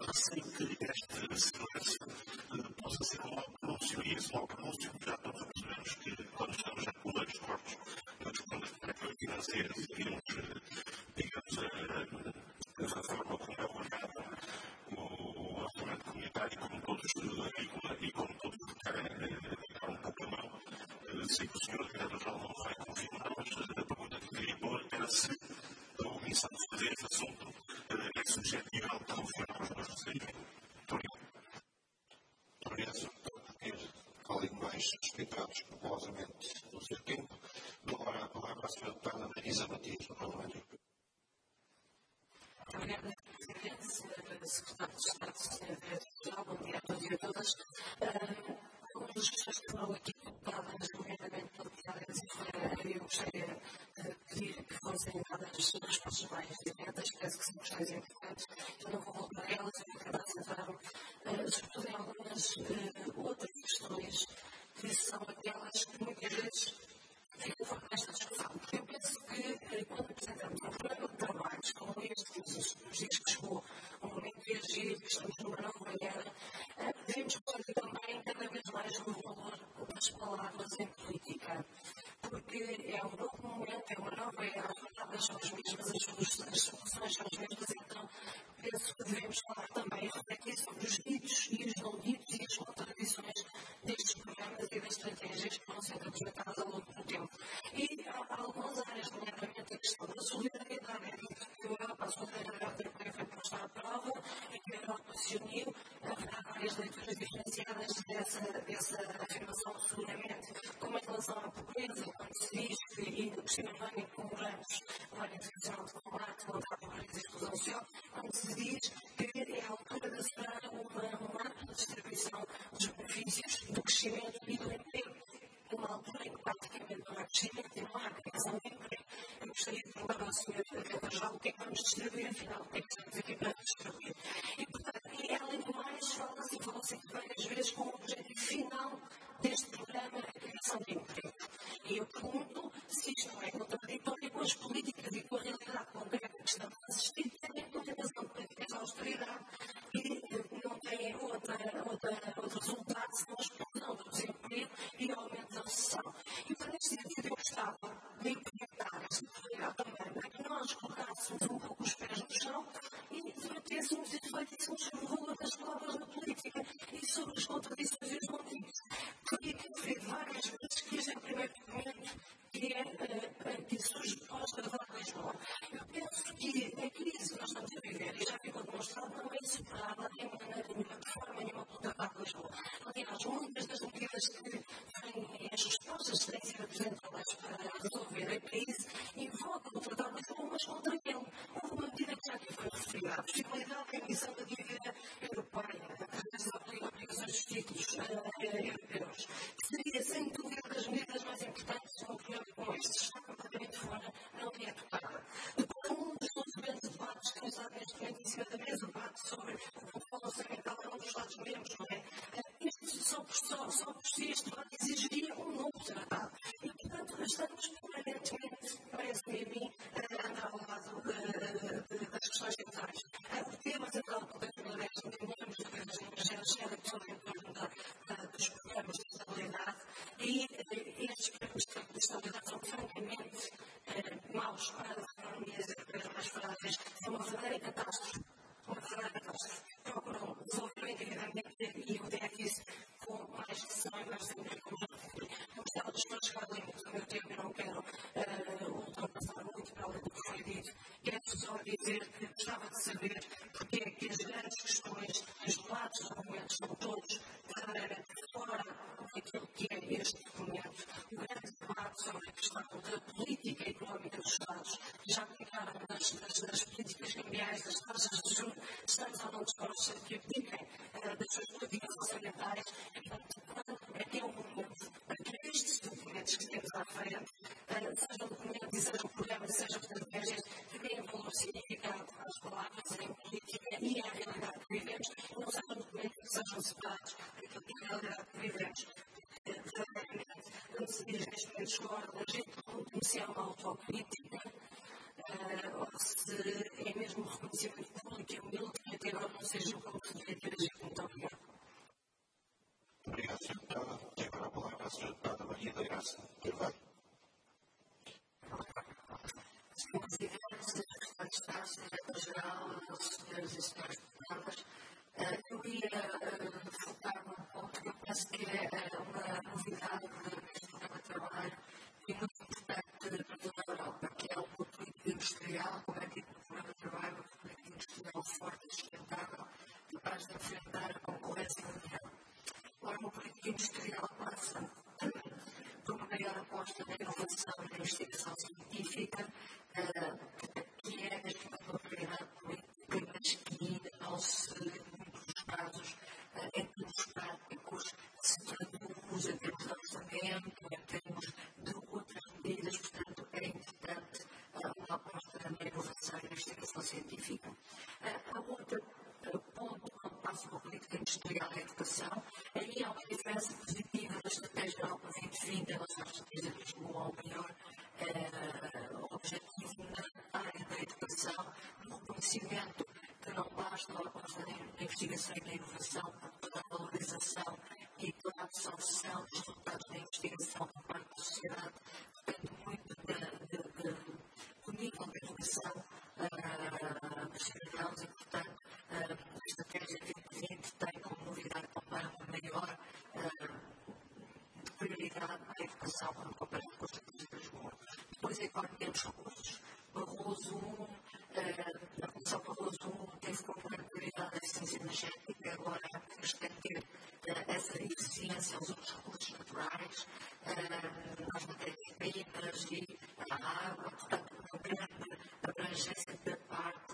receio que este silêncio possa ser um mau pronúncio, e esse mau pronúncio já todos percebemos que quando estamos a pular os corpos nas contas financeiras e vimos, digamos, a forma como é olhado o orçamento comunitário, como todos e como todos ficaram um pouco a mão. Sei que o senhor diretor-geral não vai confirmar, mas a pergunta que queria pôr era se a omissão de fazer esse assunto é subjetiva ao que confirmar os nossos receios. Muito obrigado. Muito obrigado, senhor Deputado Português. Falem mais respeitados populosamente no seu tempo. Dou agora a palavra à senhora Deputada Marisa Matias, do Parlamento Europeu. Obrigada, Presidente, senhora Secretária de Estado, senhora Diretora-Geral, bom dia a todos e a todas. Uma das questões que foram aqui colocadas, nomeadamente pela deputada Elisa Ferreira, eu gostaria de pedir que fossem dadas respostas mais diretas, penso que são questões importantes. Eu não vou voltar a elas, eu vou tentar centrar-me, sobretudo em algumas outras questões que são aquelas que muitas vezes ficam fora desta discussão. Porque eu penso que quando apresentamos um programa de trabalhos como este, nos dias que chegou o momento de agir, que estamos numa nova era, devemos pôr também cada vez mais o valor das palavras em política. Porque é um novo momento, é uma nova era, as palavras são as mesmas, as soluções são as mesmas, então penso que devemos falar também e refletir sobre os ditos e os não ditos e as contradições destes programas e das estratégias que vão sendo apresentadas ao longo do tempo. E há algumas áreas, nomeadamente a questão da solidariedade, é dito que a Europa, a solidariedade europeia foi posta à prova e que a Europa se uniu. Haverá várias leituras diferenciadas dessa, dessa afirmação, seguramente, como em relação à pobreza, quando se diz que, ainda por cima, não comemoramos o ano internacional de combate contra a pobreza e a exclusão social, quando se diz que é a altura de assegurar uma, uma ampla distribuição dos benefícios do crescimento e do emprego. Numa altura em que praticamente não há crescimento e não há criação de emprego, eu gostaria de perguntar ao senhor Diretor-Geral o que é que vamos distribuir, afinal, o que é que estamos aqui para distribuir. E, portanto, e além do mais, fala-se e falou-se várias vezes com o objetivo final deste programa, a criação de emprego. E eu pergunto se isto não é contraditório com as políticas e com a realidade concreta que estamos a assistir, tendo em consideração políticas de austeridade e não têm outra, outra, outro resultado senão a explosão do desemprego e o aumento da recessão. E para neste sentido eu gostava de implementar esta possibilidade também para que nós colocássemos um pouco os pés no chão e debatêssemos e refletíssemos sobre o valor das palavras na política e sobre as contradições e os motivos. Porque eu referi várias vezes que este é o primeiro documento que, é, uh, que surge pós da Tratado de Lisboa. Eu penso que a crise que nós estamos a viver, e já ficou demonstrado, não é superada em maneira nenhuma, de forma nenhuma, pelo Tratado de Lisboa. Aliás, muitas das medidas que vêm, as respostas que têm sido apresentadas para resolver a crise, invocam o Tratado de Lisboa, mas contra ele. Houve uma medida que já aqui foi referida, a possibilidade de emissão da dívida europeia, através das obrigações dos títulos uh, europeus, que seria, sem dúvida, das medidas mais importantes num programa como este. Está completamente fora, não é tocada. Depois, um dos outros grandes debates que nos há neste momento em cima da mesa, o debate sobre o controle orçamental é um dos Estados-membros, não é? Isto só por, só, só por si, este debate exigiria um novo tratado. E, portanto, estamos permanentemente, parece-me a mim, a andar ao lado das questões centrais. O tema central do dois mil e dez, entendemos que as linhas gerais são em torno dos programas de estabilidade e estes programas de estabilidade são francamente maus para as economias europeias mais frágeis. É uma verdadeira catástrofe. Uma verdadeira catástrofe. Procuram resolver o endividamento e o déficit com mais recessão e mais desemprego. Eu gostava de estar a chegar ao limite do meu tempo e não quero ultrapassar muito para além do que foi dito. Quero só dizer que gostava de saber porque é que as grandes questões, os debates dos documentos são todos verdadeiramente fora daquilo que é este documento. O grande debate sobre a questão da política económica dos Estados, já aplicaram das, das, das políticas cambiais, das taxas de juros, estamos ou não dispostos a que apliquem uh, das suas políticas orçamentais. E, portanto, é que é um momento para que estes documentos que temos à frente, uh, sejam documentos e sejam programas, sejam estratégias, que deem valor significado às palavras em política e à realidade que vivemos, não sejam documentos que sejam separados daquilo que é a realidade que vivemos. Verdadeiramente, quando se diz neste momento escola, a gente pergunta se é uma autocrítica uh, ou se é mesmo um reconhecimento público e humilde que até agora não seja como capaz de enfrentar a concorrência mundial. Ora, uma política industrial passa por uma maior aposta na inovação e na investigação científica, que é neste momento uma prioridade política, mas que não se, em muitos dos casos, em termos práticos, se traduz em termos de orçamento, em termos de outras medidas. Portanto, é importante uma aposta na inovação e na investigação científica. A outra ponto, quando passa uma política industrial e a educação, aí há uma diferença positiva da estratégia Europa vinte vinte em relação à estratégia de Lisboa, ao maior objetivo na área da educação, no reconhecimento que não basta a aposta na investigação e na inovação, toda a valorização e toda a absorção dos resultados da investigação por parte da sociedade, depende muito do nível da educação dos cidadãos e, portanto, a estratégia vinte vinte tem como novidade também uma maior prioridade à educação quando comparado com a estratégia de Lisboa. Depois, a economia dos recursos. Barroso I, a Comissão Barroso I teve como grande prioridade a eficiência energética, agora temos que ter essa eficiência aos outros recursos naturais, às matérias-primas e à água, portanto, uma grande abrangência da parte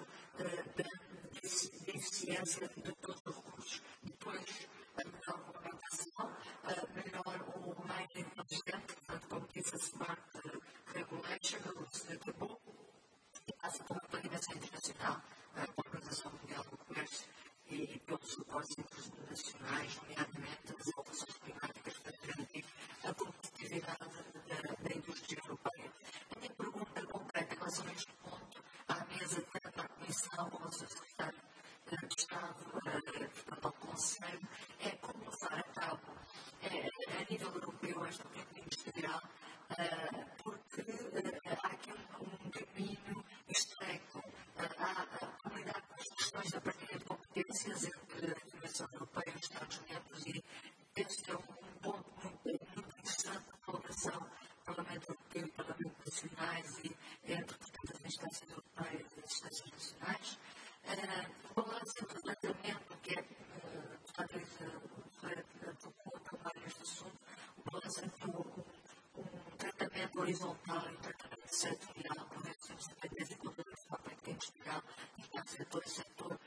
da eficiência de todos os recursos. Depois, a melhor regulamentação, melhor o meio inteligente, portanto, como disse, a Smart Regulation, o S T B, que passa por uma planeação internacional para a Organização Mundial do Comércio e pelos suportes internacionais, nomeadamente as alterações climáticas, para garantir a competitividade da indústria europeia. A minha pergunta concreta em relação a este ponto, à mesa, tanto à Comissão como ao seu secretário de Estado, portanto ao Conselho, é como levar a cabo, a nível europeu, esta política industrial, porque há aqui um caminho estreito, há a comunidade das questões da partilha de competências entre a Comissão Europeia e os Estados-membros, e este é um ponto muito, muito interessante de colaboração Parlamento Europeu e Parlamento Nacionais e entre, portanto, as instâncias europeias e as instâncias nacionais. O balanço entre o tratamento, que é, portanto, o Ferreira tocou também neste assunto, o balanço entre um tratamento horizontal e um tratamento setorial, por vezes temos que ter em conta a política industrial, e cada setor e setor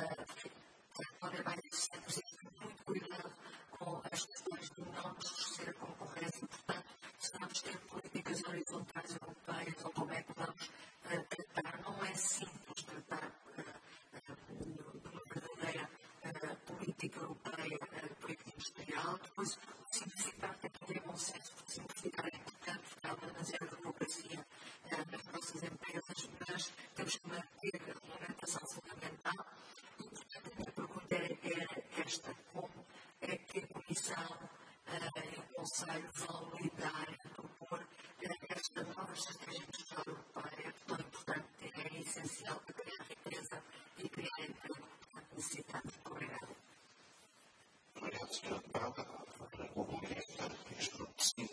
podem mais eficiente, precisa ter muito cuidado com as questões de não distorcer a concorrência. Portanto, se vamos ter políticas horizontais europeias, ou como é que vamos tratar, não é simples tratar de uma verdadeira política europeia, política industrial. Depois, o simplificar tem que ter bom senso, porque simplificar é importante, porque há uma demasiada burocracia nas nossas empresas, mas temos que manter a regulamentação fundamental. E, portanto, a minha pergunta é esta: como é que a Comissão e o Conselho vão lidar e propor esta nova estratégia industrial europeia, que tão importante é, é essencial para criar riqueza e criar emprego, portanto, necessitamos. Muito obrigado. Obrigado, senhora Deputada. O argumento esclarecido.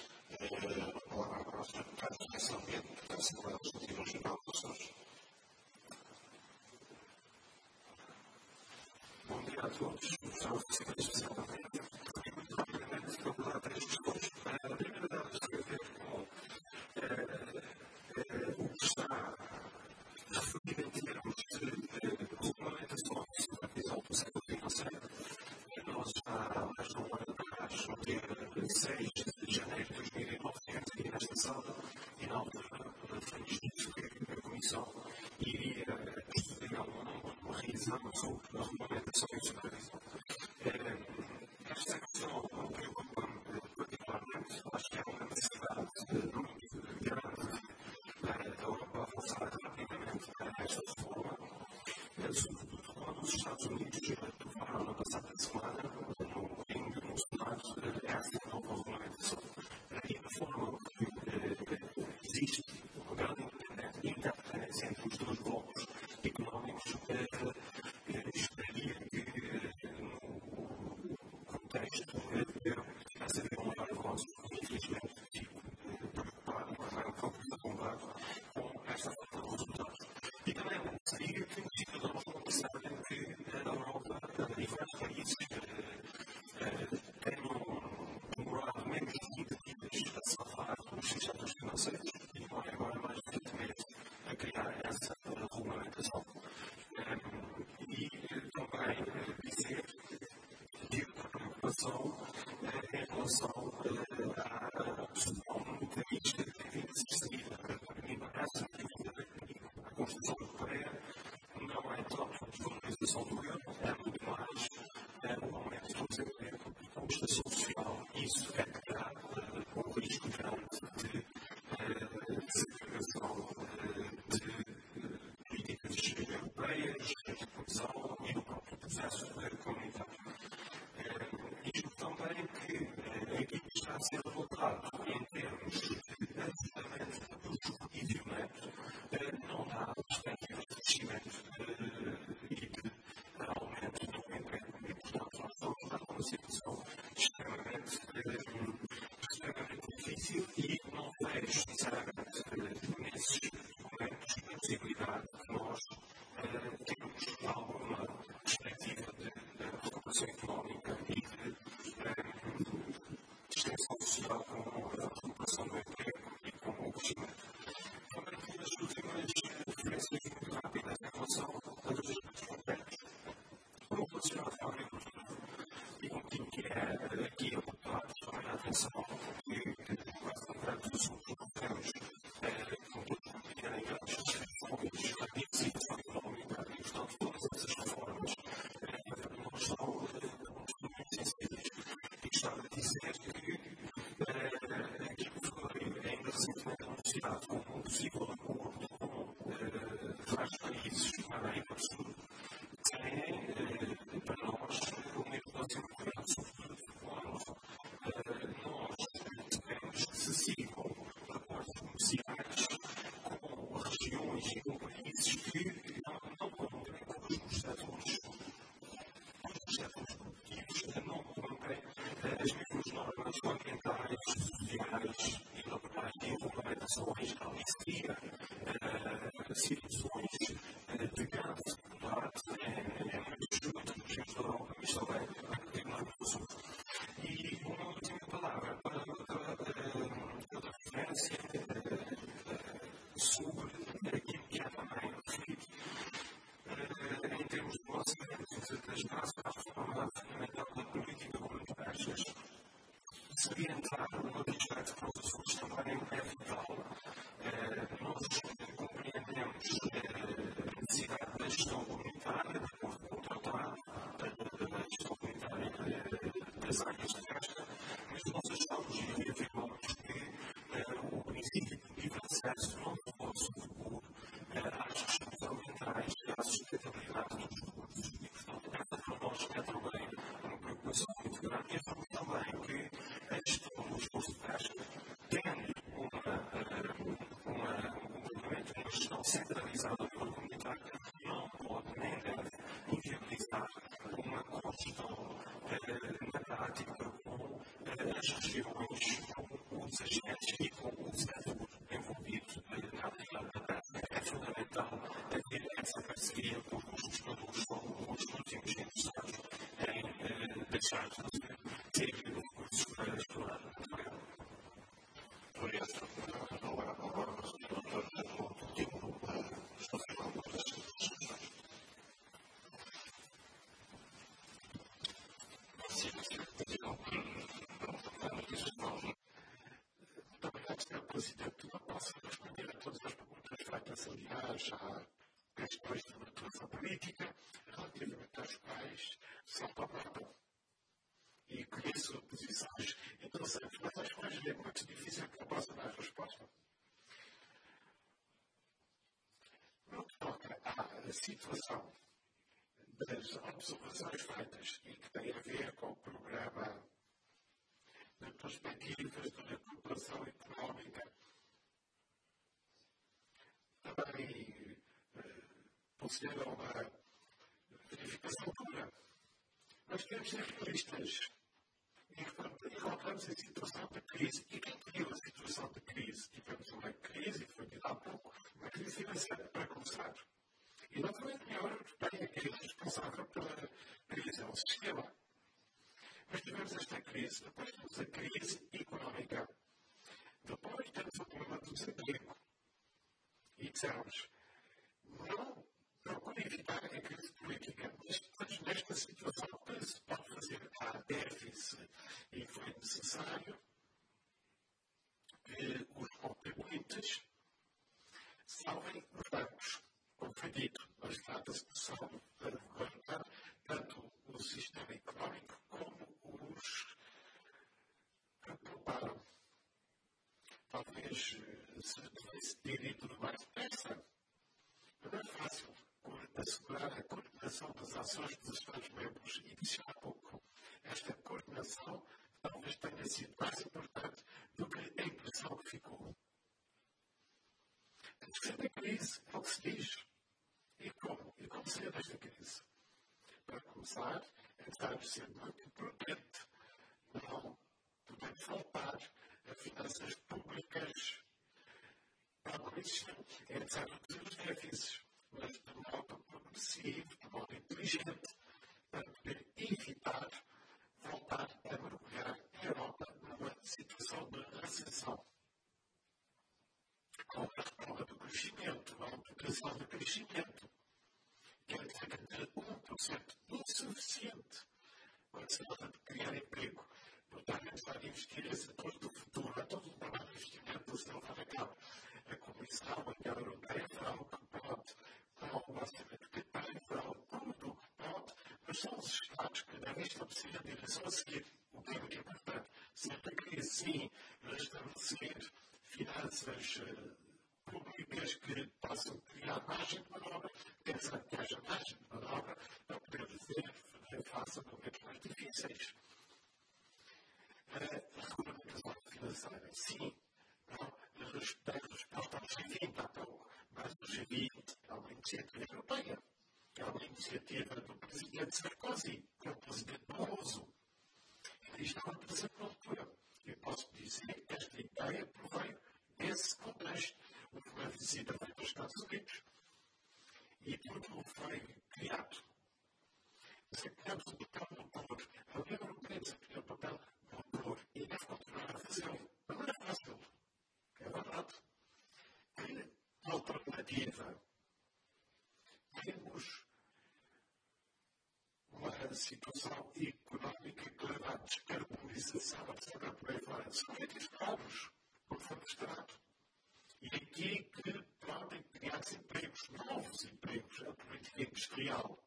A palavra agora ao senhor Deputado de Direção Ambiente da Assembleia Legislativa Regional dos Açores. Bom dia a todos. Sou o Secretário Especial da Ambiente. Muito rapidamente, vou dar três questões. A primeira delas tem a ver com o que está referido em termos de regulamentação e supervisão do setor financeiro. Nós, há mais de um ano atrás, no dia seis de janeiro de dois mil e nove, tivemos aqui nesta sala, e na altura foi dito que a Comissão iria estudar uma revisão sobre a regulamentação e supervisão. Esta questão preocupa-me particularmente, acho que é uma necessidade e vários países têm demorado menos de vinte dias a salvar os sistemas financeiros e não é agora mais recentemente a criar essa regulamentação. E também dizer que a preocupação em relação à opção monetarista que tem vindo a ser seguida. A mim parece que a Constituição Europeia não é tanto a desvalorização do euro, é muito mais o aumento do desemprego e a prestação social. Isso é criar um risco grande de desagregação de políticas europeias, de coesão e do próprio processo comunitário. Isto também que aqui está a ser adotado em termos de ajustamento do provisionamento, não dá perspectivas de crescimento e de aumento do emprego. E, portanto, nós estamos a uma situação extremamente, extremamente difícil e não vejo, sinceramente, nesses momentos, a possibilidade de nós termos alguma perspectiva de recuperação económica e de extensão social com a recuperação do emprego e com o crescimento. Também tive as últimas referências muito rápidas em relação a dois aspectos concretos. Um relacionado com a agricultura e com aquilo que é aqui apontado sobre a atenção que quase concretos dos assuntos que temos com todos os que querem grandes reformas, a dignificação económica e, portanto, todas essas reformas não são muito sensíveis. E gostava de dizer que aquilo que foi ainda recentemente anunciado como um possível acordo com vários países da América do Sul tem para nós uma importância muito grande, sobretudo quando nós temos que se sigam acordos comerciais com regiões e com países que não, não cumprem com os setores, os setores produtivos, não cumprem as mesmas normas ambientais, sociais e laborais e a regulamentação em geral. Isso cria situações de grande dificuldade em muitas regiões da Europa, mas também em determinadas pessoas. E uma última palavra para outra referência sobre aquilo que é também referido em termos de lançamento das bases para a reforma fundamental da política comunitária. Seria entrar no aspecto que os assuntos também é vital. Nós compreendemos a necessidade da gestão comunitária, de acordo com o tratado, da gestão comunitária das áreas de pesca, mas nós achamos e afirmamos que o princípio de livre acesso não pode sobrepor às questões ambientais e à sustentabilidade dos recursos. E, portanto, essa para nós é também uma preocupação muito grande e afirmamos também que a gestão do esforço de pesca, tendo uma, uma, um complemento, uma gestão centralizada do nível comunitário, não pode nem deve inviabilizar uma cogestão na prática com as regiões, com os agentes e com o setor envolvido na atividade da pesca. É fundamental haver essa parceria com os gestores, com os últimos interessados em deixar de fazer ter recursos para explorar. Por isso, agora, agora, nós temos muito tempo para fazer algumas das questões. Sim, muito obrigado, senhor Presidente. Eu posso responder a todas as perguntas feitas, aliás, a questões de natureza política, relativamente às quais são tomadas e conheço posições interessantes, mas às quais é muito difícil que eu possa dar resposta. No que toca à situação das observações feitas e que tem a ver com o programa de perspectivas de recuperação económica, também consideram uma verificação pura. Nós queremos ser realistas. Encontramos a situação de crise. E quem criou a situação de crise? Tivemos uma crise, que foi dita há pouco, uma crise financeira, para começar. E, naturalmente, a União Europeia é responsável pela crise crise, depois temos a crise económica, depois temos o problema do desemprego. E dissemos, não procure evitar a crise política, mas depois nesta situação que se pode fazer há déficit e foi necessário que os contribuintes salvem os bancos. Como foi dito, mas trata-se de salvo para levantar tanto o sistema económico como os que pouparam. Talvez se devesse ter ido mais depressa. Não é fácil assegurar a coordenação das ações dos Estados-membros e disse há pouco. Esta coordenação talvez tenha sido mais importante do que a impressão que ficou. A terceira crise é o que se diz. E como? E como sair desta crise? Para começar, é necessário ser muito prudente. Não podemos faltar a finanças públicas não existem. É necessário reduzir os déficits, mas de modo progressivo, de modo inteligente, para poder evitar voltar a mergulhar a Europa numa situação de recessão. Com a retoma do crescimento, a ampliação do crescimento, que é cerca de um por cento insuficiente quando se trata de criar emprego. Portanto, é necessário investir em setores do futuro. Há todo um trabalho de investimento se não for a cabo. A Comissão, a União Europeia fará o que pode, com o orçamento que tem, fará tudo o que pode, mas são os Estados que devem estabelecer a direção a seguir. O que é muito importante, sempre que sim, estabelecer finanças públicas que possam criar margem de manobra, pensando que haja margem de manobra para poder fazer, fazer face a momentos mais difíceis. A regulamentação financeira, sim, não respeita a resposta ao G vinte há pouco, mas o G vinte é uma iniciativa europeia, é uma iniciativa do presidente Sarkozy, que é o presidente Barroso. E isto é uma desenvoltura. Eu posso dizer que esta ideia proveio desse contexto. Houve uma visita feita aos Estados Unidos e tudo foi criado. Desempenhamos o papel motor. A União Europeia desempenha o papel motor e deve continuar a fazê-lo. Não é fácil. É verdade. Que alternativa? Temos uma situação económica que leva à descarbonização, etcétera. Por aí fora. São objetivos claros, como foi mostrado. E aqui que podem criar-se empregos, novos empregos, a política industrial.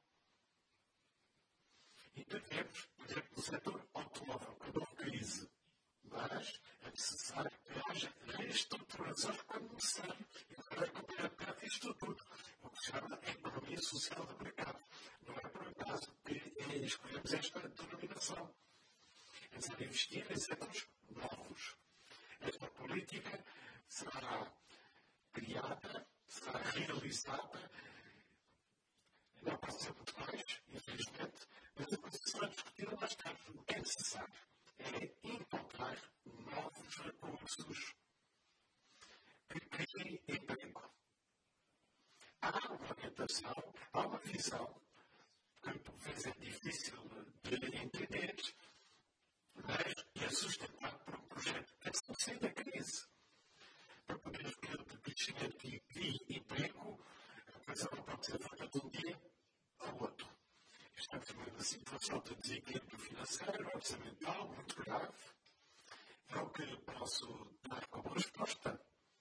E devemos, por exemplo, no setor automóvel, que não crise, mas é necessário que haja reestruturações quando necessário. E não é acompanhar isto tudo, o que se chama a economia social do mercado. Não é por acaso que escolhemos esta denominação. É necessário investir em setores novos. Esta política será criada, será realizada, não pode ser muito mais, infelizmente, mas a coisa será discutida mais tarde. O que é necessário é encontrar novos recursos que criem emprego. Há uma orientação, há uma visão que por vezes é difícil de entender, mas que é sustentado por um projeto que é sair da crise. Para poder ter o crescimento que crie emprego, a coisa não pode ser feita de um dia ao outro. Estamos numa situação de desequilíbrio financeiro, orçamental, muito grave. É o que posso dar como resposta.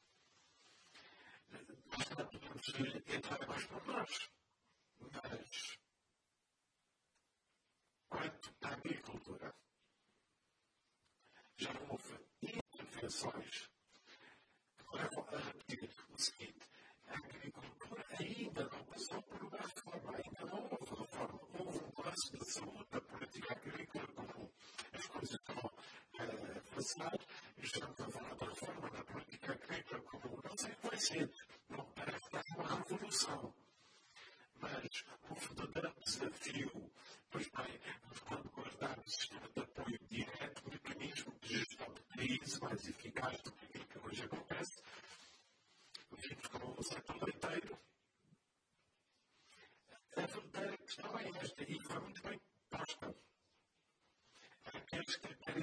Nós não podemos entrar mais por nós. Mas, quanto à agricultura, já houve intervenções que levam a repetir o seguinte: a agricultura ainda não passou por uma reforma, ainda não houve reforma. Houve um plano de saúde da política agrícola comum. As coisas estão a passar e estamos a falar da reforma da política agrícola comum. Não sei o que vai ser, não parece que é uma revolução. Mas o verdadeiro desafio, pois bem, quando guardar o sistema de apoio direto, mecanismo de gestão de crise mais eficaz do que aquilo que hoje acontece, vimos como o setor leiteiro. A verdadeira questão é esta, e foi muito bem posta. Aqueles que querem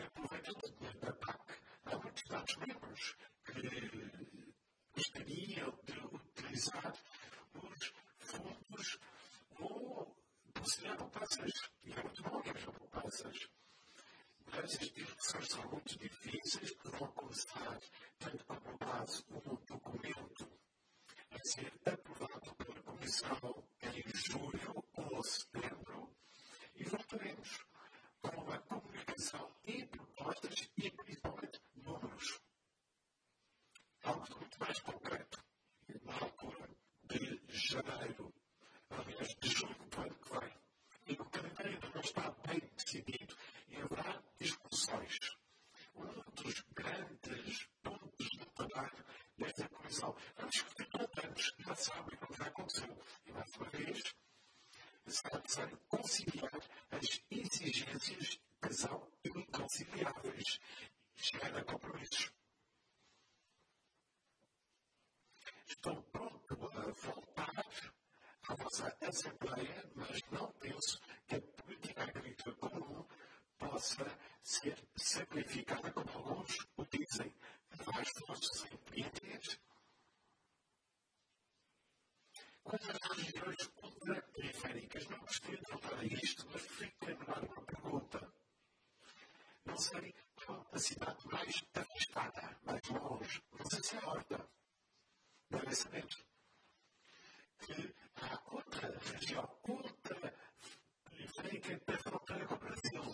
Estados-membros que gostariam de utilizar os fundos ou posicionar poupanças. E é muito bom que haja poupanças. Mas as discussões são muito difíceis, porque vão começar, tanto como base, um documento a ser aprovado pela Comissão em julho ou setembro, e voltaremos com uma comunicação e propostas e, principalmente, números. Algo muito mais concreto, na altura de janeiro, aliás, de julho do ano que vem. E o calendário ainda não está bem decidido e haverá discussões. Um dos grandes pontos de trabalho desta comissão, vamos discutir todos anos, já sabem o que já aconteceu. E mais uma vez, será necessário conciliar as exigências que são inconciliáveis. Chegar a compromissos. Estou pronto a voltar à nossa Assembleia, mas não penso que a política agrícola comum possa ser simplificada como alguns o dizem. Mais forças empreender. Quanto às regiões ultraperiféricas, não gostaria de voltar a isto, mas prefiro terminar uma pergunta. Não sei qual a cidade mais afastada, mais longe, não sei se é a Horta. Devem saber que há outra região ultraperiférica da fronteira com o Brasil.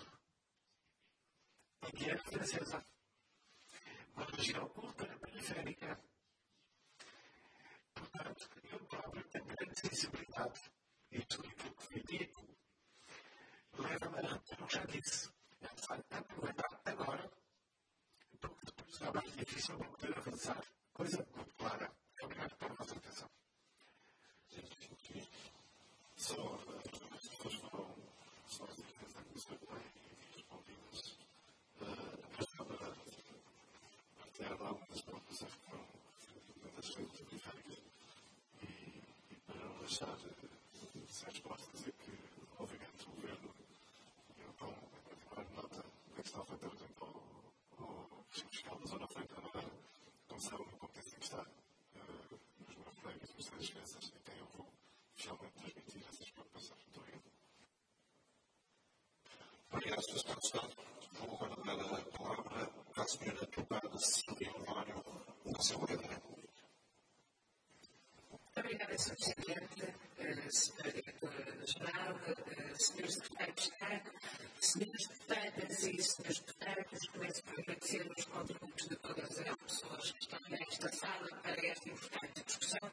A Guiana Francesa. Uma região ultraperiférica. Portanto, eu próprio tenho grande sensibilidade. E tudo aquilo que foi dito leva-me a repetir o que já disse. É necessário aproveitar agora, porque depois será mais difícil para poder avançar. Coisa muito clara. Obrigado pela vossa atenção. Só as pessoas foram só as dicas da Comissão e respondidas. Para partilhar algumas preocupações que foram das redes periféricas e para não deixar sem resposta dizer que, obviamente, o Governo então, vai tomar nota do que está a feita, por exemplo, ao regime fiscal da Zona Franca da Madeira. Como sabem, a competência que está nos meus colegas dos Ministérios das Finanças e quem eu vou finalmente transmitir essas preocupações. Muito obrigado. Obrigado, senhor Secretário de Estado. Vou agora dar a palavra à senhora deputada Cecília Osório, da Assembleia da República. Obrigada, senhor Presidente, senhora Diretora-Geral, senhores Secretários de Estado, senhoras deputadas e senhores deputados. Começo por agradecer os contributos de todas as pessoas que estão nesta sala para esta importante discussão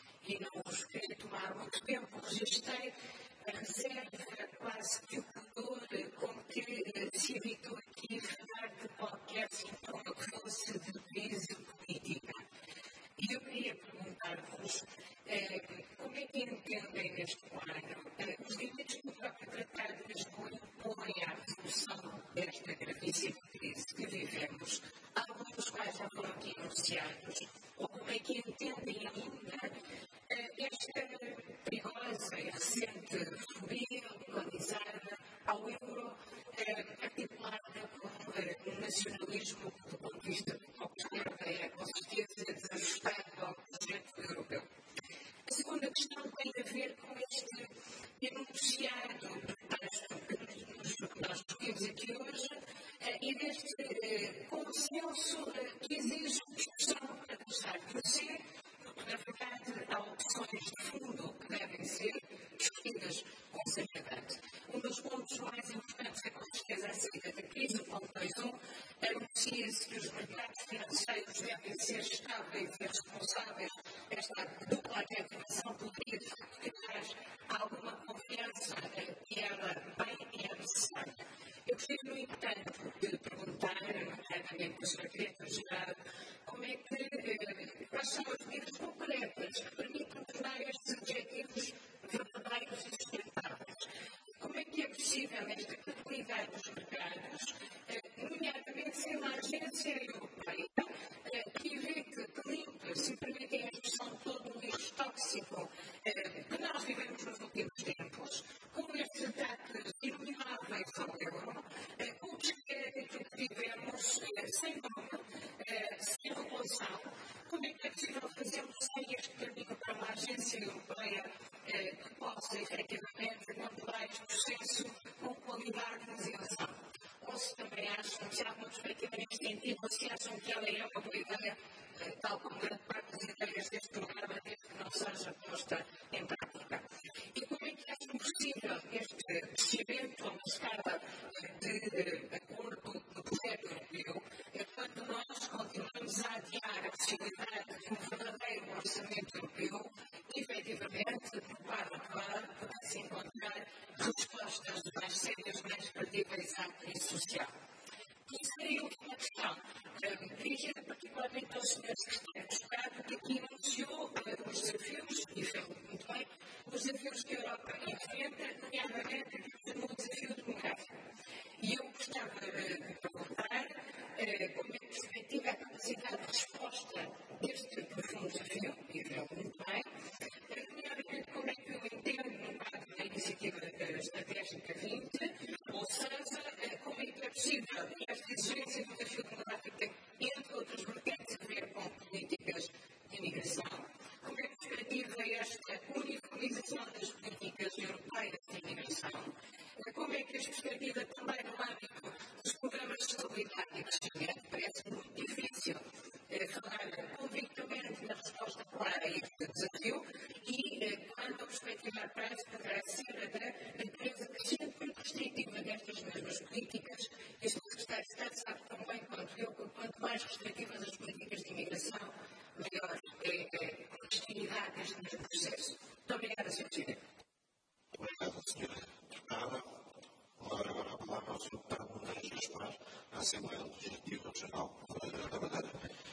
e não vos queria tomar muito tempo. Registrei a reserva, quase que o pudor com que se evitou aqui falar de qualquer sintoma que fosse de crise política. E eu queria perguntar-vos eh, como é que entendem neste quadro eh, os limites que o próprio Tratado de Lisboa impõe à resolução desta gravíssima crise que vivemos, alguns dos quais já foram aqui anunciados, ou como é que entendem ainda eh, esta perigosa e recente fobia localizada ao euro, eh, articulada com eh, um nacionalismo que, do ponto de vista do que observa, é com certeza desajustado ao projeto europeu. A segunda questão tem a ver com este enunciado de texto que nós discutimos aqui hoje e deste consenso que exige discussão para deixar de crescer, porque, na verdade, há opções de fundo que devem ser discutidas com seriedade. Um dos pontos mais importantes é, com certeza, a saída da crise. O ponto dois ponto um anuncia-se que os mercados financeiros devem ser estáveis e responsáveis. Esta dupla reafirmação poderia criar alguma confiança e ela bem é necessária. Eu gostaria, no entanto, de perguntar, nomeadamente, à senhora Diretora-Geral, como é que, quais são as medidas concretas que permitem tornar estes objetivos verdadeiros e sustentáveis? Como é que é possível esta credibilidade dos mercados, nomeadamente sem uma agência europeia que evite, que limpe, se permitem a expressão de todo o lixo tóxico que nós vivemos nos últimos tempos, com estes ataques inomináveis ao euro, com os que vivemos sem nome, possa efetivamente modelar este processo com qualidade de legislação. Ou se também acham que há uma perspectiva neste sentido, ou se acham que ela é uma boa ideia, tal como grande parte das ideias deste programa, desde que não seja posta em prática. E como é que acham possível este crescimento a uma escala de acordo no projeto europeu, quando nós continuamos a adiar a possibilidade de um verdadeiro orçamento europeu, efetivamente, por parte do Plano, pudesse encontrar respostas mais sérias, mais credíveis à crise social. E seria a última questão, dirigida particularmente aos senhores secretários de Estado, que aqui anunciou os desafios, e fez muito bem, os desafios que a Europa enfrenta, nomeadamente no desafio demográfico. E eu gostava de perguntar como é que perspectiva a capacidade de resposta deste profundo desafio, e fez muito bem, nomeadamente como é que eu entendo no quadro da iniciativa estratégica vinte, ou seja, como é que é possível esta exigência do desafio demográfico, entre outras vertentes, a ver com políticas de imigração, como é que perspectiva esta uniformização das políticas europeias de imigração, como é que a perspectiva também no âmbito dos programas de estabilidade e crescimento, parece muito difícil falar convictamente na resposta clara a este desafio, e quanto a perspectiva prática para ser da empresa crescente muito restritiva destas mesmas políticas, e o senhor Secretário de Estado sabe tão bem quanto eu, que quanto mais restritivas as políticas de imigração, maior é a clandestinidade deste mesmo processo. Muito obrigada, senhor Presidente. Obrigado, senhora Deputada. Agora, agora a palavra ao senhor Deputado Monteiro Gaspar, da Assembleia Legislativa Regional da Madeira.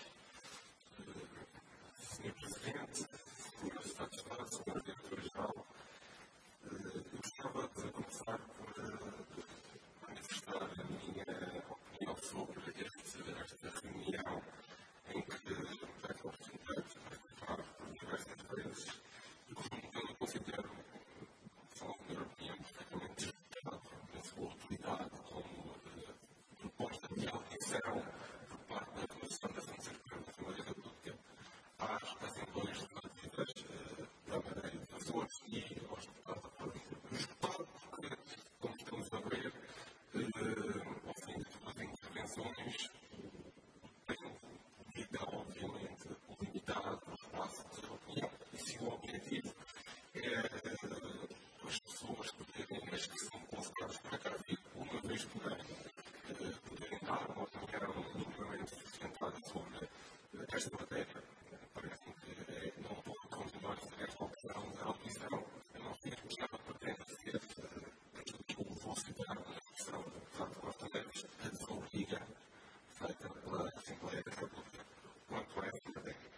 senhor Presidente, senhor Estado de Estado, senhor Diretor-Geral, eu gostava de começar por manifestar a minha opinião sobre esta reunião em que tive a oportunidade de participar por diversas vezes e como eu considero, só a minha opinião, perfeitamente justificado na sua utilidade como proposta de audição por parte da Comissão da Assembleia da Assembleia da República às Assembleias Legislativas da Madeira e dos Açores e aos deputados da província. Resultado porque, como estamos a ver, ao fim de todas as intervenções, tem vida, obviamente, limitado o espaço de opinião. E se o objetivo é as pessoas poderem, as que são convocadas para cá vir uma vez por ano, poderem dar uma opinião minimamente sustentada sobre esta matéria, parece-me que é, não pode continuar a ser esta opção da audição, a não ser que ela pretenda ser aquilo que eu vou citar na expressão do deputado Costa Neves, a desobriga feita pela Assembleia da República quanto a esta matéria.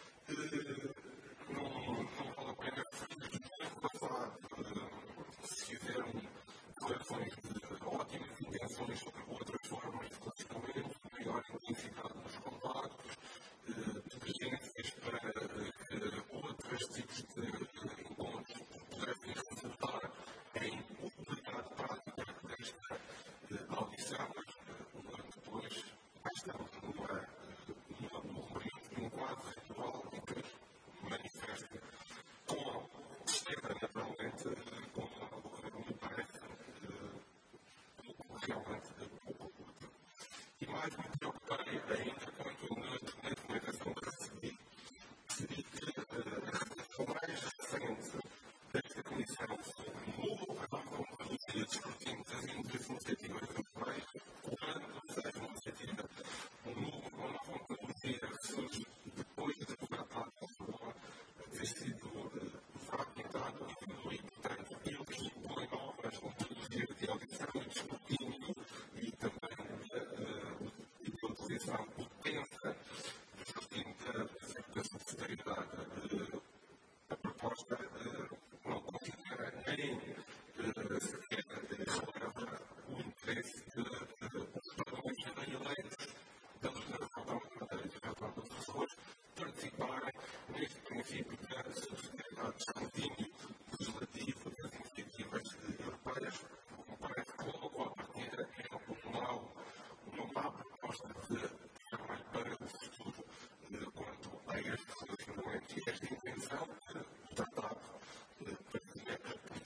Não, não vale a pena referir que no ano passado se fizeram declarações de ótimas intenções sobre outras formas de funcionamento, maior intensidade nos contactos, divergências para que outros tipos de encontros pudessem resultar em utilidade prática desta audição, mas um ano depois estamos numa, numa, num quadro atual em que manifesta com extrema naturalmente, como me parece, realmente pouco útil. E mais me preocuparei ainda quando na documentação que recebi, percebi que a reflexão mais recente desta Comissão sobre o novo programa de reduzir de escrutínio das iniciativas europeias, quando essa iniciativa, um novo programa de reduzir surge depois de o Tratado de Lisboa ter sido fragmentado e diminuído. Portanto, eles impõem novas metodologias de audição e de escrutínio e também de utilização potencial do escrutínio da subsidiariedade. A proposta não considera nem sequer releva o interesse dos padrões eleitos da legislação da Madeira e da legislação dos Açores participarem neste princípio da subsidiariedade de escrutínio legislativo das iniciativas europeias, o que me parece que logo à partida é um mau, uma má proposta de forma para o futuro quanto a este relacionamento e esta intenção do Tratado para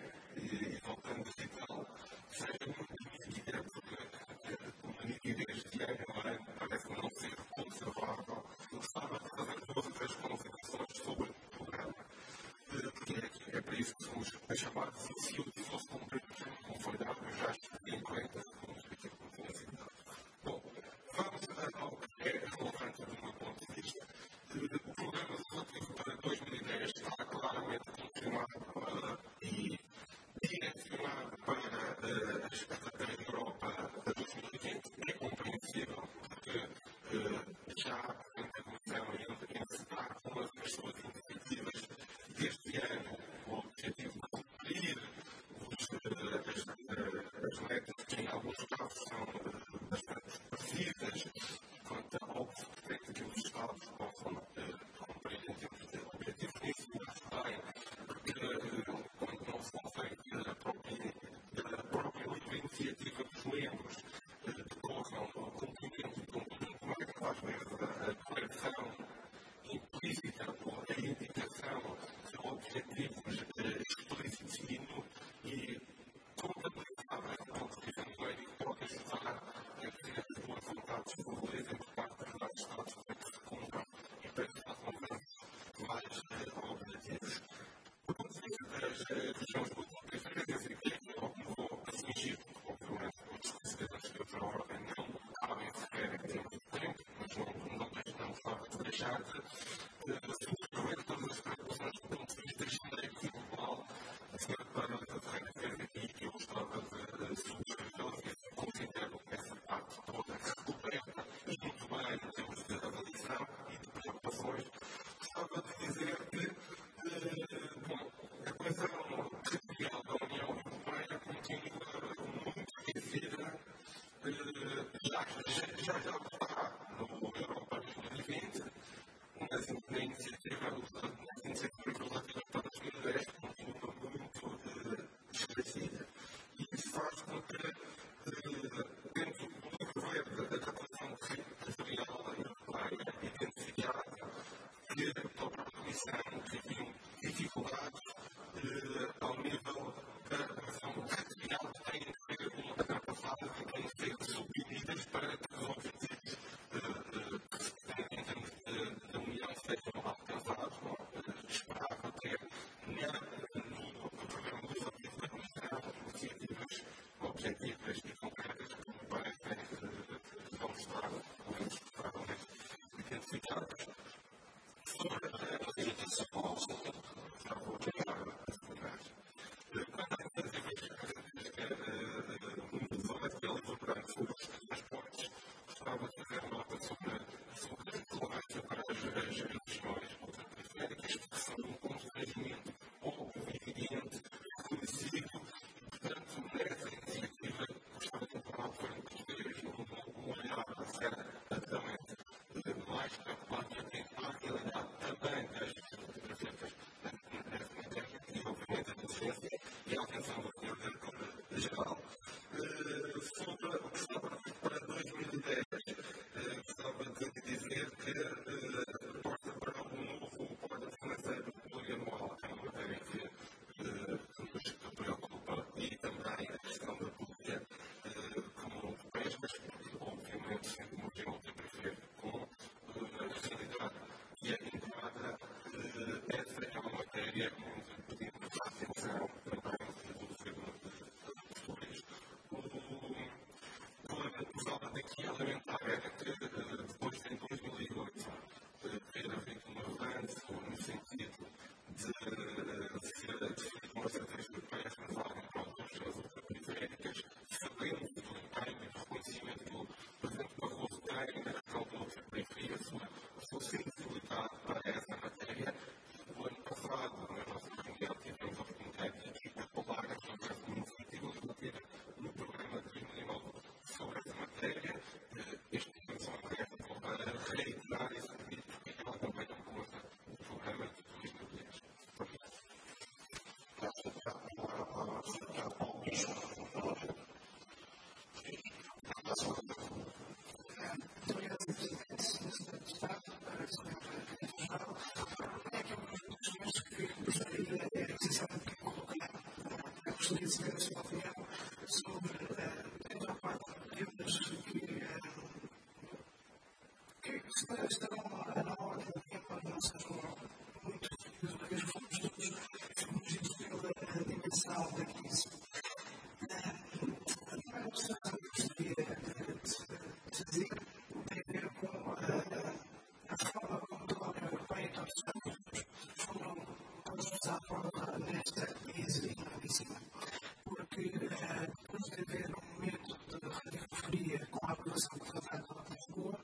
e voltando a citá-lo, seja muito nítida, porque uma nitidez de ano a ano parece não ser conservável, estava a fazer duas ou três considerações sobre o programa. Porque é para isso que somos chamados, e se o fosse cumprir como foi dado, eu já estaria em quarenta segundos aqui como tinha citado. Bom, vamos ao que é relevante do meu ponto de vista. O programa relativo para dois mil e dez está claramente confirmado para, e direcionado para uh, as estratégias da Europa de dois mil e vinte. É compreensível, porque uh, já a Comissão ainda encerrar algumas das suas iniciativas deste ano, o objetivo de cumprir os, uh, as, uh, as metas que em alguns casos são uh, bastante precisas quanto ao efeito que os Estados possam uh, cumprir em termos de objetivos. Isso acho bem, porque uh, quando não se consegue a própria, a própria livre iniciativa dos membros uh, decorram ao cumprimento de um conjunto mais, às vezes, a declaração implícita ou a indicação de objetivos explícitos e contabilizáveis do ponto de vista numérico pode ajudar a que as boas vontades se valorizem por parte dos nossos Estados para que se cumpram e para que façam mais objetivos. Por ponto de vista das regiões ultraperiféricas, e que é que eu vou atingir, obviamente, os considerantes de outra ordem não cabem sequer em termos de tempo, mas não, não, não gostava de deixar de subscrever todas as preocupações do ponto de vista genérico e global. A senhora Parlamento de Reina fez aqui que eu gostava de subscrevê-la, que considero essa parte toda recoberta e muito bem em termos de avaliação e de preocupações. Gostava de dizer que, bom, a coesão territorial da União Europeia continua muito aquecida, já já já está no Europa dois mil e vinte, mas na iniciativa relativa para dois mil e dez continua muito descrescida. E isso faz com que, dentro do livro verde da coesão territorial europeia identificada, que a própria Comissão viviam dificuldades ao nível da coesão territorial, que têm que ver com a capacidade de têm que ser subidas para que os objetivos que se têm em termos da União sejam alcançados. Esperava ter no programa legislativo da Comissão iniciativas objetivas e concretas que me parecem que vão estar, pelo menos provavelmente, identificadas. Sobre a legislação, já vou chegar a segurar. Quando a iniciativa um debate pela liberdade sobre os transportes, gostava de fazer nota sobre a relevância para as regiões ultraperiféricas, que são um constrangimento obediente, reconhecido, e, portanto, nessa iniciativa, gostava de falar para vocês um olhar certamente mais preocupado e atento à realidade também das ultraperiféricas nessa matéria e, obviamente, a consciência e a atenção do senhor Diretor Geral. Sobre o que está previsto para dois mil e dez, gostava de dizer que a proposta para um novo quadro financeiro plurianual é uma matéria que nos preocupa e também a questão da política comum de pescas, porque, obviamente, sendo uma região ultraperiférica com a realidade e a entrada, essa é uma matéria onde pedimos atenção também do governo português. O problema que gostava daqui a lamentar era que depois em dois mil e oito ter havido um avanço no sentido de ser uma estratégia europeia responsável para as regiões ultraperiféricas, sabendo do empenho e do reconhecimento que o Presidente Barroso tem na questão da ultraperiferia, a sua sensibilidade para essa matéria. O ano passado, na nossa reunião, tivemos a oportunidade de calcular a iniciativa legislativa no programa de dois mil e nove sobre essa matéria, gostaria de saber a sua opinião sobre três ou quatro temas que, que estarão na ordem do tempo, não sejam muito discutidos, uma vez que fomos todos submergidos pela dimensão da crise. A primeira questão que eu gostaria de dizer tem a ver com a forma como toda a União Europeia e todos os Estados foram postos à prova nesta crise gravíssima. Porque depois de haver um momento de radiofonia com a aprovação do Tratado de Lisboa,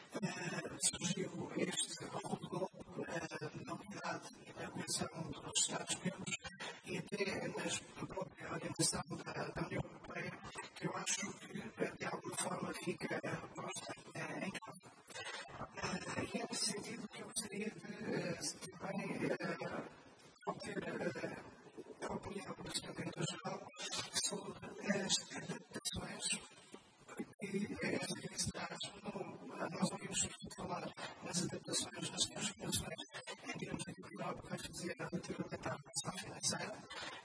surgiu este rolo de golpe na unidade e na coesão dos Estados-membros e até na própria orientação da, da União Europeia, que eu acho que de alguma forma fica posta em causa. E é nesse sentido que eu gostaria de também obter a opinião do senhor Diretor-Geral sobre as adaptações que esta crise traz. Nós ouvimos sobretudo falar nas adaptações das transformações em termos de que a Europa vai fazer relativamente à operação financeira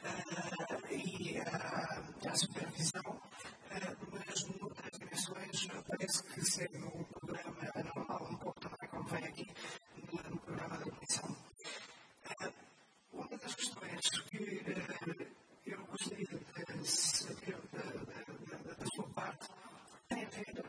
e à supervisão, mas noutras dimensões parece que segue o programa normal, um pouco também como vem aqui no programa da Comissão. Uma das questões que eu gostaria de saber da sua parte tem a ver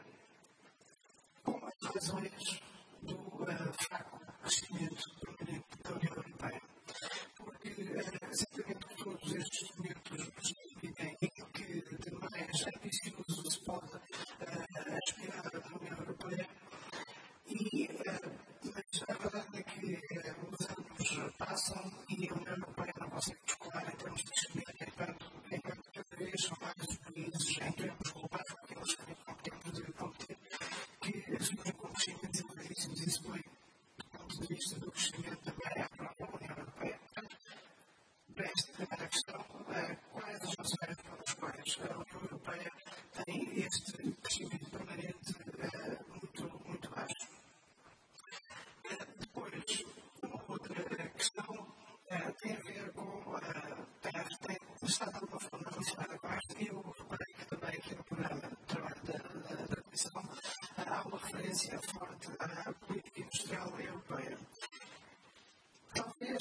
com as razões do fraco crescimento permanente da União Europeia. Porque, certamente, todos estes documentos justificam aquilo que de mais ambicioso se pode aspirar da União Europeia. E, mas a verdade é que os anos passam e a União Europeia não consegue escolar em termos de crescimento, enquanto, enquanto cada vez são mais os países em termos globais, aqueles que não temos de competir, que surgem com crescimentos elevadíssimos. Isso foi, do ponto de vista do crescimento também à própria União Europeia. Portanto, para esta primeira questão, quais as razões pelas quais a União Europeia tem este crescimento permanente muito, muito baixo? Depois, uma outra questão tem a ver com, tem, tem estado de alguma forma relacionada com esta, e eu reparei que também aqui no programa de trabalho da, da, da Comissão há uma referência forte à política industrial europeia. Talvez,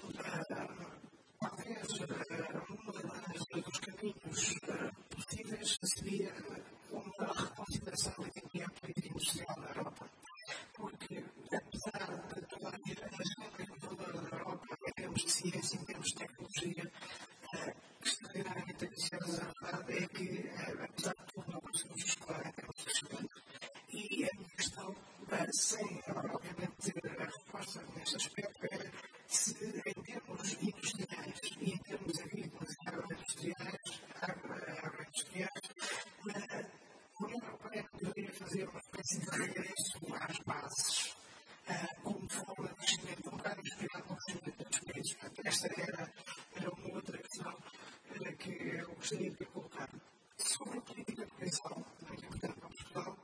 talvez um dos caminhos possíveis seria uma reconsideração da que é a política industrial da Europa. Porque, apesar de toda a geração inovadora da Europa, em termos de ciência, em termos de tecnologia, que extraordinariamente ambiciosa, a verdade é que, apesar de tudo, não conseguimos escolar em termos de crescimento. E a minha questão, sem, obviamente, ter a resposta neste aspecto, é se, em termos industriais e em termos agrícolas e agroindustriais, agroindustriais, a União Europeia poderia fazer uma espécie de regresso às bases, como forma de crescimento, um bocado inspirado no crescimento dos países. Esta era, era uma outra questão que eu gostaria de colocar. Sobre a política de coesão, muito importante para Portugal,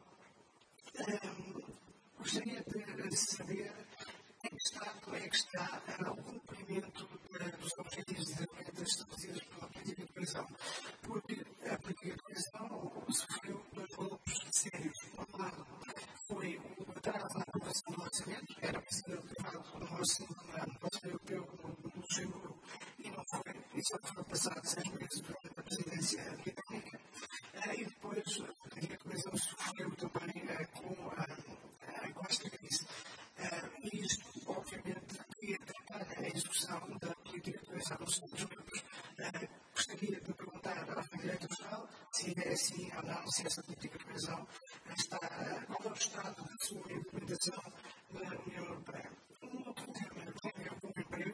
gostaria de saber em que estado é que está o cumprimento dos objetivos de desenvolvimento estabelecidos pela política de coesão. Porque a política de coesão sofreu dois golpes sérios. Por um lado, foi o atraso na aprovação do orçamento, era para ser aprovado no orçamento europeu no Luxemburgo e não foi, e só foram passados seis meses durante a presidência britânica. E depois a política de coesão sofreu também com a com esta crise. E isto, obviamente, que atrapalha a execução da política de coesão nos Estados-membros. Gostaria de perguntar ao Diretor-Geral se é assim ou não, se essa política de coesão está, qual é o estado da sua implementação na União Europeia. Um outro tema tem a ver com o emprego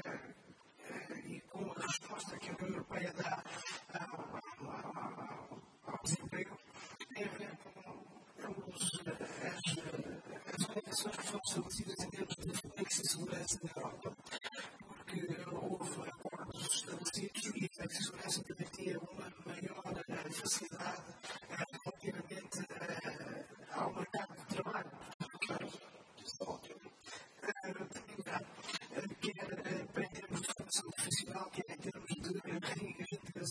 e com a resposta que a União Europeia dá ao, ao, ao desemprego, tem a ver com os, as, as orientações que foram estabelecidas em termos de flex e segurança na Europa, porque houve acordos estabelecidos e a flex e segurança permitia uma maior facilidade relativamente ao mercado de trabalho. Quer em termos de formação profissional, quer em termos de reintegração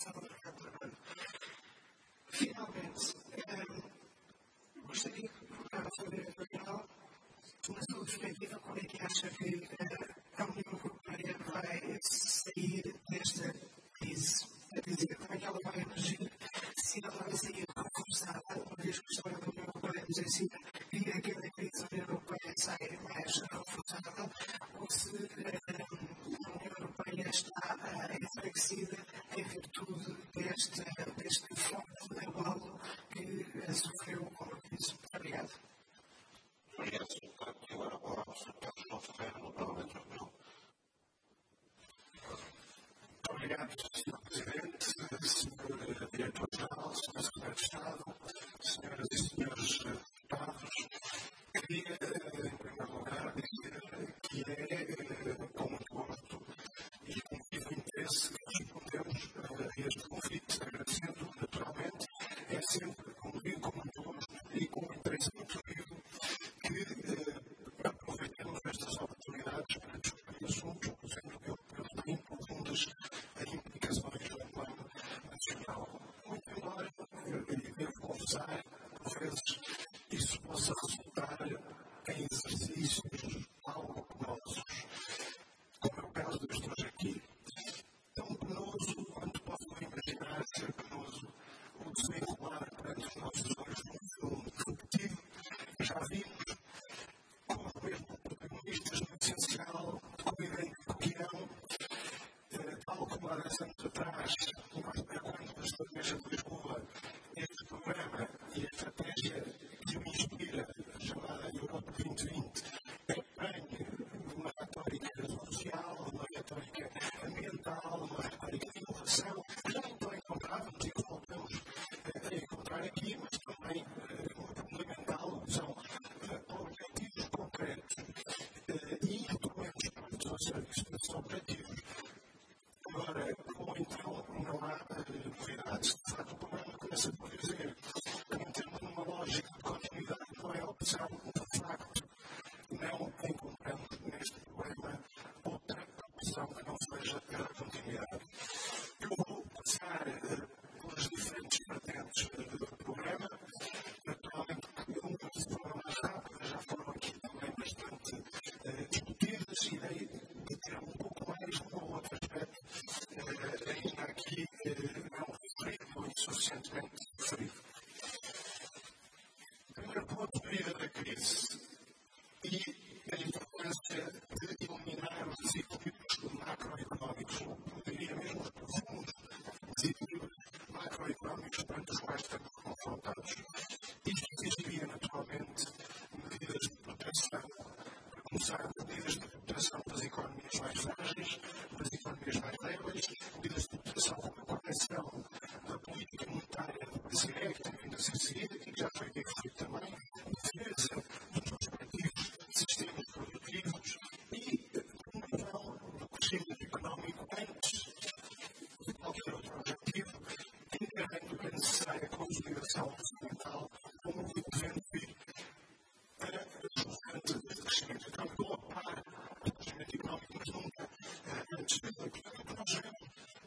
perspectiva, qual é que acha que a União Europeia vai sair desta crise? Quer dizer, como é que ela vai agir? Se ela vai sair reforçada, uma vez que a história da União Europeia nos ensina que a cada crise a União Europeia sai mais reforçada, ou se a União Europeia está enfraquecida em virtude deste, deste forte abalo que sofreu com a crise. Obrigado. Obrigado, senhor Deputado. E agora a palavra ao senhor Deputado João Ferreira, no Parlamento Europeu. Obrigado, senhor Presidente, senhor Diretor-Geral, senhor Secretário de Estado, senhoras e senhores deputados. Queria, em primeiro lugar, dizer que é com muito gosto e com vivo interesse que respondemos a este convite, agradecendo naturalmente, é sempre, como digo, com muito gosto e com um interesse muito vivo que aproveitemos estas oportunidades para discutir assuntos, por exemplo, que eu tenho profundas implicações no plano nacional. Muito embora, e devo confessar, por vezes isso possa resultar em exercícios algo penosos, como é o caso de estar aqui. Tão penoso quanto posso imaginar ser penoso o desenrolar perante os nossos olhos num filme repetido que já vimos com os mesmos protagonistas no essencial, com idêntico guião, tal como há dez anos atrás, quando a Estratégia de Lisboa, este programa e a estratégia que o inspira, chamada Europa vinte vinte, empenhe uma retórica social, uma retórica ambiental, uma retórica de inovação, que já então encontrávamos e voltamos a encontrar aqui, mas também muito fundamental, são objetivos concretos e instrumentos para o serviço desses objetivos. Agora, como então não há novidades, de facto o programa começa por dizer que em termos de uma lógica de continuidade não é opção, de facto não encontramos neste programa outra opção que não seja a continuidade. Eu vou passar pelas diferentes vertentes do programa, naturalmente algumas de forma mais rápida já foram aqui também bastante discutidas e daí de ter um pouco mais um ou outro aspecto ainda aqui não referido e suficientemente referido. Primeiro ponto, medida da crise e a importância de eliminar os desequilíbrios macroeconómicos, ou diria mesmo os profundos desequilíbrios macroeconómicos perante os quais estamos confrontados. Isto exigiria, naturalmente, medidas de proteção, para começar, medidas de proteção das economias mais frágeis, das economias mais débeis, medidas de proteção como a correção da política monetária da B C E, que tem vindo a ser seguida, e que já foi aqui referido também, defesa dos respectivos sistemas produtivos e promoção do crescimento económico antes de qualquer outro objetivo, encarando que é necessária a consolidação orçamental como devendo vir para a sustento desse crescimento económico, ou a par do crescimento económico, mas nunca antes dele. Portanto, o projeto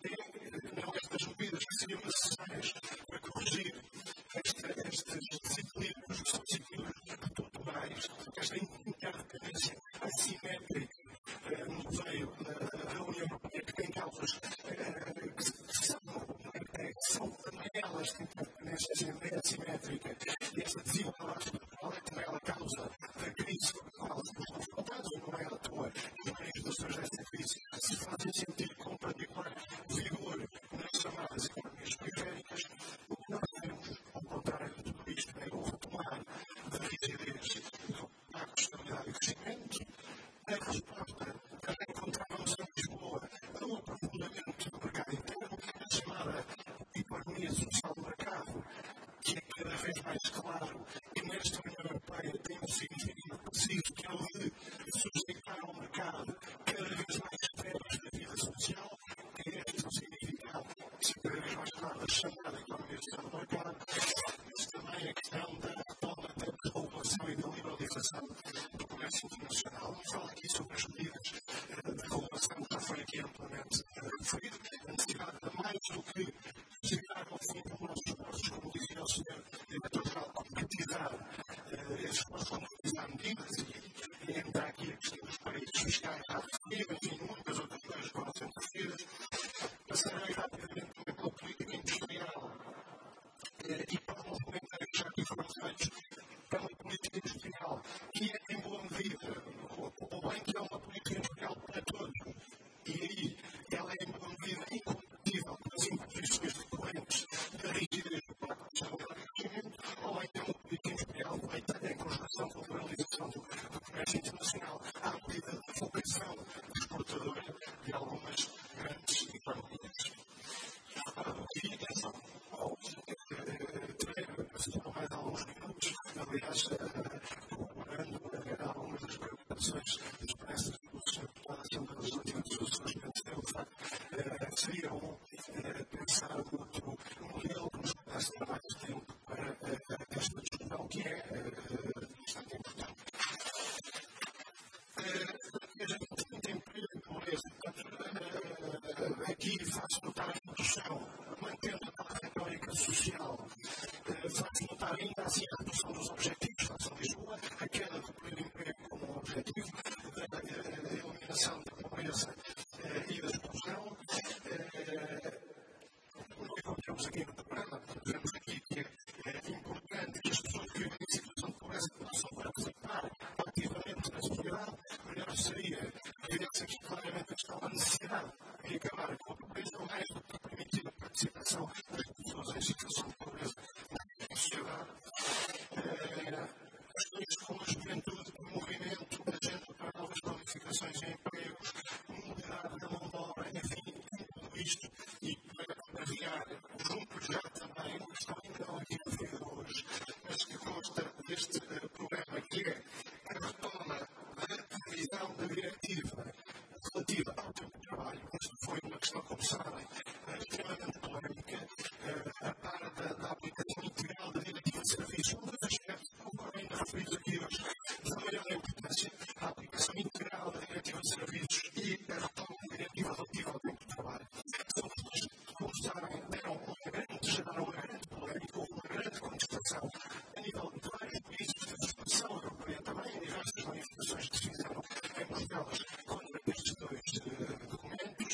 é, não estas medidas que seriam necessárias para corrigir esta, estes desequilíbrios, que são desequilíbrios culturais, esta interdependência assimétrica no veio da União Europeia, que tem causas que são, são também elas de interdependência assimétrica, e esta desigualdade cultural é também ela causa da crise com a qual estamos confrontados, e não é à toa que as manifestações desta crise se fazem sentir com particular vigor nas chamadas economias periféricas. O que nós temos, ao contrário de tudo isto, é o retomar da rigidez do Pacto de Estabilidade e Crescimento. A resposta que encontramos em Lisboa ao aprofundamento do mercado interno, a chamada economia social do mercado, que é cada vez mais claro que nesta União Europeia tem um significado preciso, que é o de sujeitar ao mercado cada vez mais temas da vida social, que é este o significado que cada vez mais claro da chamada economia social do mercado, mas também a questão da retoma da desregulação e da liberalização do comércio internacional. Não falo aqui sobre as medidas de regulação que já foi aqui amplamente referido, a necessidade de mais do que chegar ao fim dos nossos esforços, como dizia o senhor Diretor-Geral, concretizar esses esforços, concretizar medidas e, e e para um comentário que já aqui foram feitos, para uma política industrial que é, em boa medida, ou bem que é uma política industrial para todos, e aí ela é, em boa medida, incompatível com as imposições frequentes da rigidez do Pacto de Estabilidade e Crescimento, ou bem que é uma política industrial feita em conjugação com a liberalização do, do comércio internacional à medida da vocação exportadora de algumas grandes economias. E, então, terei mais alguns minutos, aliás, corroborando algumas das preocupações expressas pelo senhor Deputado da Assembleia Legislativa dos Açores, dele, de facto, seria bom pensar outro modelo que nos pudesse dar mais tempo para esta discussão, que é bastante importante. A gente tem emprego, pobreza, portanto, aqui faz notar a redução, mantendo a retórica social, faz notar ainda assim a redução dos objetivos, façam Lisboa, a queda do primeiro emprego como objetivo, a eliminação da pobreza e da exclusão. Não encontramos aqui no programa, vemos aqui que é importante que as pessoas que vivem em situação de pobreza possam participar ativamente na sociedade. Melhor seria ver-se aqui claramente a questão da necessidade de acabar com a pobreza mais do que permitir a participação das pessoas em situação de pobreza na sociedade. Questões como a juventude, o movimento, a agenda para novas qualificações e empregos, mobilidade da mão de obra, enfim, tudo isto, e para aviar junto já também uma questão ainda não aqui na vida hoje, mas que consta deste programa, que é a retoma da visão da diretiva relativa ao tempo de trabalho. Isto foi uma questão, como sabem, extremamente polémica, a par da, da aplicação integral da diretiva de serviços. Um dos aspectos que concorrem ainda referidos aqui hoje, da maior importância, a aplicação integral da diretiva de serviços e a retoma da diretiva relativa ao tempo de trabalho. São questões que, como sabem, deram uma grande, geraram uma grande polémica, uma grande contestação a nível de vários países da expressão europeia, também em diversas manifestações que se fizeram em Bruxelas contra estes dois documentos.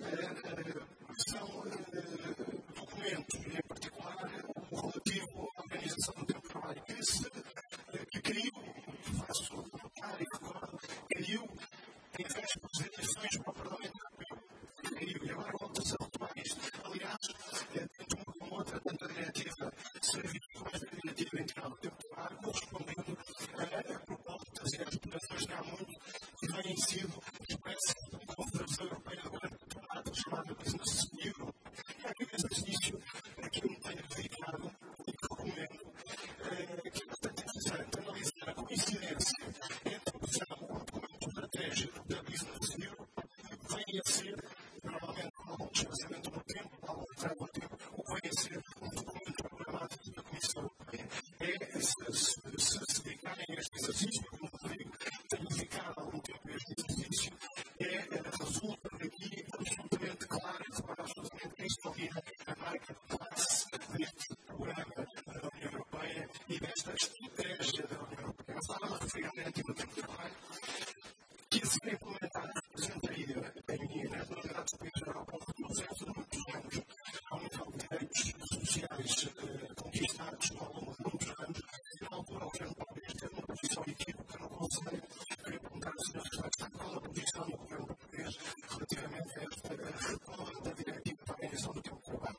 São documentos, em particular, o relativo à organização do tempo de trabalho, que, se, que criou, faço notar e recordo, criou em vésperas de eleições para o Parlamento Europeu. Criou, e agora volta-se a retomar isto. Aliás, tanto uma como outra, tanto a diretiva de serviços como a diretiva integral do tempo de trabalho, correspondendo a propostas e a aspirações que há muito que têm sido expressas na Confederação Europeia do Grande Trabalho, chamada Business Europe. E há aqui um exercício a que eu me tenho dedicado e que recomendo, que é bastante interessante, analisar a coincidência entre o documento estratégico da Business Europe, que vem a ser, normalmente com algum desfazamento no tempo, algum retraso no tempo, o que vem a ser um documento programático da Comissão Europeia. É, se, se, se, se dedicarem a este exercício, como eu digo, tenho dedicado algum tempo a este exercício, é, resulta daqui absolutamente claro e repara absolutamente cristalina a marca de classe deste programa da União Europeia e desta estratégia da União Europeia. Eu estava a referir à diretiva do tempo de trabalho, que a ser implementada representaria, em, nas unidades países da Europa, um retrocesso de muitos anos ao nível de direitos sociais eh, conquistados ao longo de muitos anos. Na altura, o governo português teve uma posição equívoca no Conselho. Queria perguntar ao senhor Secretário qual a posição do governo português relativamente a esta retoma da diretiva para a organização do tempo de trabalho.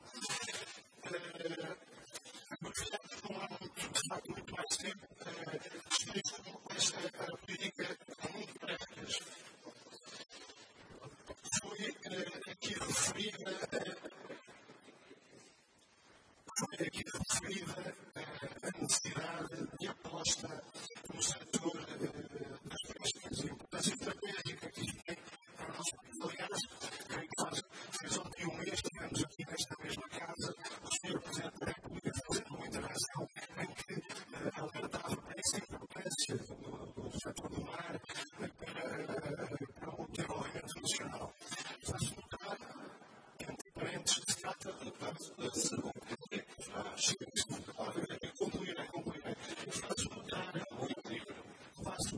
Não há muito, de facto, muito mais tempo. Explico esta política com muito práticas. Foi aqui referida, foi aqui referida a necessidade de aposta no setor das pescas e a importância estratégica que isto tem para o nosso país. Aliás, creio que faz, fez ontem um mês, tivemos aqui nesta mesma casa o senhor Presidente da República fazendo uma intervenção em que alertava para essa importância do, do setor do mar para, para o desenvolvimento nacional. Faço notar, entre parênteses, se trata de concluir, concluir. Faço notar, faço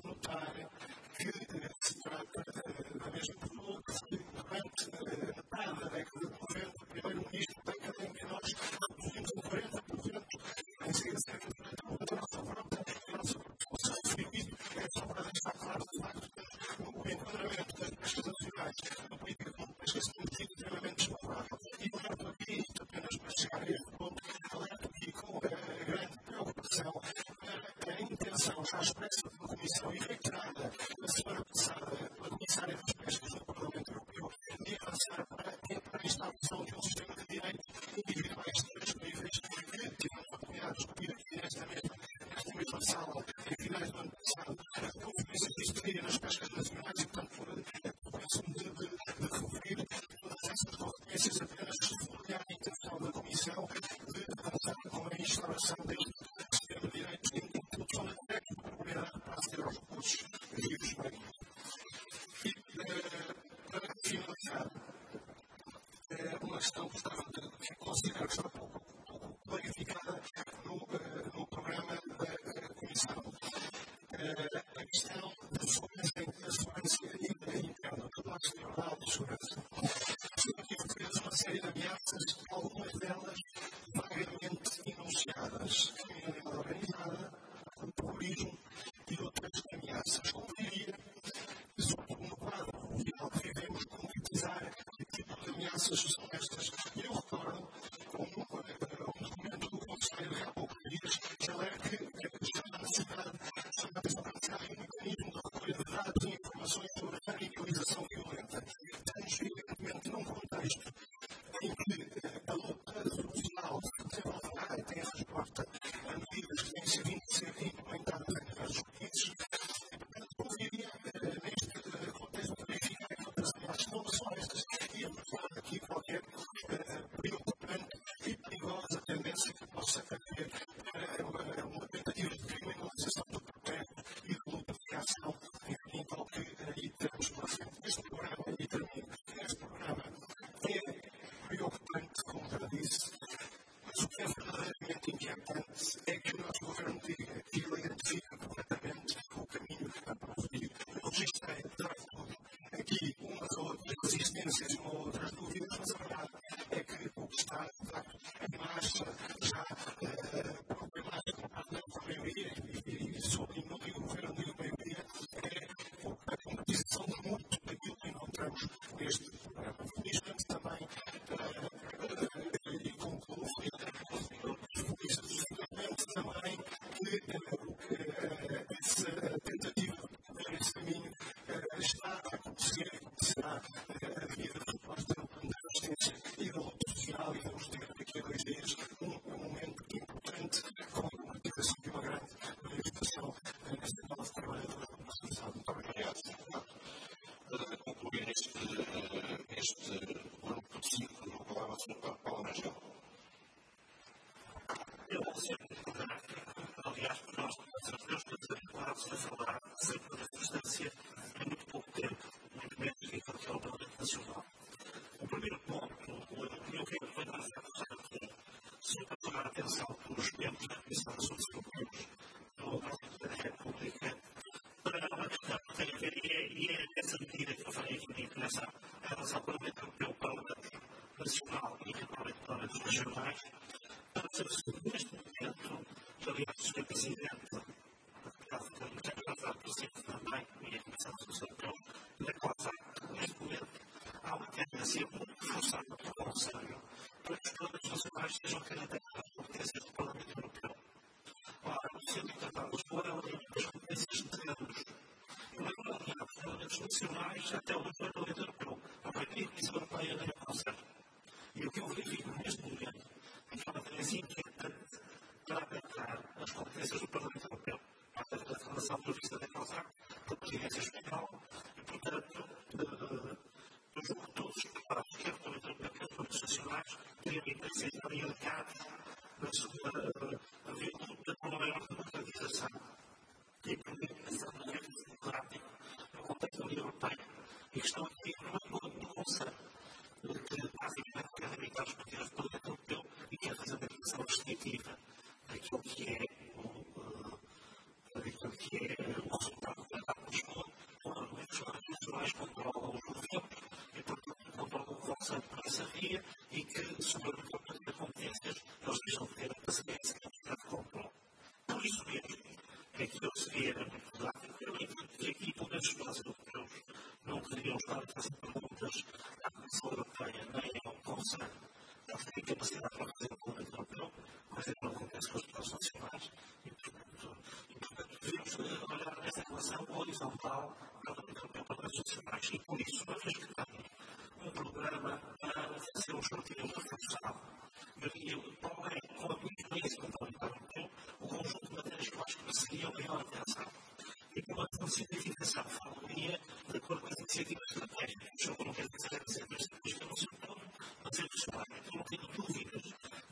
missão de avançar com a instauração deste sistema de direitos de introdução da propriedade para aceder aos recursos vivos. E, para finalizar, uma questão que estava que considero que está pouco clarificada no, no programa da Comissão. A questão da segurança interna, da nossa liberdade e segurança. Temos uma série de ameaças, algumas delas vagamente enunciadas, criminalidade organizada, o terrorismo e outras ameaças. Como diria, sobretudo no quadro final que vivemos, concretizar que tipo de ameaças são estas. Eu recordo, como um documento do Conselho de há poucos dias, que alerta que chama a necessidade de atenção para um mecanismo de recolha de dados e informações sobre a radicalização violenta. Estamos, evidentemente, num contexto em que a luta social desenvolverá e tem a resposta a medidas que têm vindo a ser implementadas em diversos países. E, portanto, convidaria neste contexto verificar que outras ameaças não são estas e apontar aqui qualquer preocupante e perigosa tendência que possa haver para uma tentativa de criminalização do protesto e de luta de ação, enfim, tal que aí teremos pela frente. Este programa, e termino, este programa é preocupante, como já disse, mas o que é verdadeiramente inquietante é que o nosso governo diga que ele identifica corretamente o caminho a prosseguir. Eu registrei, apesar de tudo, aqui umas ou outras resistências e uma ou outras dúvidas, mas a verdade é que o que está, de facto, em marcha, já problemático para a maioria, e sublinho o governo e a maioria, é a concretização de muito daquilo que encontramos neste programa. Felizmente também, e concluo, felizmente também que essa tentativa de esse caminho está a acontecer e acontecerá devido à resposta do plano de resistência e da luta social, e vamos ter daqui a dois dias um momento importante com a concretização de uma grande manifestação nacional de trabalhadores da nossa sociedade. Muito obrigado. Para concluir este, este grupo de cinco, vou falar ao senhor Paulo Rangel. Eu vou sempre recordar que, aliás, para nós, nós estamos habituados a falar sempre da distância em muito pouco tempo, muito menos do que aquilo que é o Parlamento Nacional. O primeiro ponto que eu quero foi nós aqui, sempre a tomar atenção pelos membros da Comissão de Assuntos Europeus, no âmbito da República, para uma questão que tem a ver, e é nessa medida que eu falei aqui na intervenção, em relação ao Parlamento Europeu, Parlamento Nacional e principalmente Parlamentos Regionais, para ser neste momento, aliás, o senhor Presidente, caso tenha passado por cima também, e a Comissão de Assuntos Europeus, na COSAC, neste momento, há uma tendência muito forçada pelo Conselho para que os Parlamentos Nacionais sejam candidatos às competências do Parlamento Europeu. Ora, o Centro de Tratado de Lisboa é uma das competências de anos. E não é aliado os Parlamentos Nacionais até o Parlamento Europeu. A partir da Comissão Europeia nem o Conselho. E o que eu verifico neste momento é que há uma tendência inquietante para adaptar as competências do Parlamento Europeu à declaração prevista da COSAC, da presidência espanhola, e, portanto, eu julgo que todos os deputados, quer do Parlamento Europeu, quer dos Parlamentos Nacionais, teriam interesse em estar aliados a virtude de uma maior democratização e a implementação do direito democrático no contexto da União Europeia. E que estão aqui no Conselho, que basicamente quer limitar os poderes do Parlamento Europeu e quer fazer uma declaração restritiva daquilo que é daquilo que é o resultado do Tratado de Lisboa, onde os Parlamentos Nacionais controlam os governos e, portanto, controlam o Conselho por essa via e que, sobretudo, para ter competências, eles deixam de ter a paciência e a capacidade de controle. Por isso mesmo, é que eu seria muito prático. Eu entendo que aqui, pelo menos nós europeus, não deveriam estar a fazer perguntas à Comissão Europeia nem ao Conselho. Eles têm capacidade para fazer o Parlamento Europeu, coisa que não acontece com os Estados Nacionais. E, portanto, devemos olhar nessa relação horizontal para o Parlamento Europeu, para os Nacionais. E, por isso, uma vez que tem um programa para fazer um escrutínio reforçado, eu diria, qual é, com a minha experiência com o Parlamento Europeu, o conjunto de matérias que eu acho que mereceria maior atenção. E com uma simplificação, falaria de acordo com as iniciativas estratégicas. Eu não quero dizer dizer, mas depois que eu não sei o todo, mas eu não tenho dúvidas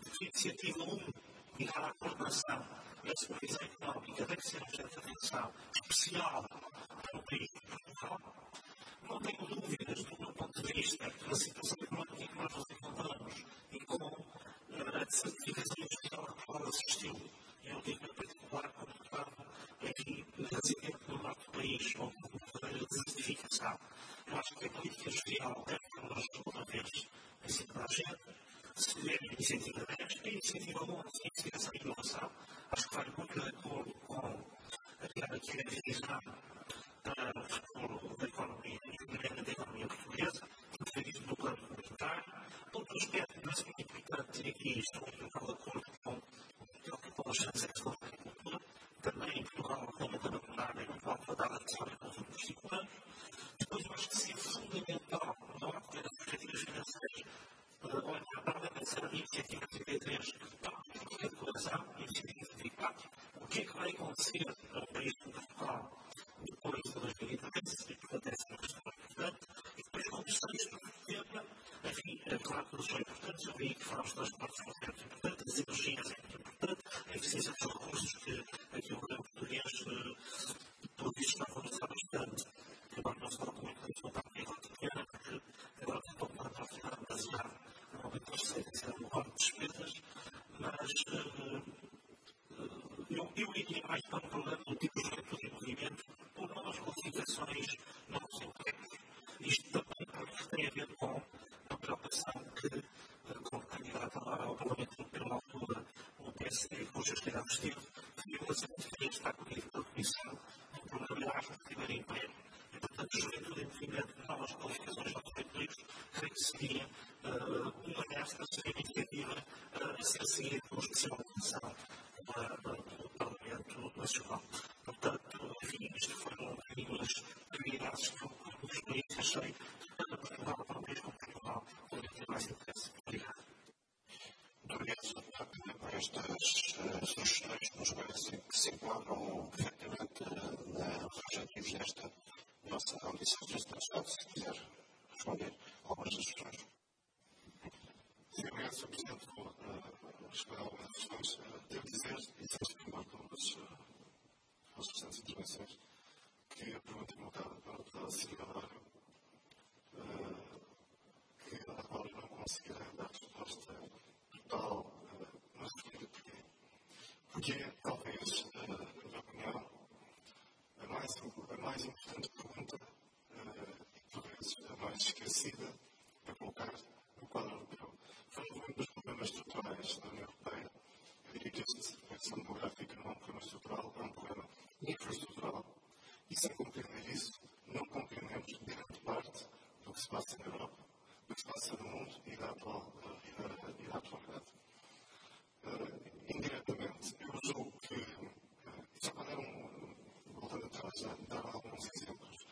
iniciativa um, ligada à coordenação e à supervisão económica, deve ser objeto de atenção especial para o país de Portugal. Não tenho dúvidas, do meu ponto de vista, que na situação económica que nós nos encontramos e com a desertificação industrial a qual assistiu, eu digo em particular como estado aqui residente no norte do país, ou com desertificação. Eu acho que a política industrial deve ter uma segunda vez em cima da agenda. Se tiver a iniciativa dez, a iniciativa onze, a investigação e inovação, acho que vai muito de acordo com aquela que é a visão para o futuro da economia e da economia portuguesa, que foi dito no plano comunitário. Outro aspecto que é muito importante, e aqui estou muito de acordo com o que Paulo Santos é sobre a agricultura, também em Portugal, o Parlamento da Comunidade, no qual foi dada atenção nos últimos cinco anos. Depois, eu acho que seria fundamental, não apenas as perspectivas financeiras, olhar para a pensar em iniciativa trinta e três, política de coesão, iniciativa trinta e quatro, o que é que vai acontecer ao país de Portugal depois de dois mil e treze, e portanto essa é uma questão importante, e depois como sexto tema, enfim, é claro que os são importantes, eu vi que falam dos transportes são muito importantes, as energias é muito importante, a eficiência dos recursos, que aqui o governo português, tudo isto está a valorizar bastante, que agora não se fala muito disso, não está a nível pequena, porque agora tem pouco para a final demasiado, não aumenta as receitas, é um corte de despesas, mas eu, eu iria mais para um problema do tipo de juventude e movimento por novas qualificações, novos empregos. Isto também porque tem a ver com a preocupação que, como candidato ao Parlamento Europeu na altura, o P S D, cujas cidades teve, que o Presidente queria estar comigo pela Comissão, um programa Erasmus de primeiro emprego. E, portanto, juventude e movimento, novas qualificações, novos empregos, creio que seria uma destas, seria uma iniciativa a ser seguida com especial atenção do Parlamento Nacional. Portanto, enfim, isto foram as prioridades que eu gostaria de achei para Portugal, para o país como Portugal, onde tem mais interesse. Obrigado. Muito obrigado por estas sugestões que nos parecem que se enquadram perfeitamente nos objetivos desta nossa audição. Se quiser responder algumas das questões. Sim, obrigado, senhor Presidente. Vou responder algumas questões. Devo dizer, e sei que marcam as restantes intervenções, que a pergunta colocada pela deputada Silvia Larga, que a qual eu não conseguirei dar resposta total, mas explico porquê. Porque talvez, na minha opinião, a mais, a mais importante pergunta, e talvez a mais esquecida, a colocar no quadro europeu. Falando dos problemas estruturais da União Europeia, eu diria que este, a questão demográfica não é um problema estrutural, é um problema infraestrutural. E sem compreender isso, não compreendemos grande parte do que se passa na Europa, do que se passa no mundo e da, atual, e da, e da atualidade. Uh, indiretamente, eu julgo que, uh, só para dar um, voltando atrás, dar alguns exemplos.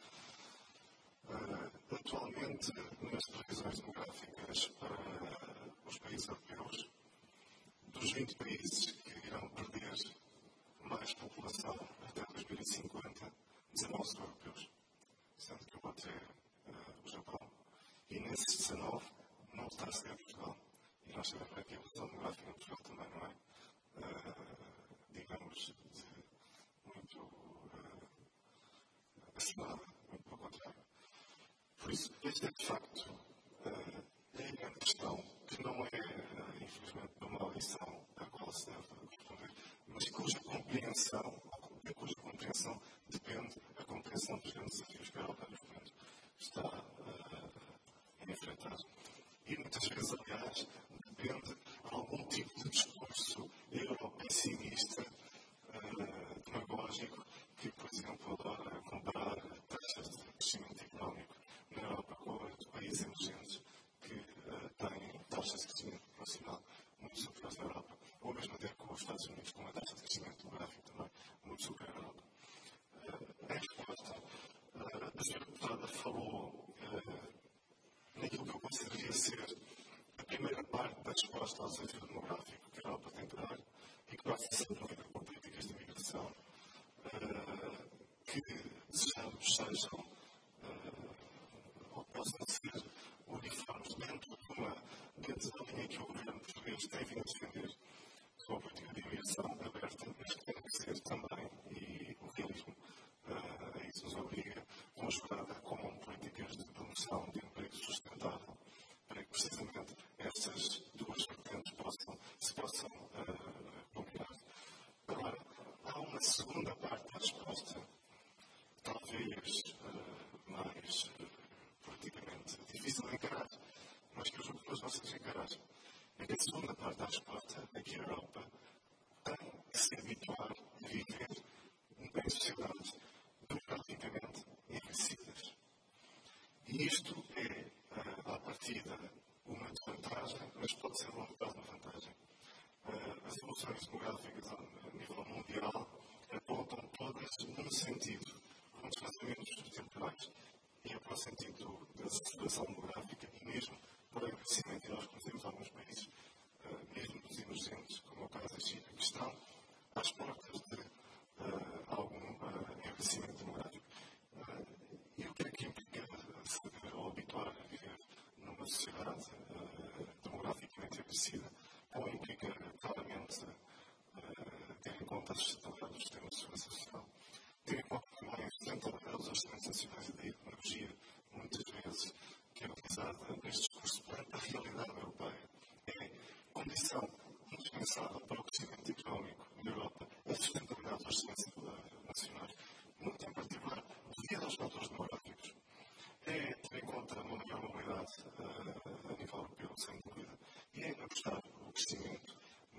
Uh, atualmente, nas previsões demográficas para os países europeus, dos vinte países que irão perder mais população até dois mil e cinquenta, dezanove são europeus, sendo que o outro é uh, o Japão. E nesses dezanove não está a ser Portugal. E nós sabemos que a evolução demográfica em Portugal também não é, uh, digamos, de muito uh, acelerada, muito pelo contrário. Por isso, este é de facto uh, a grande questão, que não é, uh, infelizmente, uma audição à qual se deve responder, mas cuja compreensão, de cuja compreensão depende a compreensão dos grandes desafios que a Europa neste momento está uh, a enfrentar. E muitas vezes, aliás, depende de algum tipo de discurso europessimista, uh, demagógico, que, por exemplo, adora comparar taxas de crescimento económico na Europa com outros países emergentes que uh, têm taxas de crescimento nacional muito superiores à Europa, ou mesmo até com os Estados Unidos, com uma taxa de crescimento demográfico também muito superior à Europa. Uh, em resposta, uh, a senhora deputada falou uh, naquilo que eu consideraria ser a primeira parte da resposta ao desafio demográfico que a Europa tem que dar e que passa sem dúvida por políticas de imigração uh, que desejamos sejam uh, ou possam ser uniformes dentro de uma, dentro da linha que o governo português tem vindo a defender previsões demográficas a nível mundial apontam todas num sentido, com desfazamentos temporais, e é para o sentido da aceleração demográfica e mesmo para o crescimento. E nós conhecemos alguns países, mesmo os emergentes, como é o caso da China, que estão às portas de uh, algum uh, envelhecimento demográfico. Uh, e o que é que implica saber ou habituar a viver numa sociedade uh, demograficamente envelhecida? Ou implica claramente uh, ter em conta a sustentabilidade do sistema de segurança social, ter em conta também a sustentabilidade dos orçamentos nacionais e da economia, muitas vezes, que é utilizada neste discurso perante a realidade europeia. É condição indispensável para o crescimento económico na Europa, a sustentabilidade dos orçamentos nacionais, muito em particular devido aos fatores demográficos. É ter em conta uma maior mobilidade uh, a nível europeu, sem dúvida, e é apostar o crescimento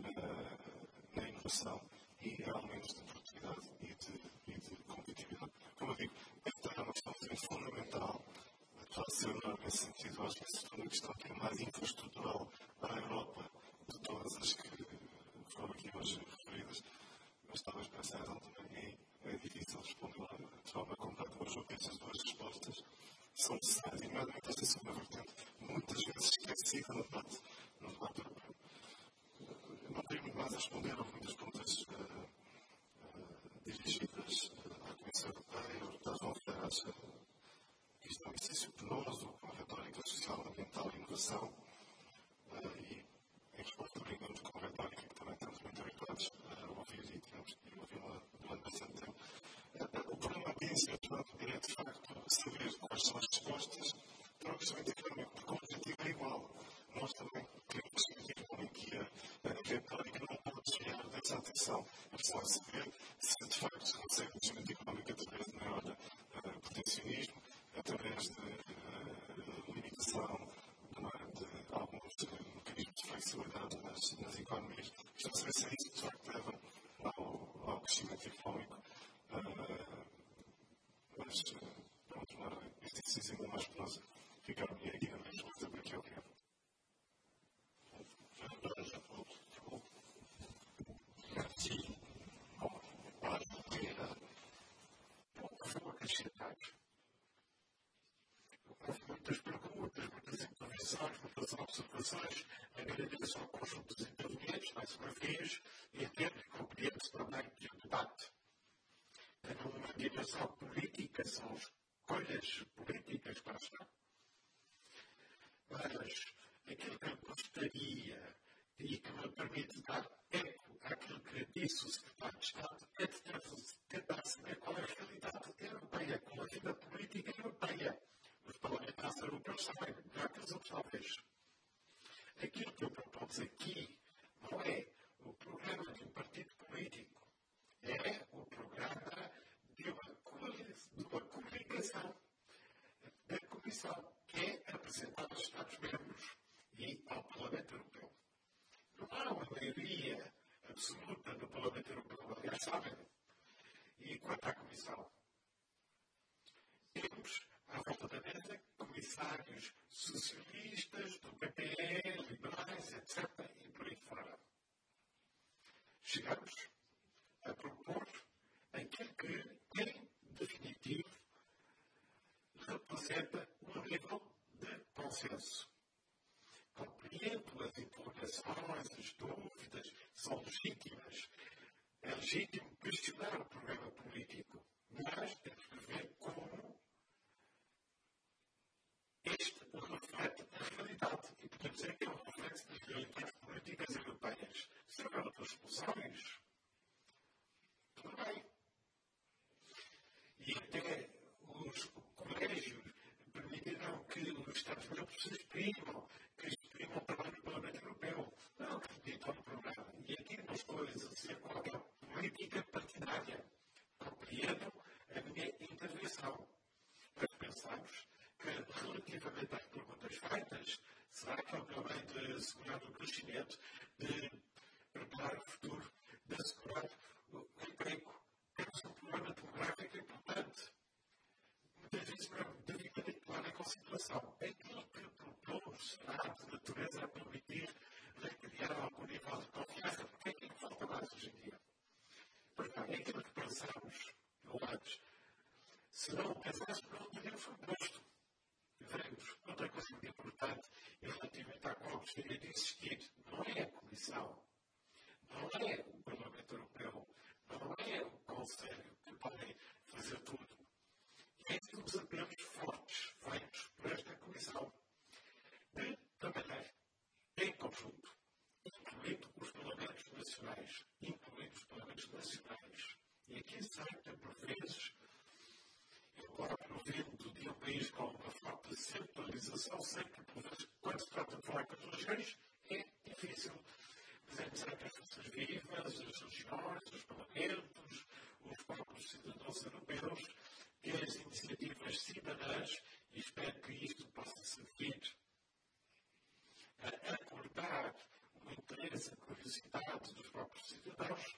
na, na inovação e aumentos de produtividade e de, e de competitividade. Como eu digo, esta é uma questão fundamental, apesar de ser enorme nesse sentido. Acho que essa é uma questão que é mais infraestrutural para a Europa de todas as que foram aqui hoje referidas, mas talvez para essa razão também é, é difícil responder lá de forma completa, mas eu penso que essas duas respostas são necessárias, e nomeadamente esta segunda vertente, muitas vezes esquecida no debate, no debate europeu. Não tenho muito mais a responder, houve muitas perguntas uh, uh, dirigidas uh, à Comissão Europeia. Os deputados vão ver, acha que isto é um exercício penoso, com a retórica social, ambiental e inovação, uh, e em resposta brincamos com a retórica que também estamos muito habituados a ouvir e temos que ouvi-la durante bastante tempo. Uh, o problema aqui em Sérgio é, de facto, saber quais são as respostas para o crescimento económico, porque o objetivo é igual. Nós também queremos crescimento económico e a retórica não pode desviar dessa atenção. É preciso saber se, de facto, se consegue crescimento económico através de maior uh, protecionismo, através de uh, limitação de, de alguns mecanismos de flexibilidade nas, nas economias. Precisamos saber se é isso que, de facto, leva ao, ao crescimento económico. Uh, mas, uh, para tornar este exercício ainda mais penoso, ficar-me aqui na minha resposta para aquilo que é. Sim. Bom, pode ter poucas ou acrescentar. Houve muitas perguntas, muitas intervenções, muitas observações. Agradeço ao conjunto dos intervenientes, mais uma vez, e entendo e compreendo-se também que o debate tem uma dimensão política, são escolhas políticas para estar. Mas aquilo que eu gostaria e que me permite dar eco àquilo que disse o secretário de Estado é de tentar saber qual é a realidade europeia, qual é a vida política europeia. Os parlamentares europeus sabem melhor que os outros, talvez. Aquilo que eu propus aqui não é o programa de um partido político, é o programa de uma, de uma comunicação da Comissão, que é apresentada aos Estados-membros e ao Parlamento Europeu. Não há uma maioria absoluta no Parlamento Europeu, aliás, sabem. E quanto à Comissão, temos à volta da mesa comissários socialistas, do P P E, liberais, etcétera, e por aí fora. Chegamos a propor aquilo que, em definitivo, representa um nível de consenso. Compreendo as interrogações, as dúvidas, são legítimas. É legítimo questionar o programa político, mas temos que ver como este reflete a realidade. E podemos dizer que é um reflexo das realidades políticas europeias. Se houver outras soluções, tudo bem. E até os colégios permitirão que os Estados-membros se exprimam, que exprimam o trabalho do Parlamento Europeu. Não acreditam no programa. E aqui não estou a exercer qualquer política partidária. Compreendo a minha intervenção. Mas pensamos que, relativamente às perguntas feitas, será que é um programa de assegurar o crescimento, de preparar o futuro, de assegurar o emprego? Temos um programa demográfico importante. Muitas vezes não devidamente tomar em consideração. Aquilo que propomos será de natureza a permitir recriar algum nível de confiança, porque aquilo que falta é o Parlamento Europeu, não é o Conselho que podem fazer tudo. E é um dos apelos fortes feitos por esta Comissão de trabalhar em conjunto, incluindo os Parlamentos Nacionais, incluindo os Parlamentos Nacionais. E aqui sei que, por vezes, eu próprio vindo de um país com uma forte centralização, sei que, por vezes, quando se trata de falar com as regiões, é difícil. Mas é necessário que as forças vivas, as regiões, os parlamentos, os próprios cidadãos europeus, que as iniciativas cidadãs, e espero que isto possa servir a acordar o interesse, a curiosidade dos próprios cidadãos,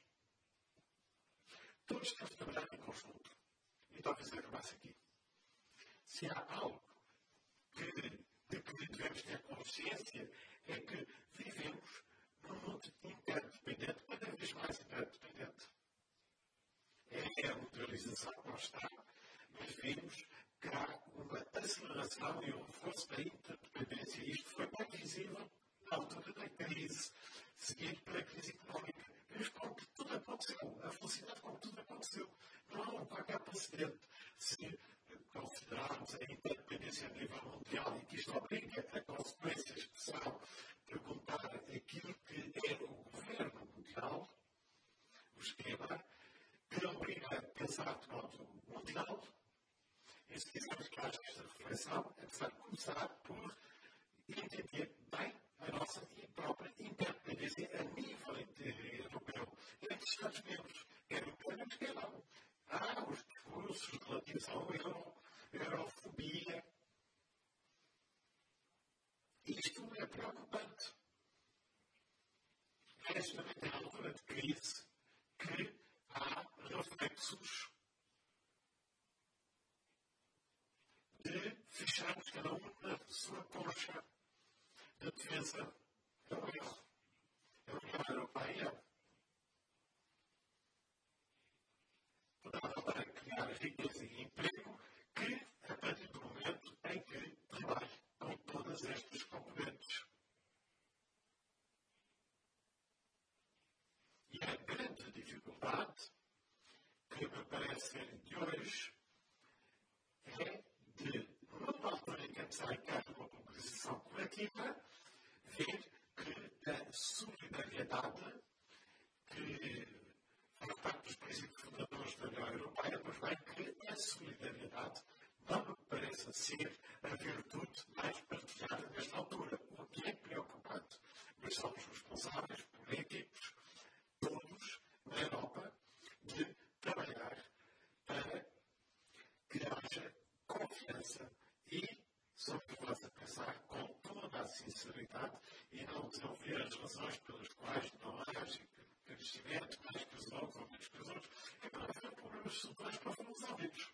todos temos de trabalhar em conjunto. E talvez acabasse aqui. Se há algo que, de que devemos ter consciência, é que vivemos num mundo interdependente, cada vez mais interdependente. É a modernização que não está, mas vimos que há uma aceleração e um reforço da interdependência. E isto foi bem visível na altura da crise, seguido pela crise económica. Vimos como que tudo aconteceu, a velocidade como tudo aconteceu. Não há qualquer precedente se considerarmos a interdependência a nível mundial e que isto obriga a consequências que são perguntar aquilo que é o governo mundial, o esquema, que obriga a pensar de modo mundial. E se quisermos que haja esta reflexão, é necessário começar por entender bem a nossa própria interdependência a nível europeu, entre os Estados-membros, quer europeus, quer não. Há os discursos relativos ao euro, eurofobia. Isto é preocupante. É justamente a altura de crise que há reflexos de fecharmos cada um na sua concha de defesa do erro. A União Europeia dava para criar riqueza e emprego que, a partir do momento em que trabalhe com todas estas componentes. E a grande dificuldade que me parece ser de hoje é de, numa altura em que é necessário que haja uma mobilização coletiva, ver que a solidariedade que faz parte dos princípios fundadores da União Europeia, mas bem que a solidariedade não me parece ser a virtude mais partilhada nesta altura, o que é preocupante. Mas somos responsáveis políticos, todos, na Europa, de trabalhar para que haja confiança e somos nós a pensar com toda a sinceridade e não desenvolver as razões pelas quais não haja crescimento, mais que os outros ou menos que os outros, é para haver problemas estruturais para sermos resolvidos.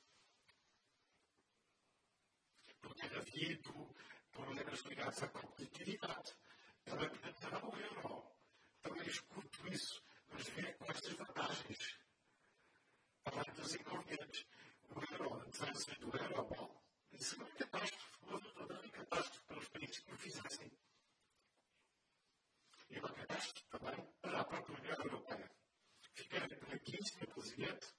Porque tem havido problemas ligados à competitividade. Também podemos dar ao euro. Também escuto isso, mas vê com estas vantagens. Além dos inconvenientes. O euro, a diferença do euro, bom, isso é uma catástrofe, uma verdadeira catástrofe para os países que o fizessem. E uma catástrofe também para a própria União Europeia. Ficarei por aqui, senhor Presidente,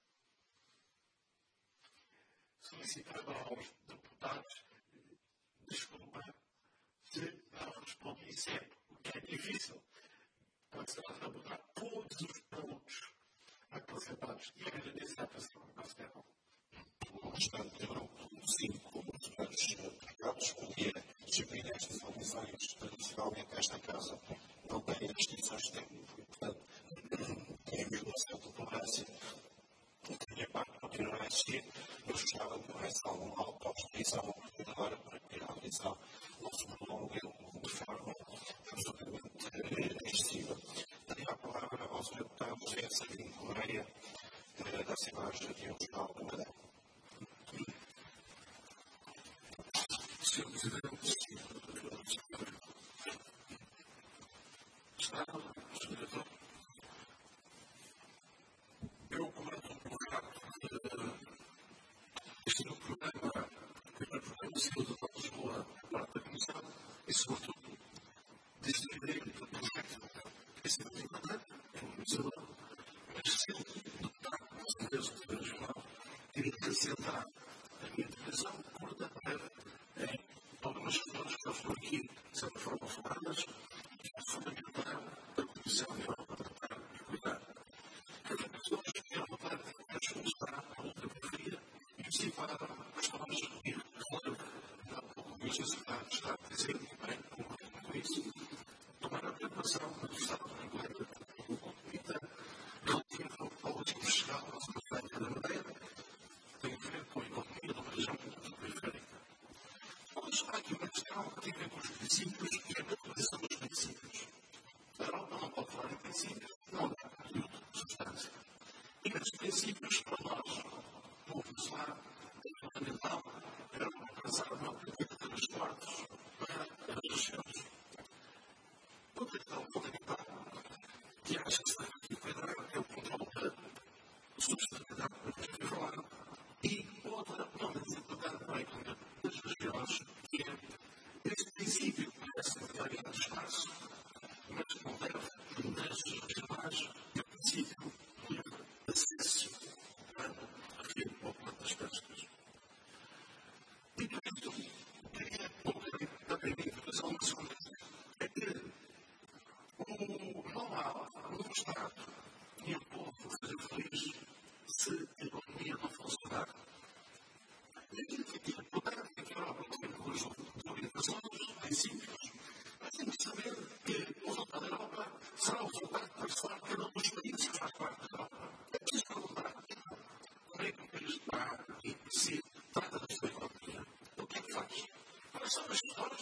solicitando aos deputados desculpa se não respondi sempre, o que é difícil, quando se trata de abordar todos os pontos apresentados. E agradeço a atenção que nos deram. O restante do grupo cinco, os meus deputados, podia disciplinar estas audições. Tradicionalmente, esta Casa não tem restrições de tempo, portanto, tem havido uma certa tolerância. Da minha parte, continuará a existir. Eu gostava de houvesse alguma auto-restrição agora para que a audição não se prolongue de forma absolutamente excessiva. Daí a palavra ao senhor deputado José Sabino Correia, da Assembleia Legislativa Regional da Madeira. senhor Presidente, Estado, senhor Diretor, eu comento um bocado este é um programa que foi produzido da Lisboa por parte da Comissão e, sobretudo, distribuído do projeto que se implementa em vencedor. Mas sempre, do tato, no contexto regional, queria acrescentar a minha intervenção curta, breve, em algumas questões que eu estou aqui, de certa forma, faladas, que é fundamental a Comissão da Europa tratar e cuidar. Cada pessoa que é uma parte que expulsará a outra periferia e anteciparam questões de relevo. O que a sociedade está a dizer, e bem, concordo com isso, tomar a preocupação do Estado completa do comunidade relativo ao risco fiscal da sociedade da Madeira, tem a ver com a economia da região periférica. Mas há aqui uma questão que tem a ver com os princípios e a naturalização dos princípios. A Europa não pode falar em princípios, não há conteúdo de substância. E esses princípios, para nós, povos lá, é fundamental, era passar uma política de transportes para as regiões. Outra questão fundamental, que acho que se deve aqui cuidar, é o controle da substância que foi falado. E outra, não menos importante para a economia das regiões, que é este princípio que parece variar de espaço, mas não deve, nas regionais, é o princípio de acesso a refiro um pouco das pescas. Dito isto, queria colocar também a intervenção na segunda é que não há um Estado e um povo que seja feliz se a economia não funcionar. E aquilo que é importante é que a Europa tenha um conjunto de orientações, princípios, mas tem que saber que o resultado da Europa será o resultado parcial de cada um dos países que faz parte da Europa. É preciso perguntar como é que o país está e se trata da sua economia. O que é que faz? Quais são as questões